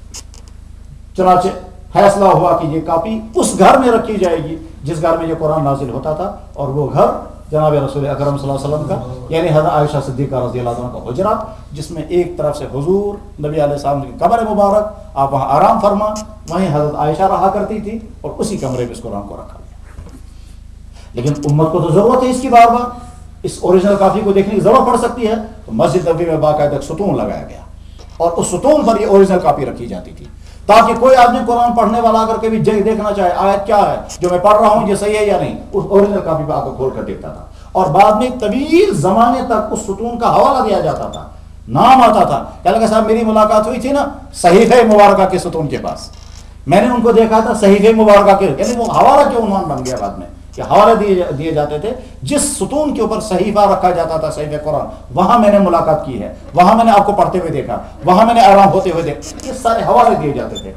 چنانچہ فیصلہ ہوا کہ یہ کاپی اس گھر میں رکھی جائے گی جس گھر میں یہ قرآن نازل ہوتا تھا، اور وہ گھر جناب رسول اکرم صلی اللہ علیہ وسلم کا، یعنی حضرت عائشہ صدیقہ رضی اللہ عنہ کا حجرہ، جس میں ایک طرف سے حضور نبی علیہ السلام کی قبر مبارک، آپ وہاں آرام فرما، وہیں حضرت عائشہ رہا کرتی تھی، اور اسی کمرے میں اس قرآن کو رکھا گیا. لیکن امت کو تو ضرورت ہے اس کی، بار بار اس اوریجنل کاپی کو دیکھنے کی ضرورت پڑ سکتی ہے، تو مسجد نبوی میں باقاعدہ ایک ستون لگایا گیا، اور اس ستون پر یہ اوریجنل کاپی رکھی جاتی تھی، تاکہ کوئی آدمی قرآن پڑھنے والا اگر کبھی دیکھنا چاہے آیت کیا ہے جو میں پڑھ رہا ہوں، یہ صحیح ہے یا نہیں، اس اوریجنل کاپی پہ آ کر کھول کر دیکھتا تھا. اور بعد میں طویل زمانے تک اس ستون کا حوالہ دیا جاتا تھا، نام آتا تھا کہ اللہ صاحب میری ملاقات ہوئی تھی نا صحیفہ مبارکہ کے ستون کے پاس، میں نے ان کو دیکھا تھا صحیفہ مبارکہ کے، یعنی وہ حوالہ کے عنوان بن گیا بعد میں کہ حوالے دیے جاتے تھے. جس ستون کے اوپر صحیفہ رکھا جاتا تھا صحیفہ قرآن، وہاں میں نے ملاقات کی ہے، وہاں میں نے آپ کو پڑھتے ہوئے دیکھا، وہاں میں نے آرام ہوتے ہوئے دیکھا، یہ سارے حوالے دیے جاتے تھے.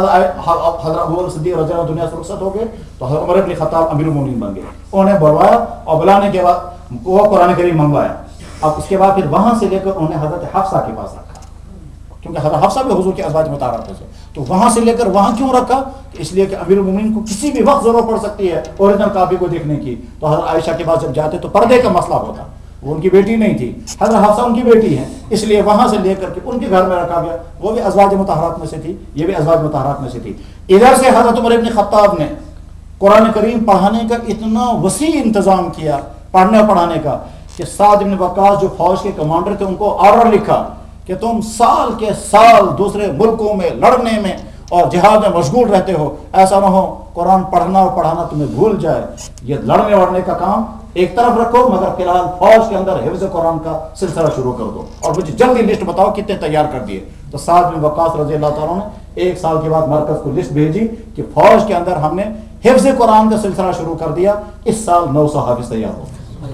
حضرت ابوبکر صدیق رضی اللہ عنہ دنیا سے رخصت ہو گئے تو حضرت عمر بن خطاب امیر المومنین بن گئے. انہوں نے بلوایا، اور بلانے کے بعد وہ قرآن کریم منگوایا. اب اس کے بعد پھر وہاں سے لے کر انہوں نے حضرت حفصہ کے پاس رکھا، کیونکہ حضرت حفصہ بھی حضور کے ازواج مطہرات میں سے، تو وہاں سے لے کر وہاں کیوں رکھا؟ اس لیے کہ امیر المومنین کو کسی بھی وقت ضرورت پڑ سکتی ہے اوریجنل کاپی کو دیکھنے کی. تو حضرت عائشہ کے پاس جب جاتے تو پردے کا مسئلہ ہوتا، وہ ان کی بیٹی نہیں تھی، حضرت حفصہ ان کی بیٹی ہیں، اس لیے وہاں سے لے کر کے ان کے گھر میں رکھا گیا. وہ بھی ازواج مطہرات میں سے تھی، یہ بھی ازواج مطہرات میں سے تھی. ادھر سے حضرت عمر بن خطاب نے قرآن کریم پڑھانے کا اتنا وسیع انتظام کیا، پڑھنے اور پڑھانے کا، کہ سعد بن وقاص جو فوج کے کمانڈر تھے ان کو آرڈر لکھا کہ تم سال کے سال دوسرے ملکوں میں لڑنے میں اور جہاد میں مشغول رہتے ہو، ایسا نہ ہو قرآن پڑھنا اور پڑھانا تمہیں بھول جائے. یہ لڑنے وڑنے کا کام ایک طرف رکھو، مگر فی الحال فوج کے اندر حفظ قرآن کا سلسلہ شروع کر دو، اور مجھے جلدی لسٹ بتاؤ کتنے تیار کر دیے. تو سعد بن وقاص رضی اللہ تعالیٰ نے 1 سال کے بعد مرکز کو لسٹ بھیجی کہ فوج کے اندر ہم نے حفظ قرآن کا سلسلہ شروع کر دیا، اس سال 900 حافظ تیار ہو.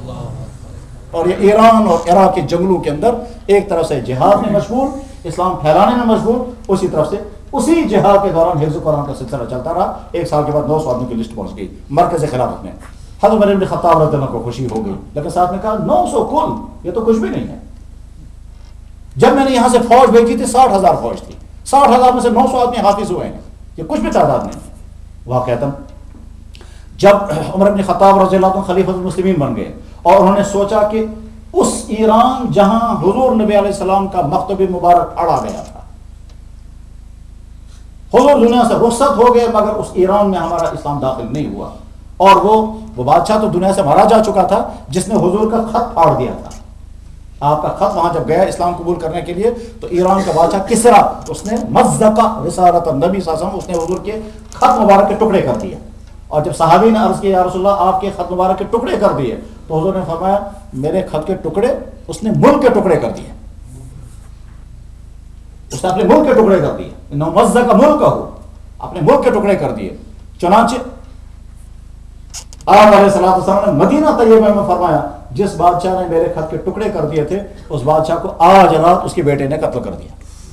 اور یہ ایران اور عراق کے جنگلوں کے اندر ایک طرف سے جہاد میں مشغول، اسلام پھیلانے میں مشغول، اسی طرف سے اسی جہاد کے دوران حفظ قرآن کا سلسلہ چلتا رہا. 1 سال کے بعد 900 آدمی کی لسٹ پہنچ گئی مرکز خلافت میں. حضرت عمر بن خطاب رضی اللہ عنہ کو خوشی ہو گئی، لیکن ساتھ میں کہا 900 کل، یہ تو کچھ بھی نہیں ہے. جب میں نے یہاں سے فوج بھیجی تھی 60,000 فوج تھی، 60,000 میں سے 900 آدمی حافظ ہوئے ہیں، یہ کچھ بھی تعداد نہیں. واقعتاً جب عمر بن خطاب رضی اللہ عنہ خلیفۃ المسلمین بن گئے، اور انہوں نے سوچا کہ اس ایران جہاں حضور نبی علیہ السلام کا مکتب مبارک اڑا گیا تھا، حضور دنیا سے رخصت ہو گئے، مگر اس ایران میں ہمارا اسلام داخل نہیں ہوا، اور وہ بادشاہ تو دنیا سے مارا جا چکا تھا جس نے حضور کا خط پھاڑ دیا تھا. آپ کا خط وہاں جب گیا اسلام قبول کرنے کے لیے تو ایران کا بادشاہ کسرا، اس نے مزقہ رسالت النبی صلی اللہ علیہ وسلم، اس نے حضور کے خط مبارک کے ٹکڑے کر دیے. اور جب صحابی نے عرض کیا یا رسول اللہ آپ کے خط مبارک کے ٹکڑے کر دیے، تو حضور نے فرمایا میرے خط کے ٹکڑے اس نے ملک کے ٹکڑے کر دیے، اس نے اپنے ملک کے ٹکڑے کر دیے، مزقہ ملک ہو، اپنے ملک کے ٹکڑے کر دیے. چنانچہ آپ علیہ السلام نے مدینہ طیبہ میں فرمایا جس بادشاہ نے میرے خط کے ٹکڑے کر دیے تھے اس بادشاہ کو آج رات اس کے بیٹے نے قتل کر دیا.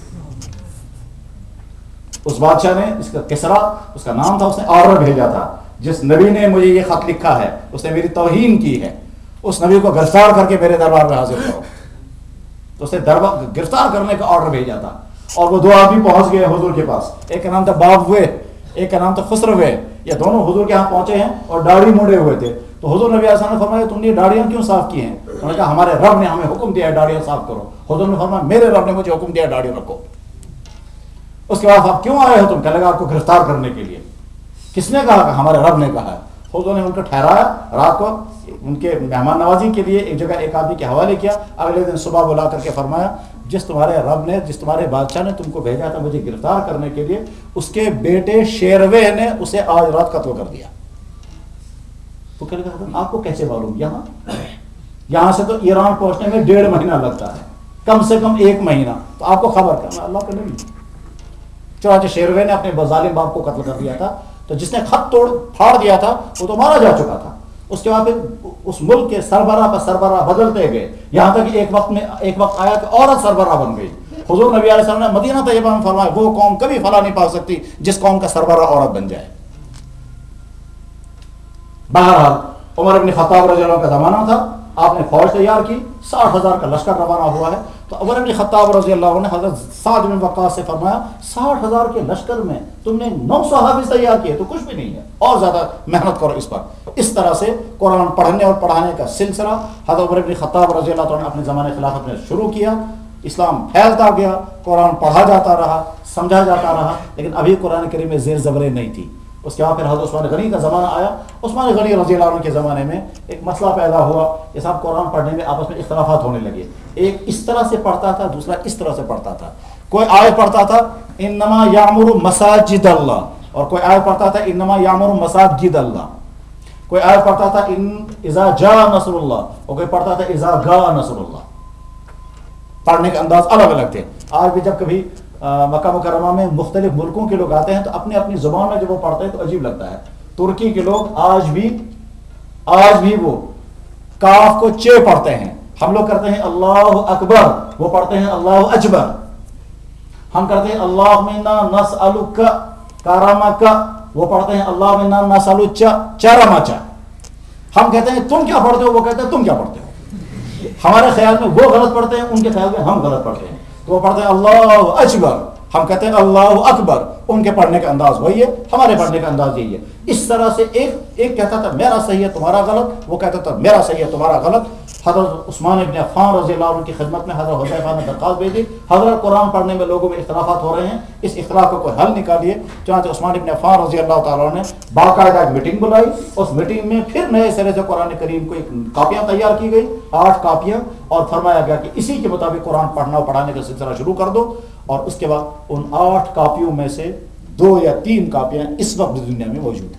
اس بادشاہ نے اس کا کسرا اس کا نام تھا، اس نے آرڈر بھیجا تھا جس نبی نے مجھے یہ خط لکھا ہے اس نے میری توہین کی ہے، اس نبی کو گرفتار کر کے میرے دربار میں حاضر کرو. تو اس نے گرفتار کرنے کا آرڈر بھیجا تھا. اور وہ 2 آدمی پہنچ گئے حضور کے پاس، ایک کا نام تھا باب ہوئے، ایک کا نام تھا خسرو ہوئے. یہ دونوں حضور کے ہاں پہنچے ہیں اور داڑھی موڑے ہوئے تھے. تو حضور نبی علیہ السلام نے فرمایا تم نے یہ داڑیاں کیوں صاف کی ہیں؟ انہوں نے کہا ہمارے رب نے ہمیں حکم دیا ہے داڑیاں صاف کرو. حضور نے فرمایا میرے رب نے مجھے حکم دیا ہے داڑھی رکھو. اس کے بعد آپ کیوں آئے ہو؟ تم کہنے لگا آپ کو گرفتار کرنے کے لیے. کس نے کہا؟ کہ ہمارے رب نے کہا ہے. حضور نے ان کو ٹھہرایا، رات کو ان کے مہمان نوازی کے لیے ایک جگہ ایک آدمی کے حوالے کیا. اگلے دن صبح بلا کر کے فرمایا جس تمہارے رب نے جس تمہارے بادشاہ نے تم کو بھیجا تھا مجھے گرفتار کرنے کے لیے، اس کے بیٹے شیروے نے اسے آج رات قتل کر دیا. تو کہنے لگا آپ کو کیسے معلوم؟ یہاں سے تو ایران پہنچنے میں 1.5 مہینہ لگتا ہے، کم سے کم 1 مہینہ، تو آپ کو خبر کرنا اللہ کا نبی. چنانچہ شیروے نے اپنے ظالم باپ کو قتل کر دیا تھا. تو جس نے خط توڑ پھاڑ دیا تھا وہ تو مارا جا چکا تھا. اس کے بعد پھر اس ملک کے سربراہ پر سربراہ بدلتے گئے یہاں تک کہ ایک وقت آیا کہ عورت سربراہ بن گئی. حضور نبی علیہ السلام نے مدینہ طیبہ میں فرمایا وہ قوم کبھی فلاح نہیں پا سکتی جس قوم کا سربراہ عورت بن جائے. بہرحال عمر بن خطاب رضی اللہ عنہ کا زمانہ تھا, آپ نے فوج تیار کی, 60,000 کا لشکر روانہ ہوا ہے. تو عمر بن خطاب رضی اللہ عنہ نے حضرت سعد بن وقاص سے فرمایا 60,000 کے لشکر میں تم نے 900 حافظ تیار کیے تو کچھ بھی نہیں ہے, اور زیادہ محنت کرو اس پر. اس طرح سے قرآن پڑھنے اور پڑھانے کا سلسلہ حضرت عمر بن خطاب رضی اللہ عنہ نے اپنے زمانے خلافت میں شروع کیا. اسلام پھیلتا گیا, قرآن پڑھا جاتا رہا, سمجھا جاتا رہا, لیکن ابھی قرآن کریم میں زیر زبریں نہیں تھی. اس کے بعد پھر حضرت عثمان غنی کا زمانہ آیا. عثمان غنی رضی اللہ عنہ کے زمانے میں ایک مسئلہ پیدا ہوا کہ صاحب قرآن پڑھنے میں آپس میں اختلافات ہونے لگے. ایک اس طرح سے پڑھتا تھا, دوسرا اس طرح سے پڑھتا تھا. کوئی آیت پڑھتا تھا انما یعمر مساجد اللہ, اور کوئی آیت پڑھتا تھا انما یعمر مساجد اللہ. کوئی آیت پڑھتا تھا اذا جاء نصر اللہ, اور کوئی پڑھتا تھا اذا غا نصر اللہ. پڑھنے کے انداز الگ الگ تھے. آج بھی جب کبھی مکہ مکرمہ میں مختلف ملکوں کے لوگ آتے ہیں تو اپنی اپنی زبان میں جب وہ پڑھتے ہیں تو عجیب لگتا ہے. ترکی کے لوگ آج بھی وہ کاف کو چے پڑھتے ہیں. ہم لوگ کرتے ہیں اللہ اکبر, وہ پڑھتے ہیں اللہ اجبر. ہم کرتے ہیں اللہ منا نسألک کرمک, وہ پڑھتے ہیں اللہ منا نسألک چرمچ. ہم کہتے ہیں تم کیا پڑھتے ہو, وہ کہتے ہیں تم کیا پڑھتے ہو. ہمارے خیال میں وہ غلط پڑھتے ہیں, ان کے خیال میں ہم غلط پڑھتے ہیں. تو وہ پڑھتے ہیں اللہ اکبر, ہم کہتے ہیں اللہ اکبر. ان کے پڑھنے کا انداز وہی ہے, ہمارے پڑھنے کا انداز یہی ہے. اس طرح سے ایک کہتا تھا میرا صحیح ہے تمہارا غلط, وہ کہتا تھا میرا صحیح ہے تمہارا غلط. حضرت عثمان ابن عفان رضی اللہ عنہ کی خدمت میں حضرت حذیفہ نے درخواست بھیجی, حضرت قرآن پڑھنے میں لوگوں میں اختلافات ہو رہے ہیں, اس اختلاف کو کوئی حل نکالیے. چنانچہ عثمان ابن عفان رضی اللہ تعالیٰ عنہ نے باقاعدہ ایک میٹنگ بلائی. اس میٹنگ میں پھر نئے سرے سے قرآن کریم کو ایک کاپیاں تیار کی گئی, 8 کاپیاں, اور فرمایا گیا کہ اسی کے مطابق قرآن پڑھنا اور پڑھانے کا سلسلہ شروع کر دو. اور اس کے بعد ان 8 کاپیوں میں سے 2 یا 3 کاپیاں اس وقت دنیا میں موجود ہیں.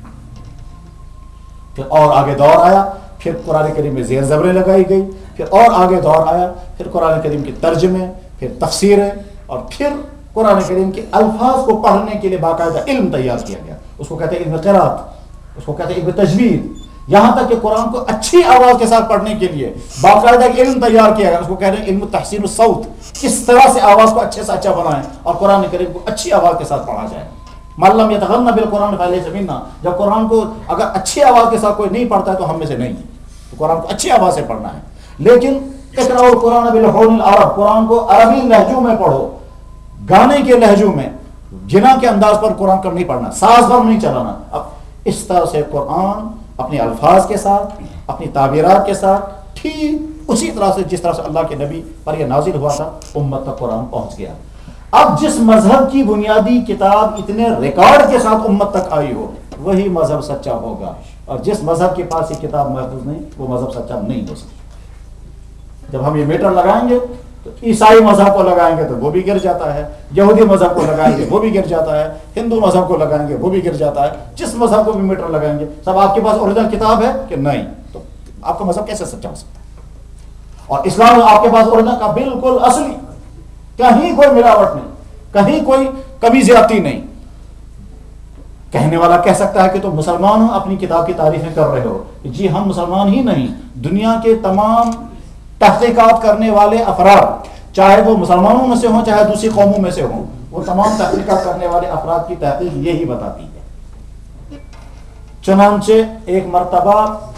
پھر اور آگے دور آیا, پھر قرآن کریم میں زیر زبریں لگائی گئی. پھر اور آگے دور آیا, پھر قرآن کریم کے ترجمے, پھر تفسیریں, اور پھر قرآن کریم کے الفاظ کو پڑھنے کے لیے باقاعدہ علم تیار کیا گیا. اس کو کہتے ہیں علم قرات, اس کو کہتے ہیں علم تجوید. یہاں تک کہ قرآن کو اچھی آواز کے ساتھ پڑھنے کے لیے باقاعدہ علم تیار کیا گیا. اس کو کہتے ہیں علم تحسین الصوت, کس طرح سے آواز کو اچھے سے اچھا بنائیں اور قرآن کریم کو اچھی آواز کے ساتھ پڑھا جائے. معلم یتغنى بالقرآن فلیس منا, جب قرآن کو اگر اچھی آواز کے ساتھ کوئی نہیں پڑھتا ہے تو ہم میں سے نہیں ہے. تو قرآن کو اچھی آواز سے پڑھنا ہے. لیکن اقرأوا القرآن بلحون العرب, قرآن کو عربی لہجوں میں پڑھو, گانے کے لہجوں میں, جنا کے انداز پر قرآن کو نہیں پڑھنا, ساز پر نہیں چلانا. اب اس طرح سے قرآن اپنے الفاظ کے ساتھ, اپنی تعبیرات کے ساتھ, ٹھیک اسی طرح سے جس طرح سے اللہ کے نبی پر یہ نازل ہوا تھا امت تک قرآن پہنچ گیا. اب جس مذہب کی بنیادی کتاب اتنے ریکارڈ کے ساتھ امت تک آئی ہو وہی مذہب سچا ہوگا, اور جس مذہب کے پاس یہ کتاب محفوظ نہیں وہ مذہب سچا نہیں ہو سکتا. جب ہم یہ میٹر لگائیں گے تو عیسائی مذہب کو لگائیں گے تو وہ بھی گر جاتا ہے, یہودی مذہب کو لگائیں گے وہ بھی گر جاتا ہے, ہندو مذہب کو لگائیں گے وہ بھی گر جاتا ہے. جس مذہب کو بھی میٹر لگائیں گے, سب آپ کے پاس اوریجنل کتاب ہے کہ نہیں, تو آپ کا مذہب کیسے سچا ہو سکتا ہے. اور اسلام میں آپ کے پاس اوریجنل کا بالکل اصلی, کہیں کوئی ملاوٹ نہیں, کہیں کوئی کمی زیادتی نہیں. کہنے والا کہہ سکتا ہے کہ تم مسلمان ہو, اپنی کتاب کی تعریفیں کر رہے ہو. جی ہم مسلمان ہی نہیں, دنیا کے تمام تحقیقات کرنے والے افراد, چاہے وہ مسلمانوں میں سے ہوں چاہے دوسری قوموں میں سے ہوں, وہ تمام تحقیقات کرنے والے افراد کی تحقیق یہی بتاتی ہے. چنانچہ ایک مرتبہ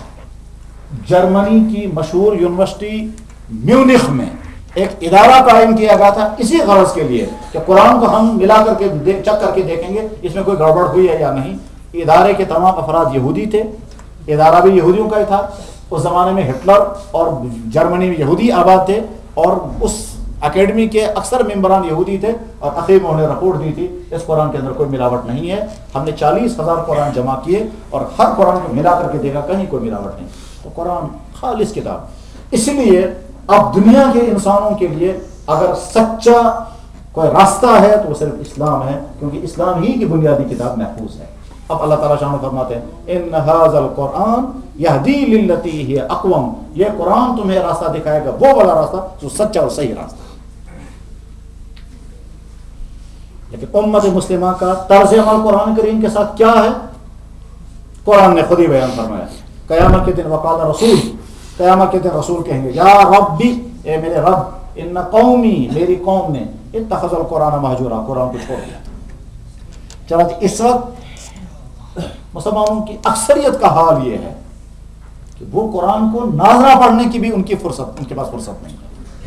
جرمنی کی مشہور یونیورسٹی میونخ میں ایک ادارہ قائم کیا گیا تھا اسی غرض کے لیے کہ قرآن کو ہم ملا کر کے چیک کر کے دیکھیں گے اس میں کوئی گڑبڑ ہوئی ہے یا نہیں. ادارے کے تمام افراد یہودی تھے, ادارہ بھی یہودیوں کا ہی تھا. اس زمانے میں ہٹلر اور جرمنی میں یہودی آباد تھے, اور اس اکیڈمی کے اکثر ممبران یہودی تھے. اور اخیر میں انہیں رپورٹ دی تھی اس قرآن کے اندر کوئی ملاوٹ نہیں ہے. ہم نے 40,000 قرآن جمع کیے اور ہر قرآن کو ملا کر کے دیکھا, کہیں کوئی ملاوٹ نہیں. تو قرآن خالص کتاب. اس لیے اب دنیا کے انسانوں کے لیے اگر سچا کوئی راستہ ہے تو وہ صرف اسلام ہے, کیونکہ اسلام ہی کی بنیادی کتاب محفوظ ہے. اب اللہ تعالیٰ شان فرماتے ہیں ان ھذا القرآن یہدی للتی ہی اقوم, یہ قرآن تمہیں راستہ دکھائے گا وہ والا راستہ جو سچا اور صحیح راستہ. لیکن امت مسلمہ کا طرز عمل قرآن کریم کے ساتھ کیا ہے؟ قرآن نے خود ہی بیان فرمایا. قیامت کے دن وقال رسول، قیامت کے دن رسول کہیں گے یا ربی، اے میرے رب، ان قومی، میری قوم نے اتخذ القرآن مہجورا، قرآن کو چھوڑ دیا. چنانچہ اس وقت مسلمانوں کی اکثریت کا حال یہ ہے کہ وہ قرآن کو ناظرہ پڑھنے کی بھی ان کے پاس فرصت نہیں ہے.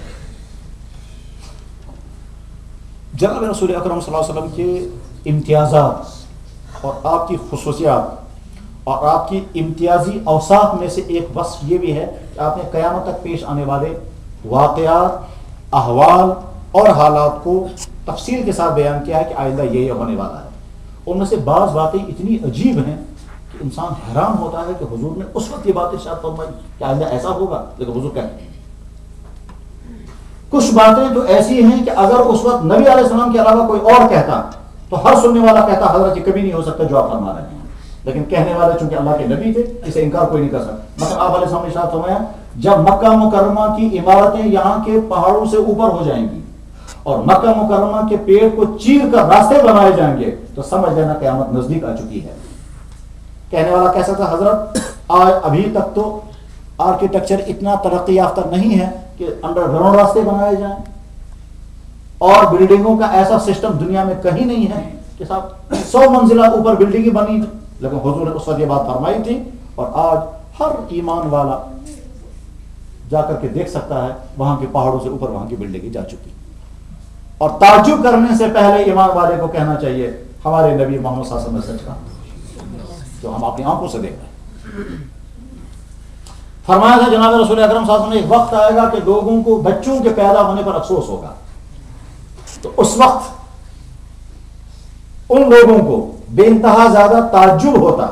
جناب رسول اکرم صلی اللہ علیہ وسلم کے امتیازات اور آپ کی خصوصیات اور آپ کی امتیازی اوصاف میں سے ایک وصف یہ بھی ہے کہ آپ نے قیامت تک پیش آنے والے واقعات، احوال اور حالات کو تفصیل کے ساتھ بیان کیا ہے کہ آئندہ یہ ہونے والا ہے. ان میں سے بعض باتیں اتنی عجیب ہیں کہ انسان حیران ہوتا ہے کہ حضور نے اس وقت یہ بات ارشاد فرمائی کہ آئندہ ایسا ہوگا، لیکن حضور کہتے ہیں. کچھ باتیں تو ایسی ہیں کہ اگر اس وقت نبی علیہ السلام کے علاوہ کوئی اور کہتا تو ہر سننے والا کہتا حضرت یہ کبھی نہیں ہو سکتا جو آپ فرما رہے ہیں، لیکن کہنے والے چونکہ اللہ کے نبی تھے اسے انکار کوئی نہیں کر سکتا. مثلا آپ علیہ السلام نے ارشاد فرمایا جب مکہ مکرمہ کی عمارتیں یہاں کے پہاڑوں سے اوپر ہو جائیں گی اور مکہ مکرمہ کے پیڑ کو چیر کر راستے بنائے جائیں گے تو سمجھ لینا قیامت نزدیک آ چکی ہے. کہنے والا کہہ سکتا حضرت آج ابھی تک تو آرکیٹیکچر اتنا ترقی یافتہ نہیں ہے کہ انڈر گراؤنڈ راستے بنائے جائیں، اور بلڈنگوں کا ایسا سسٹم دنیا میں کہیں نہیں ہے کہ صاحب 100 منزلہ اوپر بلڈنگیں بنی، لیکن حضور نے اس وقت یہ بات فرمائی تھی. اور آج ہر ایمان والا جا کر کے دیکھ سکتا ہے وہاں کے پہاڑوں سے اوپر وہاں کی بلڈنگیں جا چکی. اور تعجب کرنے سے پہلے ایمان والے کو کہنا چاہیے ہمارے نبی محمد صلی اللہ علیہ وسلم نے سچ کہا جو ہم اپنی آنکھوں سے دیکھ رہے ہیں. فرمایا تھا جناب رسول اکرم صلی اللہ علیہ وسلم ایک وقت آئے گا کہ لوگوں کو بچوں کے پیدا ہونے پر افسوس ہوگا. تو اس وقت ان لوگوں کو بے انتہا زیادہ تعجب ہوتا،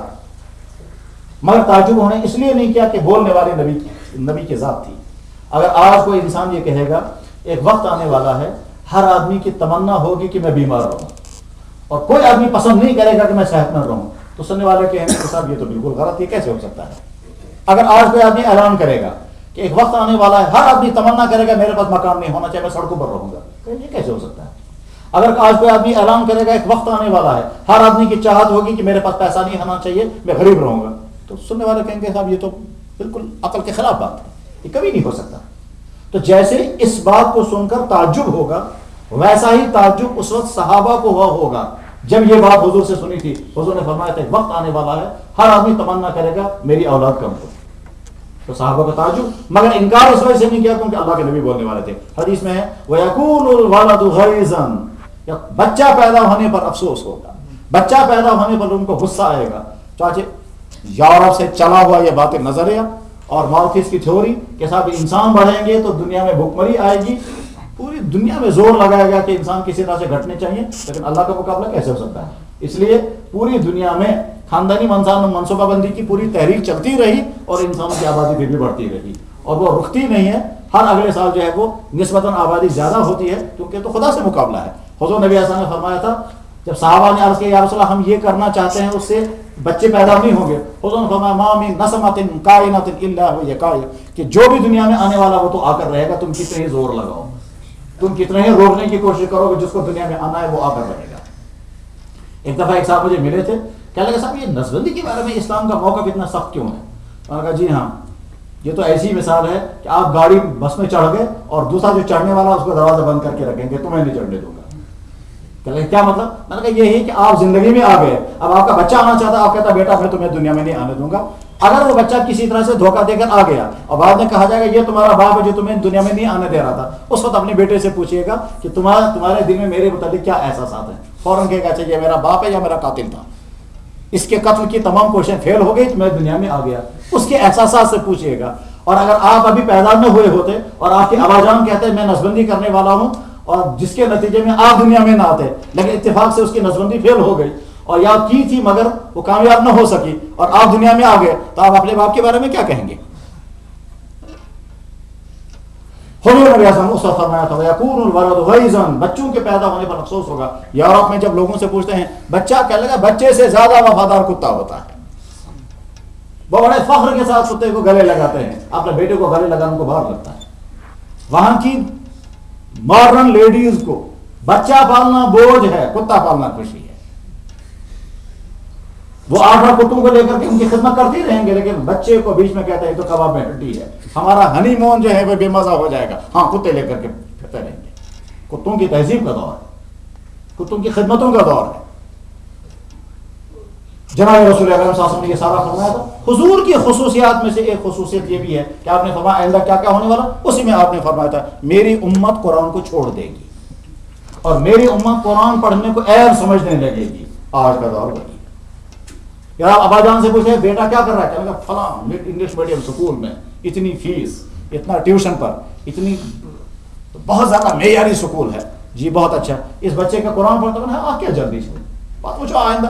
مگر تعجب انہوں نے اس لیے نہیں کیا کہ بولنے والے نبی کی ذات تھی. اگر آج کوئی انسان یہ کہے گا ایک وقت آنے والا ہے ہر آدمی کی تمنا ہوگی کہ میں بیمار رہوں اور کوئی آدمی پسند نہیں کرے گا کہ میں صحت مند رہوں، تو سننے والے کہیں گے کہ صاحب یہ تو بالکل غلط، یہ کیسے ہو سکتا ہے. اگر آج کوئی آدمی اعلان کرے گا کہ ایک وقت آنے والا ہے ہر آدمی تمنا کرے گا میرے پاس مکان نہیں ہونا چاہیے میں سڑکوں پر رہوں گا، یہ کیسے ہو سکتا ہے. اگر آج کوئی آدمی اعلان کرے گا ایک وقت آنے والا ہے ہر آدمی کی چاہت ہوگی کہ میرے پاس پیسہ نہیں ہونا چاہیے میں غریب رہوں گا، تو سننے والے کہیں گے صاحب یہ تو بالکل عقل کے خلاف بات ہے، یہ کبھی نہیں ہو سکتا. تو جیسے اس بات کو سن کر تعجب ہوگا ویسا ہی تعجب اس وقت صحابہ کو ہوا ہوگا جب یہ بات حضور سے سنی تھی. حضور نے فرمایا تھا ایک وقت آنے والا ہے ہر آدمی تمنا کرے گا میری اولاد کم ہو. تو صحابہ کا تعجب، مگر انکار اس وجہ سے نہیں کیا کیونکہ اللہ کے نبی بولنے والے تھے. حدیث میں ہے وَيَكُونُ الْوَلَدُ غَيْظًا، بچہ پیدا ہونے پر افسوس ہوگا، بچہ پیدا ہونے پر ان کو غصہ آئے گا. چاچے یورپ سے چلا ہوا یہ باتیں نظریہ اور مالتھس کی تھیوری کہ صاحب انسان بڑھیں گے تو دنیا میں بھوکمری آئے گی، پوری دنیا میں زور لگایا گیا کہ انسان کسی طرح سے گھٹنے چاہیے، لیکن اللہ کا مقابلہ کیسے ہو سکتا ہے. اس لیے پوری دنیا میں خاندانی منصوبہ بندی کی پوری تحریک چلتی رہی اور انسانوں کی آبادی پھر بھی بڑھتی رہی اور وہ رکتی نہیں ہے. ہر اگلے سال جو ہے وہ نسبتاً آبادی زیادہ ہوتی ہے کیونکہ تو خدا سے مقابلہ ہے. حضور نبی اعظم نے فرمایا تھا جب صحابہ نے عرض کیا یا رسول اللہ ہم یہ کرنا چاہتے ہیں اس سے بچے پیدا نہیں ہوں گے. حضور نے فرمایا ما من نسمۃ کائنۃ الا هو یقع، کہ جو بھی دنیا میں آنے والا وہ تو آ کر رہے گا، تم کتنے ہی زور لگاؤ، تم کتنے ہی روکنے کی کوشش کرو گے، جس کو دنیا میں آنا ہے وہ آ کر رہے گا. ایک دفعہ ایک صاحب مجھے ملے تھے، کہنے لگے صاحب یہ نسبندی کے بارے میں اسلام کا موقف اتنا سخت کیوں ہے؟ میں نے کہا جی ہاں یہ تو ایسی مثال ہے کہ آپ گاڑی بس میں چڑھ گئے اور دوسرا جو چڑھنے والا اس کو دروازہ بند کر کے رکھیں گے تمہیں نہیں چڑھنے دوں گا. کہنے لگے کیا مطلب؟ میں نے کہا یہی کہ آپ زندگی میں آ گئے، اب آپ کا بچہ آنا چاہتا ہے، آپ کہتا بیٹا میں تمہیں دنیا میں نہیں آنے دوں گا. اگر وہ بچہ کسی طرح سے دھوکہ دے کر آ گیا اور بعد میں کہا جائے گا یہ تمہارا باپ ہے جو تمہیں دنیا میں نہیں آنے دے رہا تھا، اس وقت اپنے بیٹے سے پوچھیے گا کہ تمہارے دل میں میرے متعلق کیا احساسات ہیں. فوراً کہے گا اچھا یہ میرا باپ ہے یا میرا قاتل تھا، اس کے قتل کی تمام کوششیں فیل ہو گئی تو میں دنیا میں آ گیا. اس کے احساسات سے پوچھیے گا. اور اگر آپ ابھی پیدا نہ ہوئے ہوتے اور آپ کے ابا جان کہتے ہیں میں نسبندی کرنے والا ہوں اور جس کے نتیجے میں آپ دنیا میں نہ آتے، لیکن اتفاق سے اس کی نسبندی فیل ہو گئی اور یا کی تھی مگر وہ کامیاب نہ ہو سکی اور آپ دنیا میں آ گئے، تو آپ اپنے باپ کے بارے میں کیا کہیں گے؟ حضور نے اس وقت فرمایا تھا وَيَكُونُ الْوَلَدُ غَيْظًا، بچوں کے پیدا ہونے پر افسوس ہوگا. یورپ میں جب لوگوں سے پوچھتے ہیں بچہ کہنے لگا بچے سے زیادہ وفادار کتا ہوتا ہے. وہ بڑے فخر کے ساتھ کتے کو گلے لگاتے ہیں، اپنے بیٹے کو گلے لگانے کو باہر لگتا ہے. وہاں کی ماڈرن لیڈیز کو بچہ پالنا بوجھ ہے، کتا پالنا خوشی ہے۔ وہ 8 کتوں کو لے کر کے ان کی خدمت کرتے رہیں گے، لیکن بچے کو بیچ میں کہتا ہے یہ تو کباب میں ہڈی ہے، ہمارا ہنی مون جو ہے وہ بے مزہ ہو جائے گا، ہاں کتے لے کر کے پھرتے رہیں گے۔ کتوں کی تہذیب کا دور ہے، کتوں کی خدمتوں کا دور ہے۔ جناب رسول اکرم صلی اللہ علیہ وسلم نے یہ سارا فرمایا تھا۔ حضور کی خصوصیات میں سے ایک خصوصیت یہ بھی ہے کہ آپ نے فرمایا آئندہ کیا کیا ہونے والا، اسی میں آپ نے فرمایا تھا میری امت قرآن کو چھوڑ دے گی اور میری امت قرآن پڑھنے کو عیب سمجھنے لگے گی۔ آج کا دور وہی ہے۔ یار ابا جان سے پوچھے بیٹا کیا کر رہا ہے، کہنے لگا فلاں انگلش میڈیم اسکول میں، اتنی فیس، اتنا ٹیوشن پر، اتنی بہت زیادہ معیاری اسکول ہے۔ جی بہت اچھا، اس بچے کا قرآن پڑھتا ہے، آپ کیا جلدی سے بات پوچھو آئندہ۔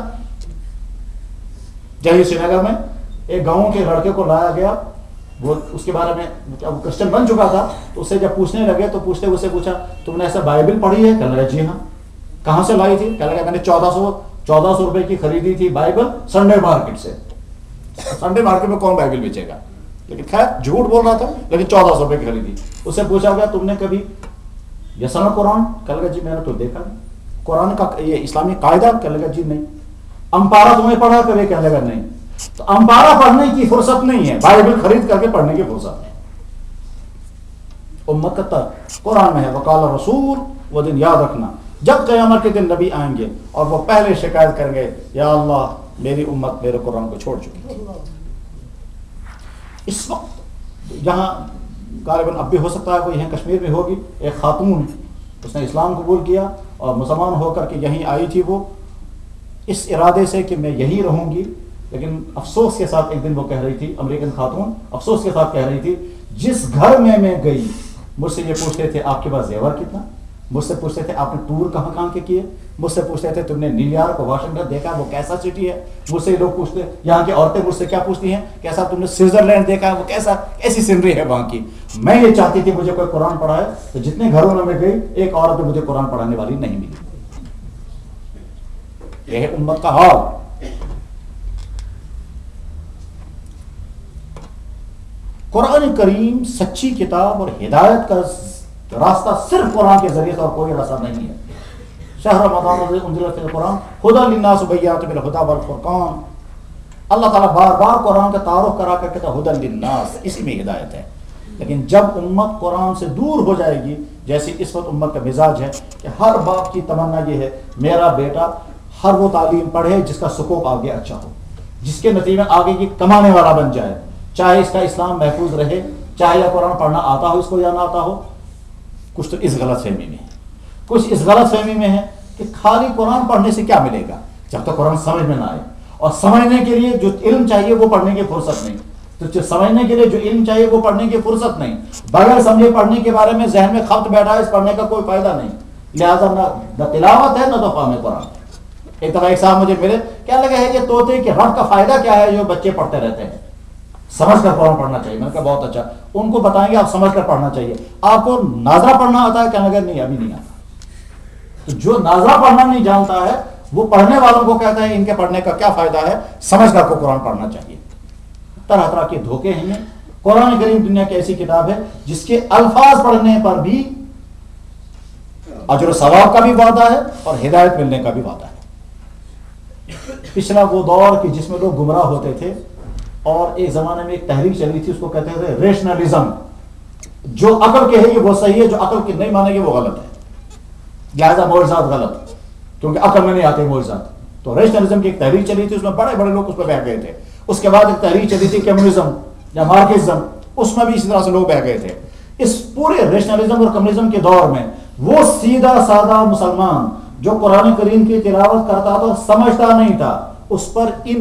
جب سری نگر میں ایک گاؤں کے لڑکے کو لایا گیا، وہ اس کے بارے میں وہ کرسچن بن چکا تھا، تو اس سے جب پوچھنے لگے تو پوچھتے اسے پوچھا تم نے ایسا بائبل پڑھی ہے؟ کہنے لگا جی ہاں۔ کہاں سے لائی تھی؟ کہنے لگا میں نے 1400 روپے کی خریدی تھی بائبل سنڈے مارکیٹ سے۔ سنڈے مارکیٹ میں کون بائبل بیچے گا، لیکن خیر جھوٹ بول رہا تھا، لیکن 1400 روپے کی خریدی۔ اس سے پوچھا گیا تم نے کبھی یسنا قرآن؟ کہنے لگا جی میں نے تو دیکھا نہیں۔ قرآن کا یہ اسلامی قاعدہ؟ کہنے لگا جی نہیں۔ امپارہ تمہیں پڑھا کبھی؟ کہنے لگا نہیں۔ تو امپارہ پڑھنے کی فرصت نہیں ہے، بائبل خرید کر کے پڑھنے کی فرصت ہے۔ امت کا ترک قرآن میں ہے، وقال رسول، وہ دن یاد رکھنا جب قیامت کے دن نبی آئیں گے اور وہ پہلے شکایت کریں گے یا اللہ میری امت میرے قرآن کو چھوڑ چکی تھی۔ اس وقت یہاں غالباً اب بھی ہو سکتا ہے کوئی یہاں کشمیر میں ہوگی، ایک خاتون اس نے اسلام قبول کیا اور مسلمان ہو کر کے یہیں آئی تھی، وہ اس ارادے سے کہ میں یہی رہوں گی، لیکن افسوس کے ساتھ ایک دن وہ کہہ رہی تھی، امریکن خاتون افسوس کے ساتھ کہہ رہی تھی جس گھر میں گئی مجھ سے یہ پوچھتے تھے آپ کے پاس زیور کتنا، مجھ سے پوچھتے تھے آپ نے ٹور کہاں کہاں کے کیے، مجھ سے پوچھتے تھے تم نے نیو یارک واشنگٹن دیکھا وہ کیسا سٹی ہے، مجھ سے لوگ پوچھتے یہاں کی عورتیں مجھ سے کیا پوچھتی ہیں کیسا تم نے سوئٹزرلینڈ دیکھا ہے وہ کیسی سینری ہے وہاں کی۔ میں یہ چاہتی تھی مجھے کوئی قرآن پڑھائے، تو جتنے گھروں میں گئی ایک عورت مجھے قرآن پڑھانے والی نہیں ملی۔ یہ ہے امت کا حال۔ قرآن کریم سچی کتاب اور ہدایت کا راستہ صرف قرآن کے ذریعے سے اور کوئی راستہ نہیں ہے۔ شہر رمضان انزل فیہ القرآن ھدی للناس وبیینات من الھدی والفرقان۔ اللہ تعالیٰ بار بار قرآن کا تعارف کرا کر کہتا ہے ھدی للناس، اسی میں ہدایت ہے۔ لیکن جب امت قرآن سے دور ہو جائے گی، جیسے اس وقت امت کا مزاج ہے کہ ہر باپ کی تمنا یہ ہے میرا بیٹا ہر وہ تعلیم پڑھے جس کا سکوپ آگے اچھا ہو، جس کے نتیجے میں آگے کی کمانے والا بن جائے، چاہے اس کا اسلام محفوظ رہے، چاہے یا قرآن پڑھنا آتا ہو اس کو یا نہ آتا ہو۔ کچھ تو اس غلط فہمی میں ہے، کچھ اس غلط فہمی میں ہے کہ خالی قرآن پڑھنے سے کیا ملے گا جب تک قرآن سمجھ میں نہ آئے، اور سمجھنے کے لیے جو علم چاہیے وہ پڑھنے کی فرصت نہیں، تو سمجھنے کے لیے جو علم چاہیے وہ پڑھنے کی فرصت نہیں، بغیر سمجھے پڑھنے کے بارے میں ذہن میں خبط بیٹھا ہے، اس پڑھنے کا کوئی فائدہ نہیں، لہٰذا نہ تلاوت ہے نہ تو فہم قرآن۔ ایک دفعہ ایک صاحب مجھے ملے، کیا لگا ہے یہ طوطے کے رٹ کا فائدہ کیا ہے جو بچے پڑھتے رہتے ہیں، سمجھ کر قرآن پڑھنا چاہیے۔ میں نے کہا بہت اچھا، ان کو بتائیں گے آپ سمجھ کر پڑھنا چاہیے۔ آپ کو ناظرہ پڑھنا آتا ہے؟ کہنے لگا نہیں ابھی نہیں آتا۔ تو جو ناظرہ پڑھنا نہیں جانتا ہے وہ پڑھنے والوں کو کہتا ہے ان کے پڑھنے کا کیا فائدہ ہے، سمجھ کر کو قرآن پڑھنا چاہیے۔ طرح طرح کے دھوکے ہیں۔ قرآن کریم دنیا کی ایسی کتاب ہے جس کے الفاظ پڑھنے پر بھی اجر و ثواب کا بھی وعدہ ہے اور ہدایت ملنے کا بھی وعدہ ہے۔ پچھلا وہ دور کہ جس میں لوگ گمراہ ہوتے تھے، اور ایک زمانے میں ایک تحریک چلی تھی، اس کو کہتے تھے ریشنلزم، جو عقل کہے گی وہ صحیح ہے، جو عقل کی نہیں مانے گی وہ غلط ہے، لہذا معجزات غلط کیونکہ عقل میں نہیں آتے معجزات۔ تو ریشنلزم کی ایک تحریک چلی تھی، اس میں بڑے بڑے لوگ اس پہ بہہ گئے تھے۔ اس کے بعد ایک تحریک چلی تھی کمیونزم یا مارکسزم، اس میں بھی اسی طرح سے لوگ بہہ گئے تھے۔ اس پورے ریشنلزم اور کمیونزم کے دور میں وہ سیدھا سادہ مسلمان جو قرآن کریم کی تلاوت کرتا تھا سمجھتا نہیں تھا، اس پر ان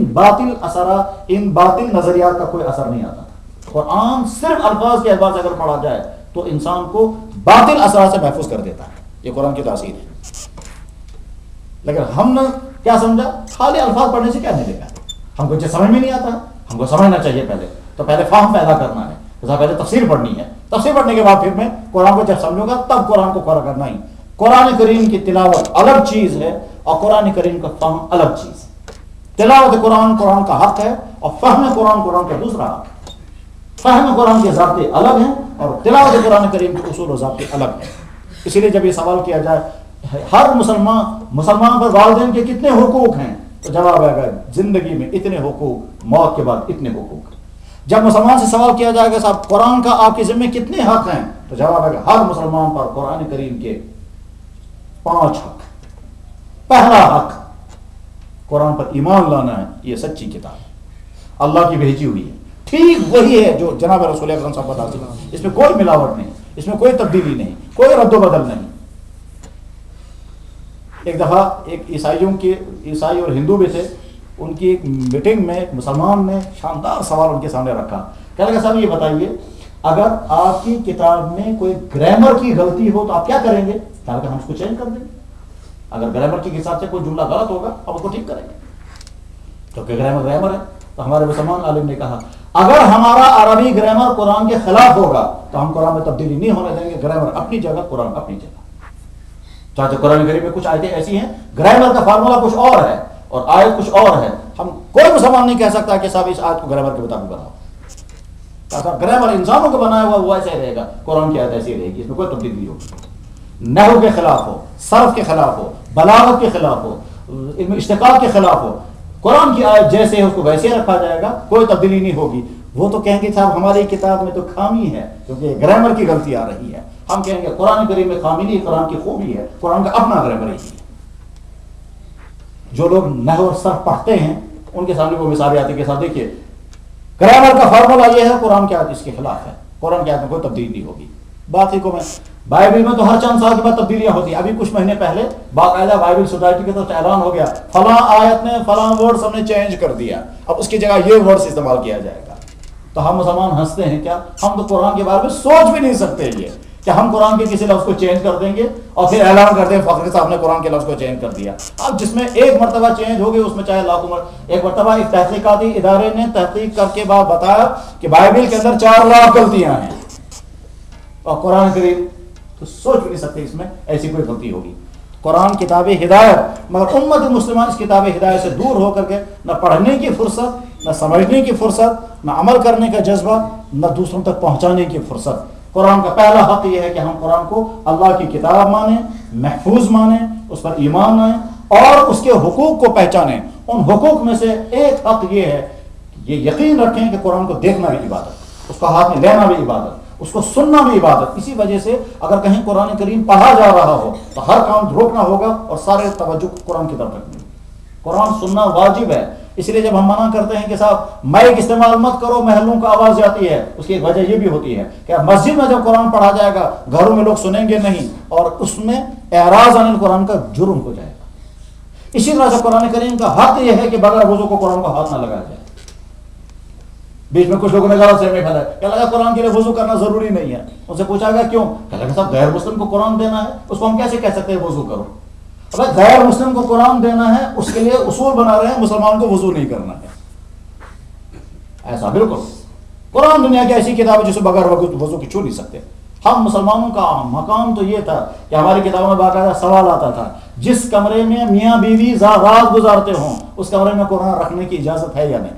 باطل نظریات کا کوئی اثر نہیں آتا تھا۔ قرآن صرف الفاظ کے اعتبار سے اگر پڑھا جائے تو انسان کو باطل اثرات سے محفوظ کر دیتا ہے، یہ قرآن کی تاثیر ہے۔ لیکن ہم نے کیا سمجھا، خالی الفاظ پڑھنے سے کیا ملے گا، ہم کو سمجھ میں نہیں آتا، ہم کو سمجھنا چاہیے پہلے فہم پیدا کرنا ہے، پہلے تفسیر پڑھنی ہے، تفسیر پڑھنے کے بعد پھر میں قرآن کو جب سمجھوں گا تب قرآن کو پڑھا کرنا ہی۔ قرآن کریم کی تلاوت الگ چیز ہے اور قرآن کریم کا فہم الگ چیز ہے۔ تلاوت قرآن کا حق ہے اور فہم قرآن کا دوسرا حق ہے۔ فہم قرآن کے ضابطے الگ ہیں اور تلاوت قرآن کریم کے اصول و ضابطے الگ ہیں۔ اسی لیے جب یہ سوال کیا جائے ہر مسلمان پر والدین کے کتنے حقوق ہیں؟ تو جواب آئے گا زندگی میں اتنے حقوق، موت کے بعد اتنے حقوق۔ جب مسلمان سے سوال کیا جائے گا صاحب قرآن کا آپ کے ذمہ کتنے حق ہیں؟ تو جواب آئے گا ہر مسلمان پر قرآن کریم کے 5 حق۔ پہلا حق قرآن پر ایمان لانا ہے، یہ سچی کتاب ہے، اللہ کی بھیجی ہوئی ہے، ٹھیک وہی ہے جو جناب رسول اکرم صاحب بتاتے ہیں، اس میں کوئی ملاوٹ نہیں، اس میں کوئی تبدیلی نہیں، کوئی رد و بدل نہیں۔ ایک دفعہ ایک عیسائی اور ہندو بھی تھے، ان کی ایک میٹنگ میں ایک مسلمان نے شاندار سوال ان کے سامنے رکھا، کہنے لگا صاحب یہ بتائیے اگر آپ کی کتاب میں کوئی گرامر کی غلطی ہو تو آپ کیا کریں گے؟ کہا کہ ہم اس کو چینج کر دیں گے، اگر گرامر کے حساب سے کوئی جملہ غلط ہوگا آپ اس کو ٹھیک کریں گے، کیونکہ گرامر ہے۔ تو ہمارے مسلمان عالم نے کہا اگر ہمارا عربی گرامر قرآن کے خلاف ہوگا تو ہم قرآن میں تبدیلی نہیں ہونے دیں گے، گرامر اپنی جگہ، قرآن اپنی جگہ۔ چاہتے قرآن کریم میں کچھ آیتیں ایسی ہیں گرامر کا فارمولا کچھ اور ہے اور آیت کچھ اور ہے، ہم کوئی مسلمان نہیں کہہ سکتا کہ صاحب اس آیت کو گرامر کے مطابق بناؤ، گرامر انسانوں کو بنایا ہوا وہ ایسا ہی رہے گا، قرآن کی آیت ایسی رہے گی، اس میں کوئی تبدیلی نہیں ہوگی، نحو کے خلاف ہو، صرف کے خلاف ہو، بلاغت کے خلاف ہو، اشتقاق کے خلاف ہو، قرآن کی آیت جیسے ہے اس کو ویسے رکھا جائے گا، کوئی تبدیلی نہیں ہوگی۔ وہ تو کہیں گے صاحب ہماری کتاب میں تو خامی ہے کیونکہ گرامر کی غلطی آ رہی ہے، ہم کہیں گے قرآن کریم میں خامی نہیں، قرآن کی خوبی ہے، قرآن کا اپنا گرامر ہی ہے۔ جو لوگ نحو اور صرف پڑھتے ہیں ان کے سامنے وہ مثالیں آتی کے ساتھ دیکھیے گرامر کا فارمولا یہ ہے، قرآن کی آیت اس کے خلاف ہے، قرآن کی آیت میں کوئی تبدیلی نہیں ہوگی۔ باقی کو میں بائبل میں تو ہر چند سال کے بعد تبدیلیاں ہوتی ہیں، ابھی کچھ مہینے پہلے باقاعدہ بائبل سوسائٹی کی طرف سے اعلان ہو گیا فلاں آیت میں فلاں ورڈز ہم نے چینج کر دیا، اب اس کی جگہ یہ ورڈز استعمال کیا جائے گا۔ تو ہم مسلمان ہنستے ہیں، کیا ہم تو قرآن کے بارے میں سوچ بھی نہیں سکتے یہ کہ ہم قرآن کے کسی لفظ کو چینج کر دیں گے اور پھر اعلان کر دیں فخر صاحب نے قرآن کے لفظ کو چینج کر دیا۔ اب جس میں ایک مرتبہ چینج ہو گئی اس میں چاہے لاکھوں ایک مرتبہ ایک تحقیقاتی ادارے نے تحقیق کر کے بعد بتایا کہ بائبل کے اندر 4 لاکھ غلطیاں ہیں اور قرآن کریم تو سوچ بھی نہیں سکتے اس میں ایسی کوئی غلطی ہوگی۔ قرآن کتاب ہدایت، مگر امت مسلمان اس کتاب ہدایت سے دور ہو کر کے نہ پڑھنے کی فرصت، نہ سمجھنے کی فرصت، نہ عمل کرنے کا جذبہ، نہ دوسروں تک پہنچانے کی فرصت۔ قرآن کا پہلا حق یہ ہے کہ ہم قرآن کو اللہ کی کتاب مانیں، محفوظ مانیں، اس پر ایمان لائیں اور اس کے حقوق کو پہچانیں۔ ان حقوق میں سے ایک حق یہ ہے کہ یہ یقین رکھیں کہ قرآن کو دیکھنا بھی عبادت، اس کو ہاتھ میں لینا بھی عبادت، اس کو سننا بھی عبادت۔ اسی وجہ سے اگر کہیں قرآن کریم پڑھا جا رہا ہو تو ہر کام روکنا ہوگا اور سارے توجہ قرآن کی طرف رکھنی۔ قرآن سننا واجب ہے، اس لیے جب ہم منع کرتے ہیں کہ صاحب مائک استعمال مت کرو، محلوں کا آواز جاتی ہے، اس کی ایک وجہ یہ بھی ہوتی ہے کہ مسجد میں جب قرآن پڑھا جائے گا گھروں میں لوگ سنیں گے نہیں اور اس میں اعراض عن القرآن کا جرم ہو جائے گا۔ اسی طرح سے قرآن کریم کا حق یہ ہے کہ بغیر وضو کو قرآن کو ہاتھ نہ لگایا جائے۔ بیچ میں کچھ لوگوں نے غلط فہمی پھیلائی کہ لگا قرآن کے لیے وضو کرنا ضروری نہیں ہے، ان سے پوچھا گیا کیوں؟ کہ لگا صاحب غیر مسلم کو قرآن دینا ہے، اس کو ہم کیسے کہہ سکتے ہیں وضو کرو؟ اگر غیر مسلم کو قرآن دینا ہے اس کے لیے اصول بنا رہے ہیں مسلمان کو وضو نہیں کرنا ہے، ایسا بالکل قرآن دنیا کی ایسی کتاب ہے جسے بغیر وضو کی چھو نہیں سکتے۔ ہم مسلمانوں کا مقام تو یہ تھا کہ ہماری کتابوں میں باقاعدہ سوال آتا تھا جس کمرے میں میاں بیوی رات گزارتے ہوں اس کمرے میں قرآن رکھنے کی اجازت ہے یا نہیں،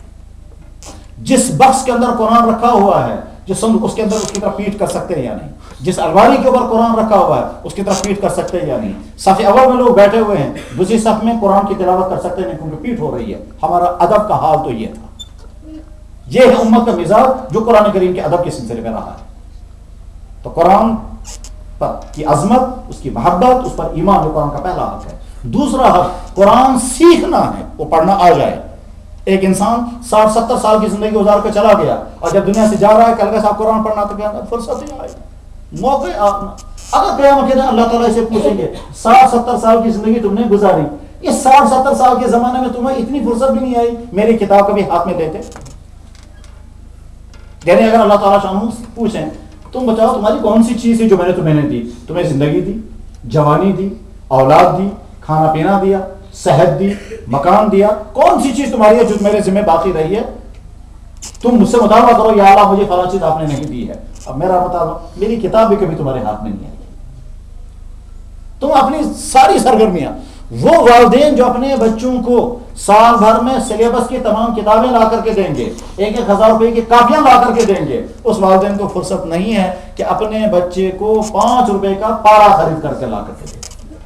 جس بکس کے اندر قرآن رکھا ہوا ہے اس کے اندر اس کی طرف پیٹ کر سکتے ہیں یا نہیں، جس الماری کے اوپر قرآن رکھا ہوا ہے اس کی طرف پیٹ کر سکتے ہیں یا نہیں، صف اول میں لوگ بیٹھے ہوئے ہیں دوسری صف میں قرآن کی تلاوت کر سکتے ہیں کیونکہ پیٹ ہو رہی ہے۔ ہمارا ادب کا حال تو یہ تھا، یہ ہے امت کا مزاج جو قرآن کریم کے ادب کے سلسلے میں رہا ہے۔ تو قرآن پر کی عظمت، اس کی محبت، اس پر ایمان جو قرآن کا پہلا حق ہے۔ دوسرا حق قرآن سیکھنا ہے، وہ پڑھنا آ جائے۔ ایک انسان 60-70 سال کی زندگی گزار کے چلا گیا اور جب دنیا سے جا رہا ہے کہ اللہ صاحب قرآن پڑھنا تو کیا فرصت ہی آئے موقع آنا۔ اگر قیامت کے دن اللہ تعالیٰ سے پوچھیں گے 60-70 سال کی زندگی تم نے گزاری، اس 60-70 سال کے زمانے میں تمہیں اتنی فرصت بھی نہیں آئی میری کتاب کبھی ہاتھ میں لیتے؟ یعنی اگر اللہ تعالیٰ شانہ پوچھیں تم بتاؤ تمہاری کون سی چیز ہے جو میں نے دی؟ تمہیں زندگی دی، جوانی دی، اولاد دی، کھانا پینا دیا، صحت دی، مکان دیا، کون سی چیز تمہاری ہے جو میرے ذمہ باقی رہی ہے؟ تم مجھ سے مطالبہ کرو یا اللہ مجھے فلاں چیز آپ نے نہیں دی ہے، اب میرا مطالبہ میری کتاب بھی کبھی تمہارے ہاتھ میں نہیں آئی۔ تم اپنی ساری سرگرمیاں، وہ والدین جو اپنے بچوں کو سال بھر میں سلیبس کی تمام کتابیں لا کر کے دیں گے، 1,000 روپے کی کاپیاں لا کر کے دیں گے، اس والدین کو فرصت نہیں ہے کہ اپنے بچے کو 5 روپے کا پارا خرید کر کے لا کر کے دے۔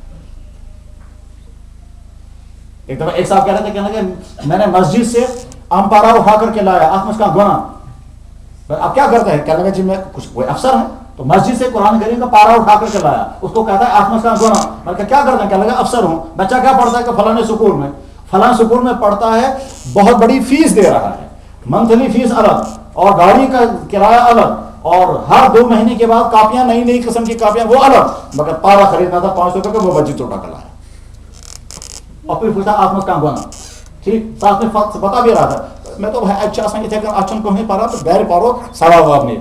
ایک دفعہ ایک صاحب کہہ رہے تھے کہ میں نے مسجد سے آم پارا اٹھا کر کے لایا، آپ مجھ کا گنا، آپ کیا کرتے ہیں؟ کہنے لگا جی میں کچھ کوئی افسر ہے تو مسجد سے قرآن کریم کا پارا اٹھا کر کے لایا، اس کو کہتا ہے آٹھ کا گنا، میں کہا کیا کرتے ہیں؟ کہنے لگا افسر ہوں۔ بچہ کیا پڑھتا ہے؟ کہ فلاں سکول میں پڑھتا ہے، بہت بڑی فیس دے رہا ہے، منتھلی فیس الگ اور گاڑی کا کرایہ الگ اور ہر 2 مہینے کے بعد کاپیاں نئی قسم کی کاپیاں وہ الگ، مگر پارا خریدنا تھا 500 روپے کا، وہ مسجد اٹھا کر لایا اور پھر پوچھا آپ کا گنا ٹھیک ساتھ میں بتا بھی رہا تھا میں تو اچھا سا اچھا کو نہیں پارا تو غیر پارو سڑا ہوا آپ نے۔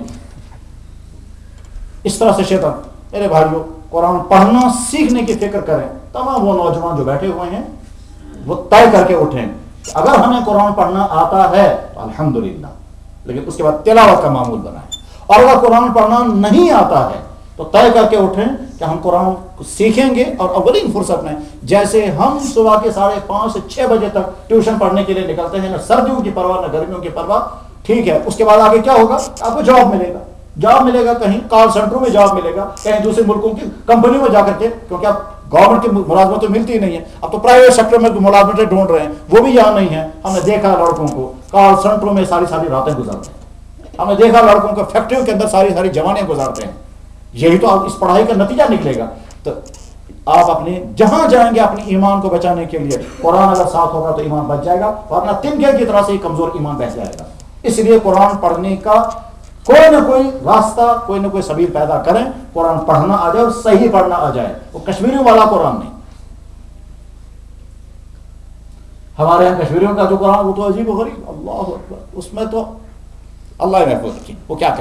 اس طرح سے شیطان، میرے بھائیوں قرآن پڑھنا سیکھنے کی فکر کریں۔ تمام وہ نوجوان جو بیٹھے ہوئے ہیں وہ طے کر کے اٹھیں اگر ہمیں قرآن پڑھنا آتا ہے تو الحمدللہ، لیکن اس کے بعد تلاوت کا معمول بنائیں، اور اگر قرآن پڑھنا نہیں آتا ہے تو طے کر کے اٹھیں کہ ہم قرآن کو سیکھیں گے، اور اولین فرصت میں جیسے ہم صبح کے 5:30 سے 6 بجے تک ٹیوشن پڑھنے کے لیے نکلتے ہیں، نہ سردیوں کی پرواہ نہ گرمیوں کی پرواہ، ٹھیک ہے، اس کے بعد آگے کیا ہوگا؟ آپ کو جاب ملے گا کہیں کال سینٹروں میں جاب ملے گا، کہیں دوسرے ملکوں کی کمپنیوں میں جا کر کے، کیونکہ اب گورنمنٹ کی ملازمت تو ملتی ہی نہیں ہے، اب تو پرائیویٹ سیکٹر میں ملازمتیں ڈھونڈ رہے ہیں، وہ بھی یہاں نہیں ہے۔ ہم نے دیکھا لڑکوں کو کال سینٹروں میں ساری راتیں گزارتے ہیں، ہم نے دیکھا لڑکوں کو فیکٹریوں کے اندر ساری جوانیاں گزارتے ہیں۔ یہی تو اس پڑھائی کا نتیجہ نکلے گا۔ تو آپ اپنے جہاں جائیں گے اپنے ایمان کو بچانے کے لیے قرآن اگر ساتھ ہوگا تو ایمان بچ جائے گا، ورنہ تنکے کی طرح سے ہی کمزور ایمان بیٹھ جائے گا۔ اس لیے قرآن پڑھنے کا کوئی نہ کوئی راستہ، کوئی نہ کوئی سبیل پیدا کریں، قرآن پڑھنا آ جائے اور صحیح پڑھنا آ جائے، وہ کشمیریوں والا قرآن نہیں۔ ہمارے یہاں کشمیریوں کا جو قرآن وہ تو عجیب و غریب، اللہ اکبر، اس میں تو اللہ محفوظ رکھے وہ کیا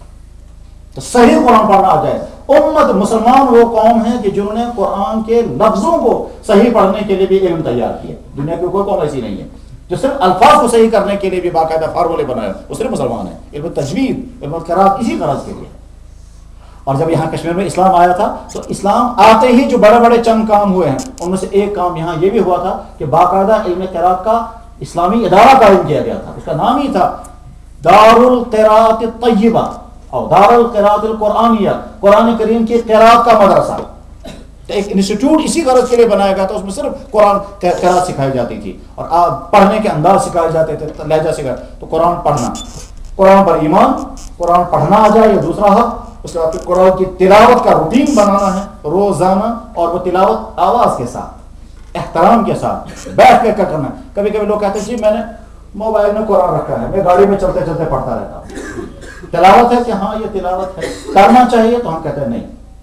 تو صحیح قرآن پڑھنا آ جائے۔ امت مسلمان وہ قوم ہے کہ جنہوں نے قرآن کے لفظوں کو صحیح پڑھنے کے لیے بھی علم تیار کیا، دنیا کی کوئی قوم ایسی نہیں ہے جو صرف الفاظ کو صحیح کرنے کے لیے بھی باقاعدہ فارمولے بنایا، وہ صرف مسلمان ہیں۔ علم تجوید، علم قرات اسی غرض کے لیے۔ اور جب یہاں کشمیر میں اسلام آیا تھا تو اسلام آتے ہی جو بڑے بڑے چند کام ہوئے ہیں ان میں سے ایک کام یہاں یہ بھی ہوا تھا کہ باقاعدہ علم قرات کا اسلامی ادارہ قائم کیا گیا تھا، اس کا نام ہی تھا دار القرات الطیبہ اور دار القرات القرآنیہ، قرآن کریم کی قرات کا مدرسہ۔ ایک انسٹیٹیوٹ اسی غرض کے لیے بنایا گیا تھا، اس میں صرف قرآن قرات سکھائی جاتی تھی اور پڑھنے کے انداز سکھائے جاتے تھے، لہجہ سکھایا۔ تو قرآن پڑھنا، قرآن پر ایمان، قرآن پڑھنا آ جائے یہ دوسرا حق۔ اس کے بعد پھر قرآن کی تلاوت کا روٹین بنانا ہے روزانہ، اور وہ تلاوت آواز کے ساتھ، احترام کے ساتھ بیٹھ کے کرنا ہے۔ کبھی کبھی لوگ کہتے ہیں جی میں نے موبائل میں قرآن رکھا ہے، میں گاڑی میں چلتے چلتے پڑھتا رہتا ہوں۔ تلاوت ہے کہ ہاں یہ تلاوت ہے، کرنا چاہیے تو ہم کہتے ہیں نہیں۔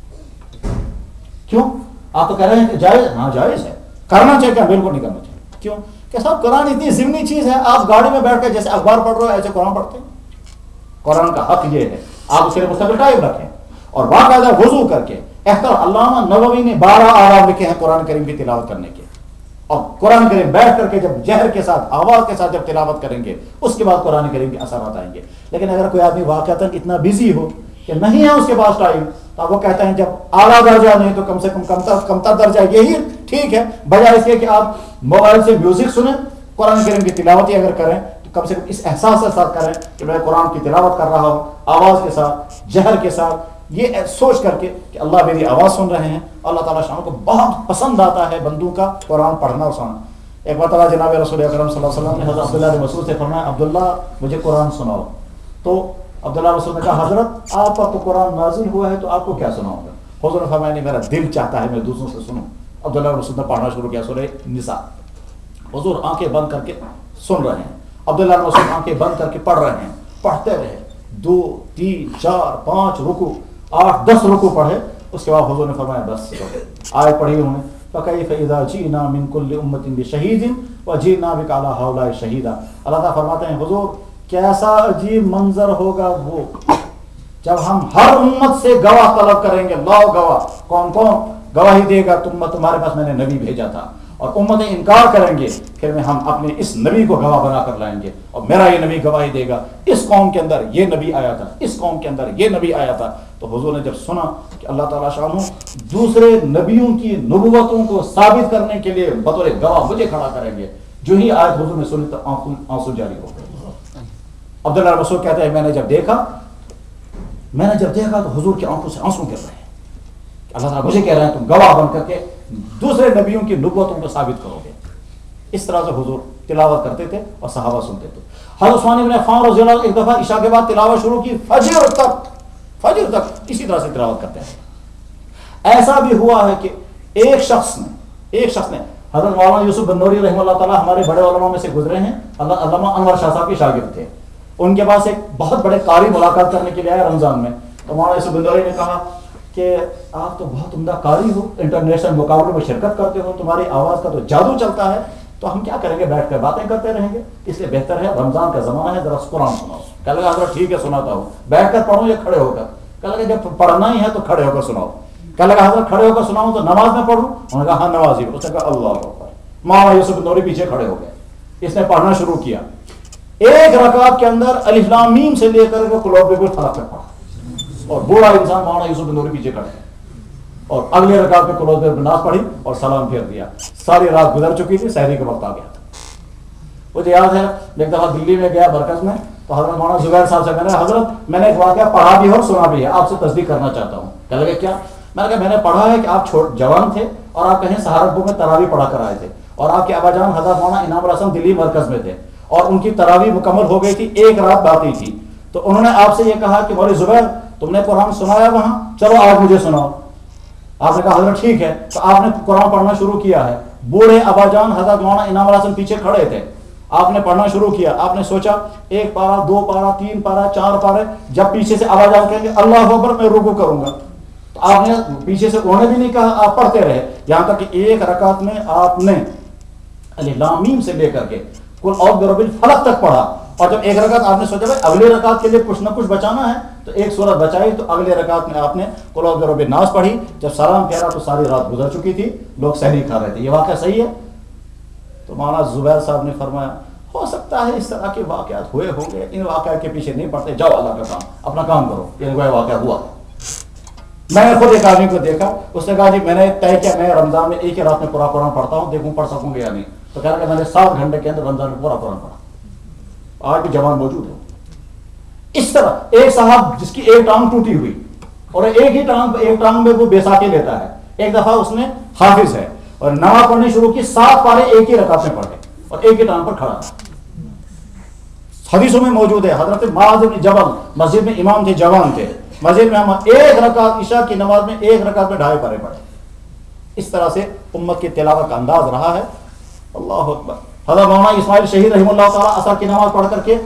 کیوں؟ آپ تو کہہ رہے ہیں کہ جائز، ہاں جائز ہے، کرنا چاہیے، کیا بالکل نہیں کرنا چاہیے۔ کیوں؟ کہ صاحب قرآن اتنی ضمنی چیز ہے، آپ گاڑی میں بیٹھ کے جیسے اخبار پڑھ رہے ہو ایسے قرآن پڑھتے ہیں۔ قرآن کا حق یہ ہے آپ اس کے لیے مستقل ٹائم رکھیں اور باقاعدہ وضو کر کے احترام۔ علامہ نووی نے 12 آداب لکھے ہیں قرآن کریم کی تلاوت کرنے کے، اور قرآن کریم بیٹھ کر کے جب جہر کے ساتھ آواز کے ساتھ جب تلاوت کریں گے اس کے بعد قرآن کریم کے اثرات آئیں گے۔ لیکن اگر کوئی آدمی واقعتاً اتنا بزی ہو کہ نہیں ہے اس کے پاس ٹائم، تو وہ کہتے ہیں جب اعلیٰ درجہ نہیں تو کم سے کم کمتر درجہ یہی ٹھیک ہے، بجائے اس کے کہ آپ موبائل سے میوزک سنیں، قرآن کریم کی تلاوت ہی اگر کریں تو کم سے کم اس احساس کے ساتھ کریں کہ میں قرآن کی تلاوت کر رہا ہوں، آواز کے ساتھ، جہر کے ساتھ، یہ سوچ کر کے کہ اللہ میری آواز سن رہے ہیں۔ اللہ تعالیٰ شان کو بہت پسند آتا ہے بندوں کا قرآن پڑھنا اور سننا۔ ایک مرتبہ جناب رسول اکرم صلی اللہ علیہ وسلم نے حضرت عبداللہ بن مسعود سے فرمایا عبداللہ مجھے قرآن سناؤ، تو عبداللہ رسول نے کہا حضرت آپ پر تو قرآن نازل ہوا ہے تو آپ کو کیا سناؤں گا؟ حضور نے فرمایا نہیں، میرا دل چاہتا ہے میں دوسروں سے سنوں۔ عبداللہ رسول نے پڑھنا شروع کیا سورہ نساء۔ حضور آنکھیں بند کر کے سن رہے ہیں، عبداللہ رسول آنکھیں بند کر کے پڑھ رہے ہیں، پڑھتے رہے 2 3 4 5 رکوع 8 10 رکوع پڑھے۔ اس کے بعد حضور نے فرمایا بس آیت پڑھی انہوں نے فَكَيْفَ إِذَا جِئْنَا مِنْ كُلِّ أُمَّةٍ بِشَهِيدٍ وَجِئْنَا بِكَ عَلَىٰ هَؤُلَاءِ شَهِيدًا۔ اللہ تعالیٰ فرماتے ہیں حضور کیسا عجیب منظر ہوگا وہ جب ہم ہر امت سے گواہ طلب کریں گے، لاؤ گواہ، کون گواہی دے گا؟ تمہارے پاس میں نے نبی بھیجا تھا، اور امتیں انکار کریں گے، پھر میں ہم اپنے اس نبی کو گواہ بنا کر لائیں گے اور میرا یہ نبی گواہی دے گا اس قوم کے اندر یہ نبی آیا تھا، اس قوم کے اندر یہ نبی آیا تھا۔ تو حضور نے جب سنا کہ اللہ تعالیٰ شانہ دوسرے نبیوں کی نبوتوں کو ثابت کرنے کے لیے بطور گواہ مجھے کھڑا کریں گے، جو ہی آیت حضور نے سنی تو آنسو جاری ہو گئے۔ عبداللہ رسول کہتے ہیں میں نے جب دیکھا تو حضور کی آنکھوں سے آنسو گر رہے ہیں، اللہ تعالیٰ مجھے کہہ رہے ہیں تم گواہ بن کر کے دوسرے نبیوں کی نبوتوں کو ثابت کرو گے۔ اس طرح سے حضور تلاوت کرتے تھے اور صحابہ سنتے تھے. حضرت عثمان بن عفان رضی اللہ عنہ ایک دفعہ عشاء کے بعد تلاوت شروع کی, فجر تک اسی طرح سے تلاوت کرتے ہیں. ایسا بھی ہوا ہے کہ ایک شخص نے حضرت مولانا یوسف بنوری رحمہ اللہ تعالیٰ ہمارے بڑے علماء میں سے گزرے ہیں, علامہ انور شاہ صاحب کے شاگرد تھے. ان کے پاس ایک بہت بڑے قاری ملاقات کرنے کے لیے آئے رمضان میں. تو مولانا یوسف بنوری نے کہا کہ آپ تو بہت عمدہ قاری ہو, انٹرنیشنل مقابلوں میں شرکت کرتے ہو, تمہاری آواز کا تو جادو چلتا ہے, تو ہم کیا کریں گے, بیٹھ کر باتیں کرتے رہیں گے, اس لیے بہتر ہے رمضان کا زمانہ ہے ذرا قرآن سناؤ. کہنے لگا حضرت ٹھیک ہے سناتا ہوں, بیٹھ کر پڑھوں یا کھڑے ہو کر؟ کہنے لگا جب پڑھنا ہی ہے تو کھڑے ہو کر سناؤ. کہنے لگا حضرت کھڑے ہو کر سناؤں تو نماز میں پڑھوں؟ انہوں نے کہا ہاں نماز ہی. اس نے کہا اللہ اکبر. مولانا یوسف بنوری پیچھے کھڑے ہو گئے, اس نے پڑھنا شروع کیا. ایک رکعت کے اندر الف لام میم سے لے کر قل اعوذ برب الفلق تک پڑھا, اور بوڑھا انسان مولانا یوسف بنوری پیچھے کھڑے ہیں, اور اگلے رکعت میں قل اعوذ برب الناس پڑھی اور سلام پھیر دیا. ساری رات گزر چکی تھی, سحری کا وقت آ گیا. مجھے یاد ہے ایک دفعہ دلی میں گیا مرکز میں, تو حضرت مولانا زبیر صاحب سے کہہ رہے حضرت میں نے ایک واقعہ پڑھا بھی ہے اور سنا بھی ہے, آپ سے تصدیق کرنا چاہتا ہوں. کہنے لگے کیا؟ میں نے کہا میں نے پڑھا ہے کہ آپ جوان تھے اور آپ کہیں سہارنپور میں تراویح پڑھا کر آئے تھے, اور آپ کے ابا جان حضرت مولانا انعام الحسن دلی مرکز میں تھے, اور ان کی تراویح مکمل ہو گئی تھی, ایک رات باقی تھی. تو انہوں نے آپ سے یہ کہا کہ مولوی زبیر تم نے قرآن سنایا وہاں, چلو آج مجھے سناؤ. آپ نے کہا حضرت ٹھیک ہے. تو آپ نے قرآن پڑھنا شروع کیا ہے. بوڑھے ابا جان حضرت مولانا انعام الحسن پیچھے کھڑے تھے. آپ نے پڑھنا شروع کیا. آپ نے سوچا ایک پارا, دو پارا, تین پارا, چار پارے, جب پیچھے سے ابا جان کہیں گے اللہ اکبر میں رکوع کروں گا, تو آپ نے پیچھے سے انہوں نے بھی نہیں کہا, آپ پڑھتے رہے یہاں تک کہ ایک رکعت میں آپ نے الف لام میم سے لے کر کے قل اعوذ برب الفلق تک پڑھا. اور جب ایک رکعت آپ نے سوچا بھائی اگلے رکعت کے لیے کچھ نہ کچھ بچانا ہے, تو ایک سورت بچائی, تو اگلے رکعت میں آپ نے قل اعوذ برب الناس پڑھی. جب سلام پھیرا تو ساری رات گزر چکی تھی, لوگ سحری کھا رہے تھے. یہ واقعہ صحیح ہے. تو مولانا زبیر صاحب نے فرمایا ہو سکتا ہے اس طرح کے واقعات ہوئے ہوں گے, ان واقعات کے پیچھے نہیں پڑتے, جاؤ اللہ کا کام, اپنا کام کرو. یہ واقعہ ہوا. میں نے خود ایک آدمی کو دیکھا, اس نے کہا جی میں نے طے کیا میں رمضان میں ایک ہی رات میں پورا قرآن پڑھتا ہوں, دیکھوں پڑھ سکوں گا یا نہیں. تو کہا کہ میں نے 7 گھنٹے کے اندر رمضان میں پورا قرآن پڑھا. آج بھی جوان موجود ہے. اس طرح ایک صاحب جس کی ایک ٹانگ ٹوٹی ہوئی, اور ایک ٹانگ میں وہ بیساکھی لیتا ہے. ایک دفعہ اس نے حافظ ہے اور نماز پڑھنی شروع کی, 7 پارے ایک ہی رکعت میں پڑھے اور ایک ہی ٹانگ پر کھڑا. حدیثوں میں موجود ہے حضرت معاذ بن جبل مسجد میں امام تھے, جوان تھے, مسجد میں ہم ایک رکعت عشاء کی نماز میں ایک رکعت میں 2.5 پارے پڑھے. اس طرح سے امت کی تلاوت کا انداز رہا ہے. اللہ اکبر. حضرت مولانا اسماعیل شہید رحمہ اللہ تعالیٰ عصر کی نماز پڑھ کر کے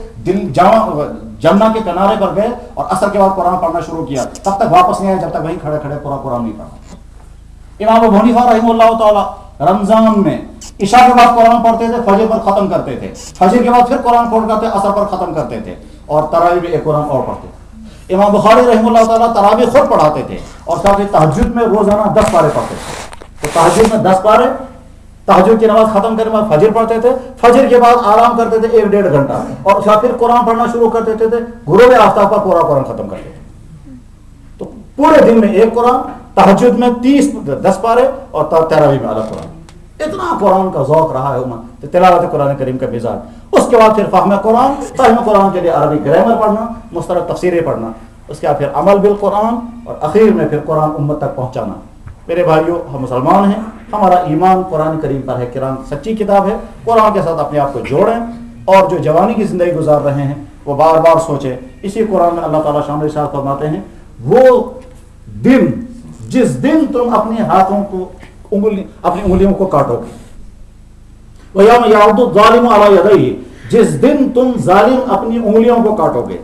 جمنا کے کنارے پر گئے اور عصر کے بعد قرآن پڑھنا شروع کیا. تب تک واپس نہیں آئے جب تک وہیں کھڑے کھڑے پورا قرآن نہیں پڑھا. امام ابو حنیفہ رحمہ اللہ تعالیٰ رمضان میں عشاء کے بعد قرآن پڑھتے تھے, فجر پر ختم کرتے تھے, فجر کے بعد پھر قرآن پڑھ کرتے, عصر پر ختم کرتے تھے, اور تراویح میں ایک قرآن اور پڑھتے تھے. امام بخاری رحمہ اللہ تعالیٰ تراویح خود پڑھاتے تھے, اور ساتھ ہی تہجد میں روزانہ 10 پارے پڑھتے تھے. تو تہجد میں 10 پارے, تہجد کی نماز ختم کرنے کے بعد فجر پڑھتے تھے, فجر کے بعد آرام کرتے تھے 1-1.5 گھنٹہ, اور پھر قرآن پڑھنا شروع کر دیتے تھے, غروب آفتاب پر پورا قرآن ختم کرتے تھے. تو پورے دن میں ایک قرآن, تہجد میں 10 پارے, اور تراویح میں الگ قرآن. اتنا قرآن کا ذوق رہا ہے امت, تلاوت قرآن کریم کا مزاج. اس کے بعد پھر فہم قرآن کے لیے عربی گرامر پڑھنا, مستند تفسیریں پڑھنا, اس کے بعد پھر عمل بالقرآن, اور اخیر میں پھر قرآن امت تک پہنچانا. میرے بھائیوں, ہم مسلمان ہیں, ہمارا ایمان قرآن کریم پر ہے. قرآن سچی کتاب ہے. قرآن کے ساتھ اپنے آپ کو جوڑیں, اور جو جوانی کی زندگی گزار رہے ہیں وہ بار بار سوچیں. اسی قرآن میں اللہ تعالیٰ شان ارشاد فرماتے ہیں, وہ دن جس دن تم اپنے ہاتھوں کو اپنی انگلیوں کو کاٹو گے, وَيَوْمَ يَعُضُّ الظَّالِمُ عَلَىٰ يَدَيْهِ, جس دن تم ظالم اپنی انگلیوں کو کاٹو گے.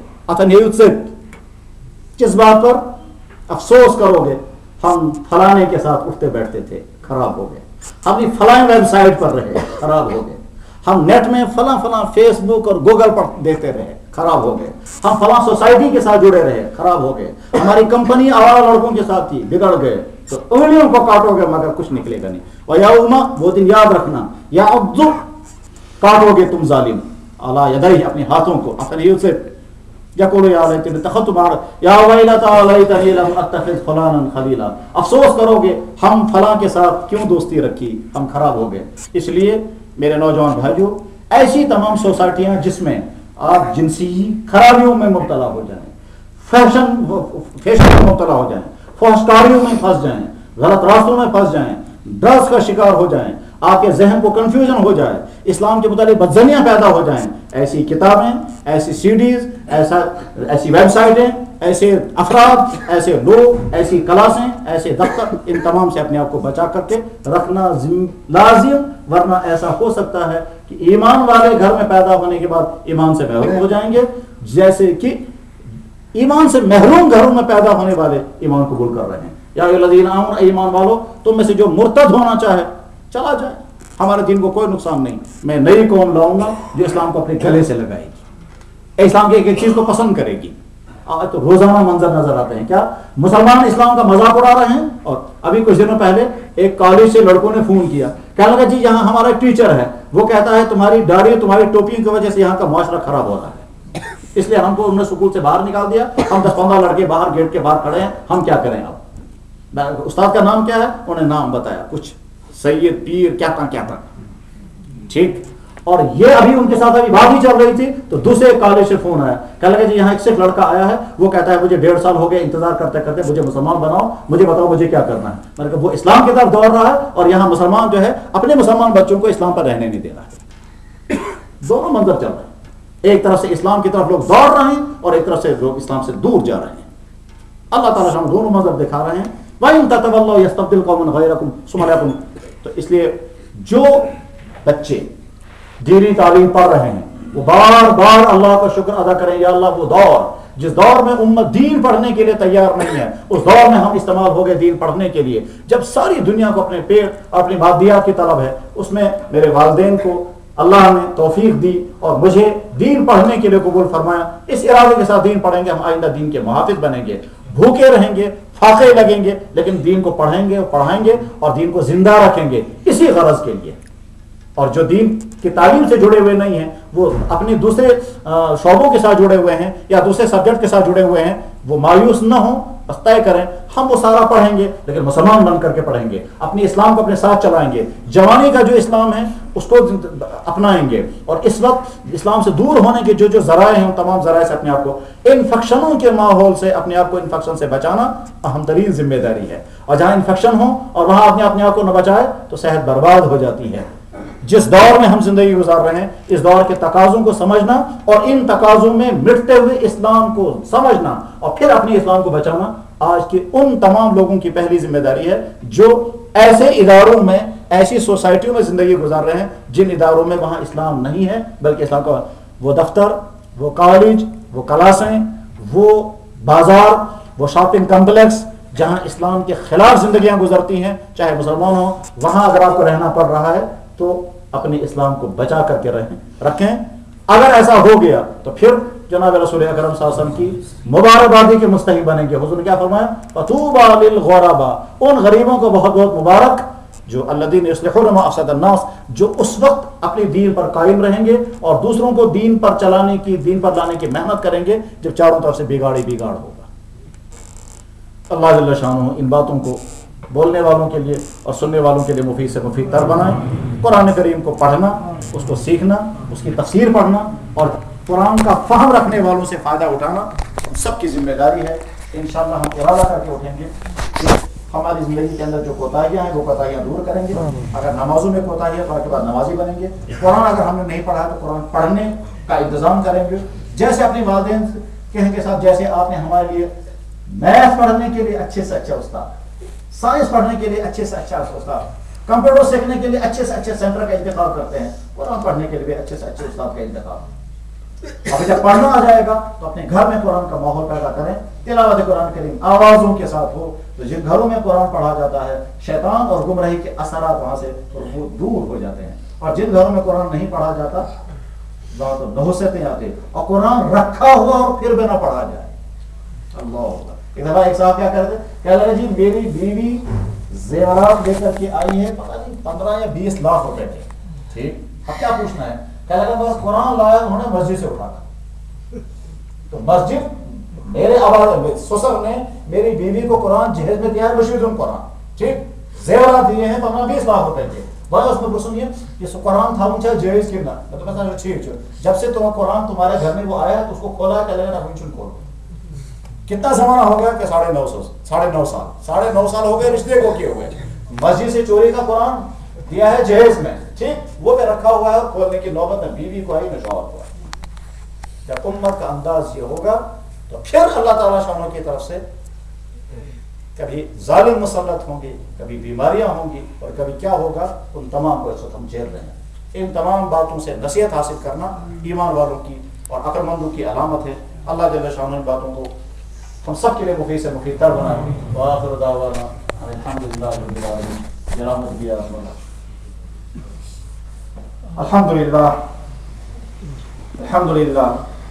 کس بات پر افسوس کرو گے, ہم فلانے کے ساتھ اٹھتے بیٹھتے تھے, خراب ہو گئے. ہم فلاں ویب سائٹ پر رہے, خراب ہو گئے. ہم نیٹ میں فلاں فیس بک اور گوگل پر دیکھتے رہے, خراب ہو گئے. ہم فلاں سوسائٹی کے ساتھ جڑے رہے, خراب ہو گئے. ہماری کمپنی آوارہ لڑکوں کے ساتھ تھی, بگڑ گئے. تو انگلیوں کو کاٹو گے مگر کچھ نکلے گا نہیں. وَيَوْمَ, وہ دن یاد رکھنا, يَعُضُّ, کاٹو گے تم ظالم, عَلَىٰ يَدَيْهِ, اپنے ہاتھوں کو, يَقُولُ يَا لَيْتَنِي اتَّخَذْتُ مَعَ يَا وَيْلَتَىٰ لَيْتَنِي لَمْ أَتَّخِذْ فُلَانًا خَلِيلًا, افسوس کرو گے ہم فلاں کے ساتھ کیوں دوستی رکھی, ہم خراب ہو گئے. اس لیے میرے نوجوان بھائیوں, ایسی تمام سوسائٹیاں جس میں آپ جنسی خرابیوں میں مبتلا ہو جائیں, فیشن میں مبتلا ہو جائیں, فحشکاریوں میں پھنس جائیں, غلط راستوں میں پھنس جائیں, ڈرگس کا شکار ہو جائیں, آپ کے ذہن کو کنفیوژن ہو جائے, اسلام کے متعلق بدظنیاں پیدا ہو جائیں, ایسی کتابیں, ایسی CDs, ایسی ویب سائٹیں, ایسے افراد, ایسے لوگ, ایسی کلاسیں, ایسے دفتر, ان تمام سے اپنے آپ کو بچا کر کے رکھنا لازم, ورنہ ایسا ہو سکتا ہے کہ ایمان والے گھر میں پیدا ہونے کے بعد ایمان سے محروم ہو جائیں گے, جیسے کہ ایمان سے محروم گھروں میں پیدا ہونے والے ایمان قبول کر رہے ہیں. یا الذین آمنوا, ایمان والو, تم میں سے جو مرتد ہونا چاہے چلا جائے, ہمارے دین کو کوئی نقصان نہیں, میں نئی قوم لاؤں گا جو اسلام کو اپنے گلے سے لگائے گی, اسلام کی ایک ایک چیز کو پسند کرے گی. آج تو روزانہ منظر نظر آتے ہیں, کیا مسلمان اسلام کا مذاق اڑا رہے ہیں. اور ابھی کچھ دنوں پہلے ایک کالج سے لڑکوں نے فون کیا, کہنے لگا جی یہاں ہمارا ایک ٹیچر ہے, وہ کہتا ہے تمہاری داڑھی, تمہاری ٹوپیوں کی وجہ سے یہاں کا معاشرہ خراب ہو رہا ہے, اس لیے ہم کو انہوں نے اسکول سے باہر نکال دیا, ہم 10-15 لڑکے باہر گیٹ کے باہر کھڑے ہیں, ہم کیا کریں. اب استاد کا نام کیا ہے, انہوں نے نام بتایا, کچھ سید پیر کیا تھا, ٹھیک. اور یہ ابھی ان کے ساتھ ابھی بات ہی چل رہی تھی تو دوسرے کالج سے فون آیا, کہنے لگا جی یہاں ایک صرف لڑکا آیا ہے, وہ کہتا ہے مجھے 1.5 سال ہو گئے انتظار کرتے کرتے, مجھے مسلمان بناؤ, مجھے بتاؤ مجھے کیا کرنا ہے. میں نے کہا وہ اسلام کی طرف دوڑ رہا ہے اور یہاں مسلمان جو ہے اپنے مسلمان بچوں کو اسلام پر رہنے نہیں دے رہا ہے. دونوں منظر چل رہے ہیں, ایک طرف سے اسلام کی طرف لوگ دوڑ رہے ہیں اور ایک طرف سے لوگ اسلام سے دور جا رہے ہیں. اللہ تعالیٰ ہم دونوں منظر دکھا رہے ہیں. وَإِن تَتَوَلَّوْا يَسْتَبْدِلْ قَوْمًا غَيْرَكُمْ ثُمَّ لَا يَكُونُوا. تو اس لیے جو بچے دینی تعلیم پڑھ رہے ہیں وہ بار بار اللہ کا شکر ادا کریں, یا اللہ وہ دور جس دور میں امت دین پڑھنے کے لیے تیار نہیں ہے, اس دور میں ہم استعمال ہو گئے دین پڑھنے کے لیے, جب ساری دنیا کو اپنے پیٹ اپنی مادیات کی طلب ہے. اس میں میرے والدین کو اللہ نے توفیق دی اور مجھے دین پڑھنے کے لیے قبول فرمایا. اس ارادے کے ساتھ دین پڑھیں گے, ہم آئندہ دین کے محافظ بنیں گے, بھوکے رہیں گے, فاقے لگیں گے, لیکن دین کو پڑھیں گے, پڑھائیں گے اور دین کو زندہ رکھیں گے اسی غرض کے لیے. اور جو دین کی تعلیم سے جڑے ہوئے نہیں ہیں, وہ اپنے دوسرے شعبوں کے ساتھ جڑے ہوئے ہیں یا دوسرے سبجیکٹ کے ساتھ جڑے ہوئے ہیں, وہ مایوس نہ ہوں, بس طے کریں ہم وہ سارا پڑھیں گے لیکن مسلمان بن کر کے پڑھیں گے, اپنے اسلام کو اپنے ساتھ چلائیں گے, جوانی کا جو اسلام ہے اس کو اپنائیں گے. اور اس وقت اسلام سے دور ہونے کے جو ذرائع ہیں, ان تمام ذرائع سے اپنے آپ کو, انفیکشنوں کے ماحول سے اپنے آپ کو انفیکشن سے بچانا اہم ترین ذمہ داری ہے. اور جہاں انفیکشن ہو اور وہاں اپنے آپ کو نہ بچائے تو صحت برباد ہو جاتی ہے. جس دور میں ہم زندگی گزار رہے ہیں, اس دور کے تقاضوں کو سمجھنا اور ان تقاضوں میں مٹتے ہوئے اسلام کو سمجھنا اور پھر اپنے اسلام کو بچانا آج کے ان تمام لوگوں کی پہلی ذمہ داری ہے جو ایسے اداروں میں, ایسی سوسائٹیوں میں زندگی گزار رہے ہیں جن اداروں میں وہاں اسلام نہیں ہے, بلکہ اسلام کا وہ دفتر, وہ کالج, وہ کلاسیں, وہ بازار, وہ شاپنگ کمپلیکس جہاں اسلام کے خلاف زندگیاں گزرتی ہیں, چاہے مسلمان ہوں, وہاں اگر آپ کو رہنا پڑ رہا ہے تو اپنے اسلام کو بچا کر کے رکھیں. اگر ایسا ہو گیا تو پھر جناب رسول اکرم صلی اللہ علیہ وسلم کی مبارکبادی کے مستحق بنیں گے. حضور نے کیا فرمایا, فَطُوبَى لِلْغُرَبَاء, ان غریبوں کو بہت بہت مبارک, جو الذین یصلحون ما افسد الناس, جو اس وقت اپنے دین پر قائم رہیں گے اور دوسروں کو دین پر چلانے کی, دین پر لانے کی محنت کریں گے جب چاروں طرف سے بگاڑ ہوگا. اللہ جل شانہ ان باتوں کو بولنے والوں کے لیے اور سننے والوں کے لیے مفید سے مفید تر بنائیں. قرآن کریم کو پڑھنا, اس کو سیکھنا, اس کی تفسیر پڑھنا اور قرآن کا فہم رکھنے والوں سے فائدہ اٹھانا ہم سب کی ذمہ داری ہے. انشاءاللہ ہم ارادہ کر کے اٹھیں گے کہ ہماری زندگی کے اندر جو کوتاہیاں ہیں وہ کوتاہیاں دور کریں گے. اگر نمازوں میں کوتاہی ہے تو اس کے بعد نمازی بنیں گے. قرآن اگر ہم نے نہیں پڑھا تو قرآن پڑھنے کا انتظام کریں گے, جیسے اپنے والدین کے ساتھ, جیسے آپ نے ہمارے لیے میتھ پڑھنے کے لیے اچھے سے اچھا استاد, سائنس پڑھنے کے لیے اچھے سے اچھا استاد, کمپیوٹر سیکھنے کے لیے اچھے سے اچھے سینٹر کا انتخاب کرتے ہیں, قرآن پڑھنے کے لیے اچھے سے اچھے استاد کا انتخاب. اب جب پڑھنا آ جائے گا تو اپنے گھر میں قرآن کا ماحول پیدا کریں, تلاوت قرآن کریم آوازوں کے ساتھ ہو. تو جن گھروں میں قرآن پڑھا جاتا ہے شیطان اور گمراہی کے اثرات وہاں سے دور ہو جاتے ہیں, اور جن گھروں میں قرآن نہیں پڑھا جاتا وہاں تو نحوستیں آتے, اور قرآن رکھا ہوا اور پھر بھی نہ پڑھا جائے. اللہ, ایک دفعہ ایک صاحب کیا کرتے, کہہ رہے جی میری بیوی زیورات لے کر کے آئی ہے, پتہ نہیں 15 یا 20 لاکھ روپے کے, ٹھیک, اب کیا پوچھنا ہے, کہہ لگا بس قرآن لایا انہوں نے مسجد سے اٹھا کر. تو مسجد میرے سسر نے میری بیوی کو قرآن جہیز میں دیا ہے, مشید قرآن, ٹھیک, زیورات دیے ہیں 15-20 لاکھ روپے کے. بھائی اس میں پوچھوں یہ قرآن تھا مجھے جہیز کرنا, میں تو کہتا ٹھیک, جب سے تمہیں قرآن تمہارے گھر میں وہ آیا تو اس کو کھولا, کہہ لگا نا کھولو. کتنا زمانہ ہو گیا کہ 9.5 سال ہو گئے رشتے کو کیے ہوئے, مسجد سے چوری کا قرآن دیا ہے جہیز میں، ٹھیک، وہ پہ رکھا ہوا ہے، کھولنے کی نوبت نہ بیوی کو آئی نہ شوہر کو آئی۔ جب امت کا انداز یہ ہوگا تو پھر اللہ تعالیٰ شانوں کی طرف سے کبھی ظالم مسلط ہوں گے، کبھی بیماریاں ہوں گی، اور کبھی کیا ہوگا، ان تمام کو اس وقت ہم جھیل رہے ہیں۔ ان تمام باتوں سے نصیحت حاصل کرنا ایمان والوں کی اور عقل مندوں کی علامت ہے۔ اللہ جل شانہ ان باتوں کو ہم سب کے لیے مفید سے مفید تر بنائے۔ وآخر دعوانا الحمدللہ رب العالمین۔ برحمتک یا رب العالمین۔ الحمدللہ الحمدللہ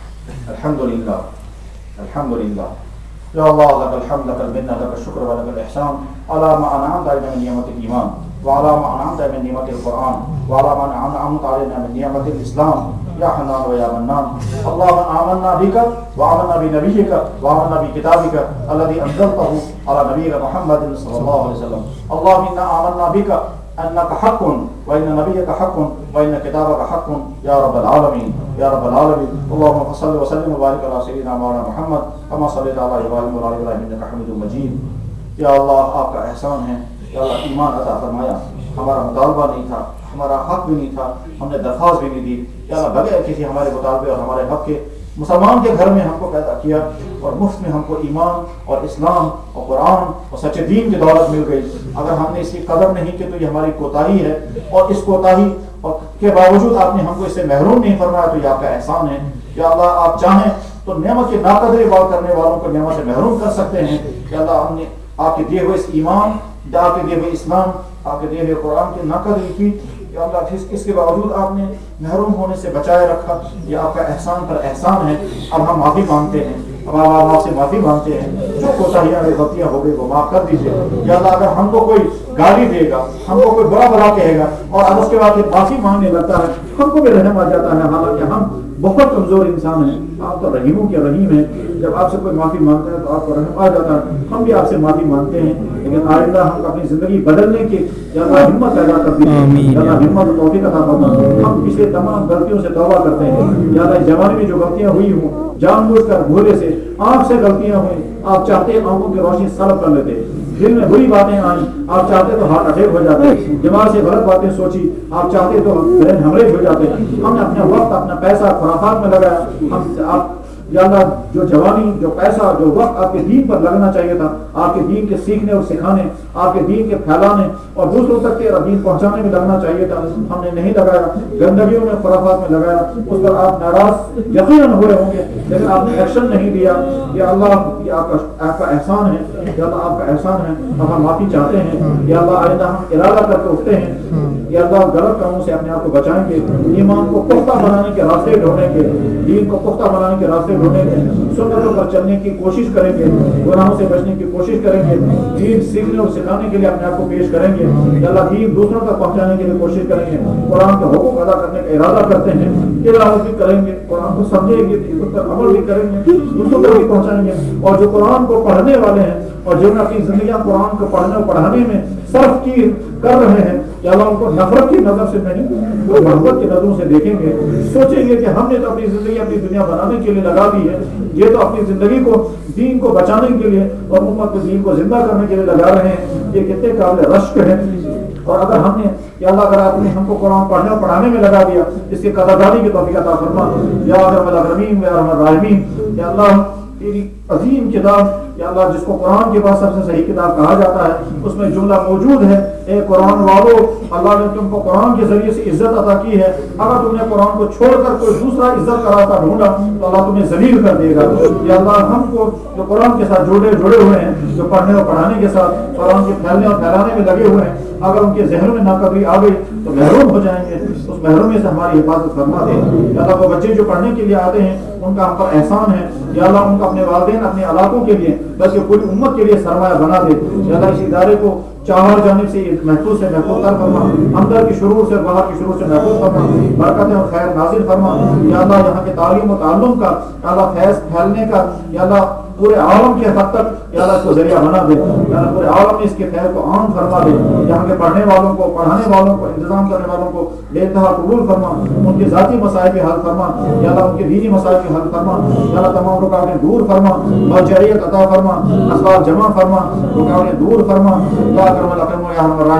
الحمدللہ الحمدللہ۔ یا اللہ لك الحمد لك المنة لك الشكر ولك الإحسان على ما أنعمت علينا من نعمة الإيمان وعلى ما أنعمت من نعمة القرآن وعلى ما أنعمت علينا من نعمة الإسلام يا حنان ويا منان۔ اللهم آمنا بك وآمنا بنبيك وآمنا بكتابك الذي أنزلته على نبينا محمد صلى الله عليه وسلم۔ اللهم إنا آمنا بك أنك حق وإن نبيك حق وإن كتابك حق يا رب العالمين يا رب العالمين۔ اللهم صل وسلم وبارك على سيدنا مولانا محمد كما صليت على إبراهيم وعلى آل إبراهيم إنك حميد مجيد۔ یا اللہ آپ کا احسان ہے، یا اللہ ایمان عطا فرمایا، ہمارا مطالبہ نہیں تھا، ہمارا حق بھی نہیں تھا، ہم نے درخواست بھی نہیں دی، یا اللہ بغیر کسی ہمارے مطالبے اور ہمارے حق کے مسلمان کے گھر میں ہم کو پیدا کیا اور مفت میں ہم کو ایمان اور اسلام اور قرآن اور سچے دین کی دولت مل گئی۔ اگر ہم نے اس کی قدر نہیں کی تو یہ ہماری کوتاہی ہے، اور اس کوتاہی کے باوجود آپ نے ہم کو اس سے محروم نہیں فرمایا تو یہ آپ کا احسان ہے۔ یا اللہ آپ چاہیں تو نعمت کی ناقدری بات کرنے والوں کو نعمت سے محروم کر سکتے ہیں۔ یا اللہ ہم نے آپ کے دیے ہوئے اس ایمان، آپ کے دیے ہوئے اسلام، آپ کے دیے ہوئے قرآن کی ناقدری کی، یا اللہ اس کے باوجود آپ نے محروم ہونے سے بچائے رکھا، یہ آپ کا احسان پر احسان ہے۔ اب ہم معافی مانگتے ہیں، اب آپ سے معافی مانگتے ہیں، جو کوتاہیاں غلطیاں ہو گئی وہ معاف کر دیجیے۔ یا اللہ اگر ہم کو کوئی گالی دے گا، ہم کو کوئی برا بھلا کہے گا اور اب اس کے بعد معافی مانگنے لگتا ہے، ہم کو بھی رحم آ جاتا ہے، حالانکہ ہم بہت کمزور انسان ہیں، آپ تو رحیموں کے رحیم ہیں۔ جب آپ سے کوئی معافی مانگتا ہے تو آپ کو رحم آ جاتا ہے، ہم بھی آپ سے معافی مانگتے ہیں، لیکن آئندہ ہم اپنی زندگی بدلنے کی یا اللہ ہمت پیدا کرتے ہیں، یا اللہ ہمت و توفیق عطا فرما۔ ہم پچھلے تمام غلطیوں سے توبہ کرتے ہیں، یا اللہ اس زمانے میں جو غلطیاں ہوئی ہوں، جان بوجھ کر بھولے سے آنکھ سے غلطیاں ہوئیں، آپ چاہتے آنکھوں کی روشنی سلب کر لیتے، دل میں بری باتیں آئیں، آپ چاہتے تو ہارٹ اٹیک ہو جاتے، دماغ سے غلط باتیں سوچی، آپ چاہتے تو برین ہمریج ہو جاتے۔ ہم نے اپنا وقت اپنا پیسہ خرافات میں لگایا، آپ یا اللہ جو جوانی جو پیسہ جو وقت آپ کے دین پر لگنا چاہیے تھا، آپ کے دین کے سیکھنے اور سکھانے، آپ کے دین کے پھیلانے اور دوسروں تک کے دین پہنچانے میں لگنا چاہیے تھا، ہم نے نہیں لگایا، گندگیوں میں خرافات میں لگایا، اس پر آپ ناراض یقیناً ہوئے ہوں گے، لیکن آپ نے ایکشن نہیں لیا۔ یا اللہ یہ آپ کا احسان ہے، یا اللہ آپ کا احسان ہے، اب ہم معافی چاہتے ہیں۔ یا اللہ آئندہ ہم ارادہ کر کے اٹھتے ہیں، یا اللہ غلط کاموں سے اپنے آپ کو بچائیں گے، ایمان کو پختہ بنانے کے راستے ڈھونڈیں گے، دین کو پختہ بنانے کے راستے ڈھونڈیں گے، سنتوں پر چلنے کی کوشش کریں گے، گناہوں سے بچنے کی کوشش کریں گے، دین سیکھنے اور سکھانے کے لیے اپنے آپ کو پیش کریں گے، یا اللہ دین دوسروں تک پہنچانے کے لیے کوشش کریں گے، قرآن کے حقوق ادا کرنے کا ارادہ کرتے ہیں، تلاوت بھی کریں گے، قرآن کو سمجھیں گے، اس پر عمل بھی کریں گے، دوسروں تک بھی پہنچائیں گے، اور جو قرآن کو پڑھنے والے ہیں اور جنہوں نے اپنی زندگیاں قرآن کو پڑھنے اور پڑھانے میں صرف کی کر رہے ہیں، یا اللہ ان کو نفرت کی نظر سے نہیں، وہ محبت کی نظروں سے دیکھیں گے، سوچیں گے کہ ہم نے تو اپنی زندگی اپنی دنیا بنانے کے لیے لگا دی ہے، یہ تو اپنی زندگی کو دین کو بچانے کے لیے اور امت کو دین کو زندہ کرنے کے لیے لگا رہے ہیں، یہ کتنے قابل رشک ہے۔ اور اگر ہم نے یا اللہ اگر آپ نے ہم کو قرآن پڑھنے اور پڑھانے میں لگا دیا، اس کی قدردانی کی توفیق عطا فرما یا اکرم الاکرمین یا ارحم الراحمین۔ یا اللہ تیری عظیم کتاب، یا اللہ جس کو قرآن کے بعد سب سے صحیح کتاب کہا جاتا ہے، اس میں جملہ موجود ہے، اے قرآن والو، اللہ نے تم کو قرآن کے ذریعے سے عزت عطا کی ہے، اگر تم نے قرآن کو چھوڑ کر کوئی دوسرا عزت کا راستہ ڈھونڈا تو اللہ تمہیں ذلیل کر دے گا۔ یا اللہ ہم کو جو قرآن کے ساتھ جڑے ہوئے ہیں، جو پڑھنے اور پڑھانے کے ساتھ قرآن کے پھیلنے اور پھیلانے میں لگے ہوئے ہیں، اگر ان کے ذہنوں میں ناقدری آ گئی تو محروم ہو جائیں گے، اس محرومی سے ہماری حفاظت فرما دے۔ یا اللہ وہ بچے جو پڑھنے کے لیے آتے ہیں ان کا ہم پر احسان ہے، یا اللہ ان کو اپنے والدین اپنے علاقوں کے لیے بلکہ پوری امت کے لیے سرمایہ بنا دے۔ یا اللہ اس ادارے کو چار جانب سے محفوظ سے محفوظ کر فرما، اندر کی شرور سے باہر کی شرور سے محفوظ فرما، برکتیں اور خیر نازل فرما۔ یا اللہ یہاں کے تعلیم و تعلم کا یا اللہ فیض پھیلنے کا یا اللہ پورے عالم کے حد تک یا اللہ اس کو ذریعہ بنا دے، یا اللہ پورے عالم میں اس کے خیر کو عام فرما دے۔ یہاں کے پڑھنے والوں کو پڑھانے والوں کو انتظام کرنے والوں کو بے انتہا قبول فرما، ان کے ذاتی مسائل کے حل فرما، یا اللہ ان کے دینی مسائل کے حل فرما، یا اللہ تمام رکاوٹیں دور فرما، مرجعیت عطا فرما، اسباب جمع فرما، رکاوٹیں دور فرما، یا اکرم الاکرم یا ارحم الراحمین۔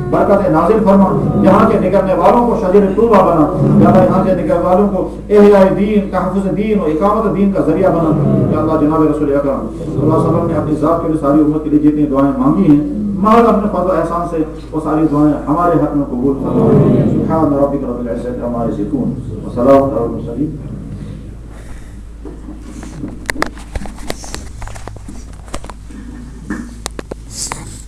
برکت نازل فرما، یہاں کے نگرنے والوں کو شجر طوبہ بنا، یا اللہ یہاں کے نگرنے والوں کو احیاء دین، تحفظ دین و اقامت دین کا ذریعہ بنا۔ یا اللہ جناب رسول اکرم صلی اللہ علیہ وسلم نے اپنی ذات کے لیے ساری امت کے لیے جتنی دعائیں مانگی ہیں، مال اپنے فضل و احسان سے وہ ساری دعائیں ہمارے حق میں قبول فرما۔ سبحان ربک رب العزت عما یصفون وسلام علی المرسلین۔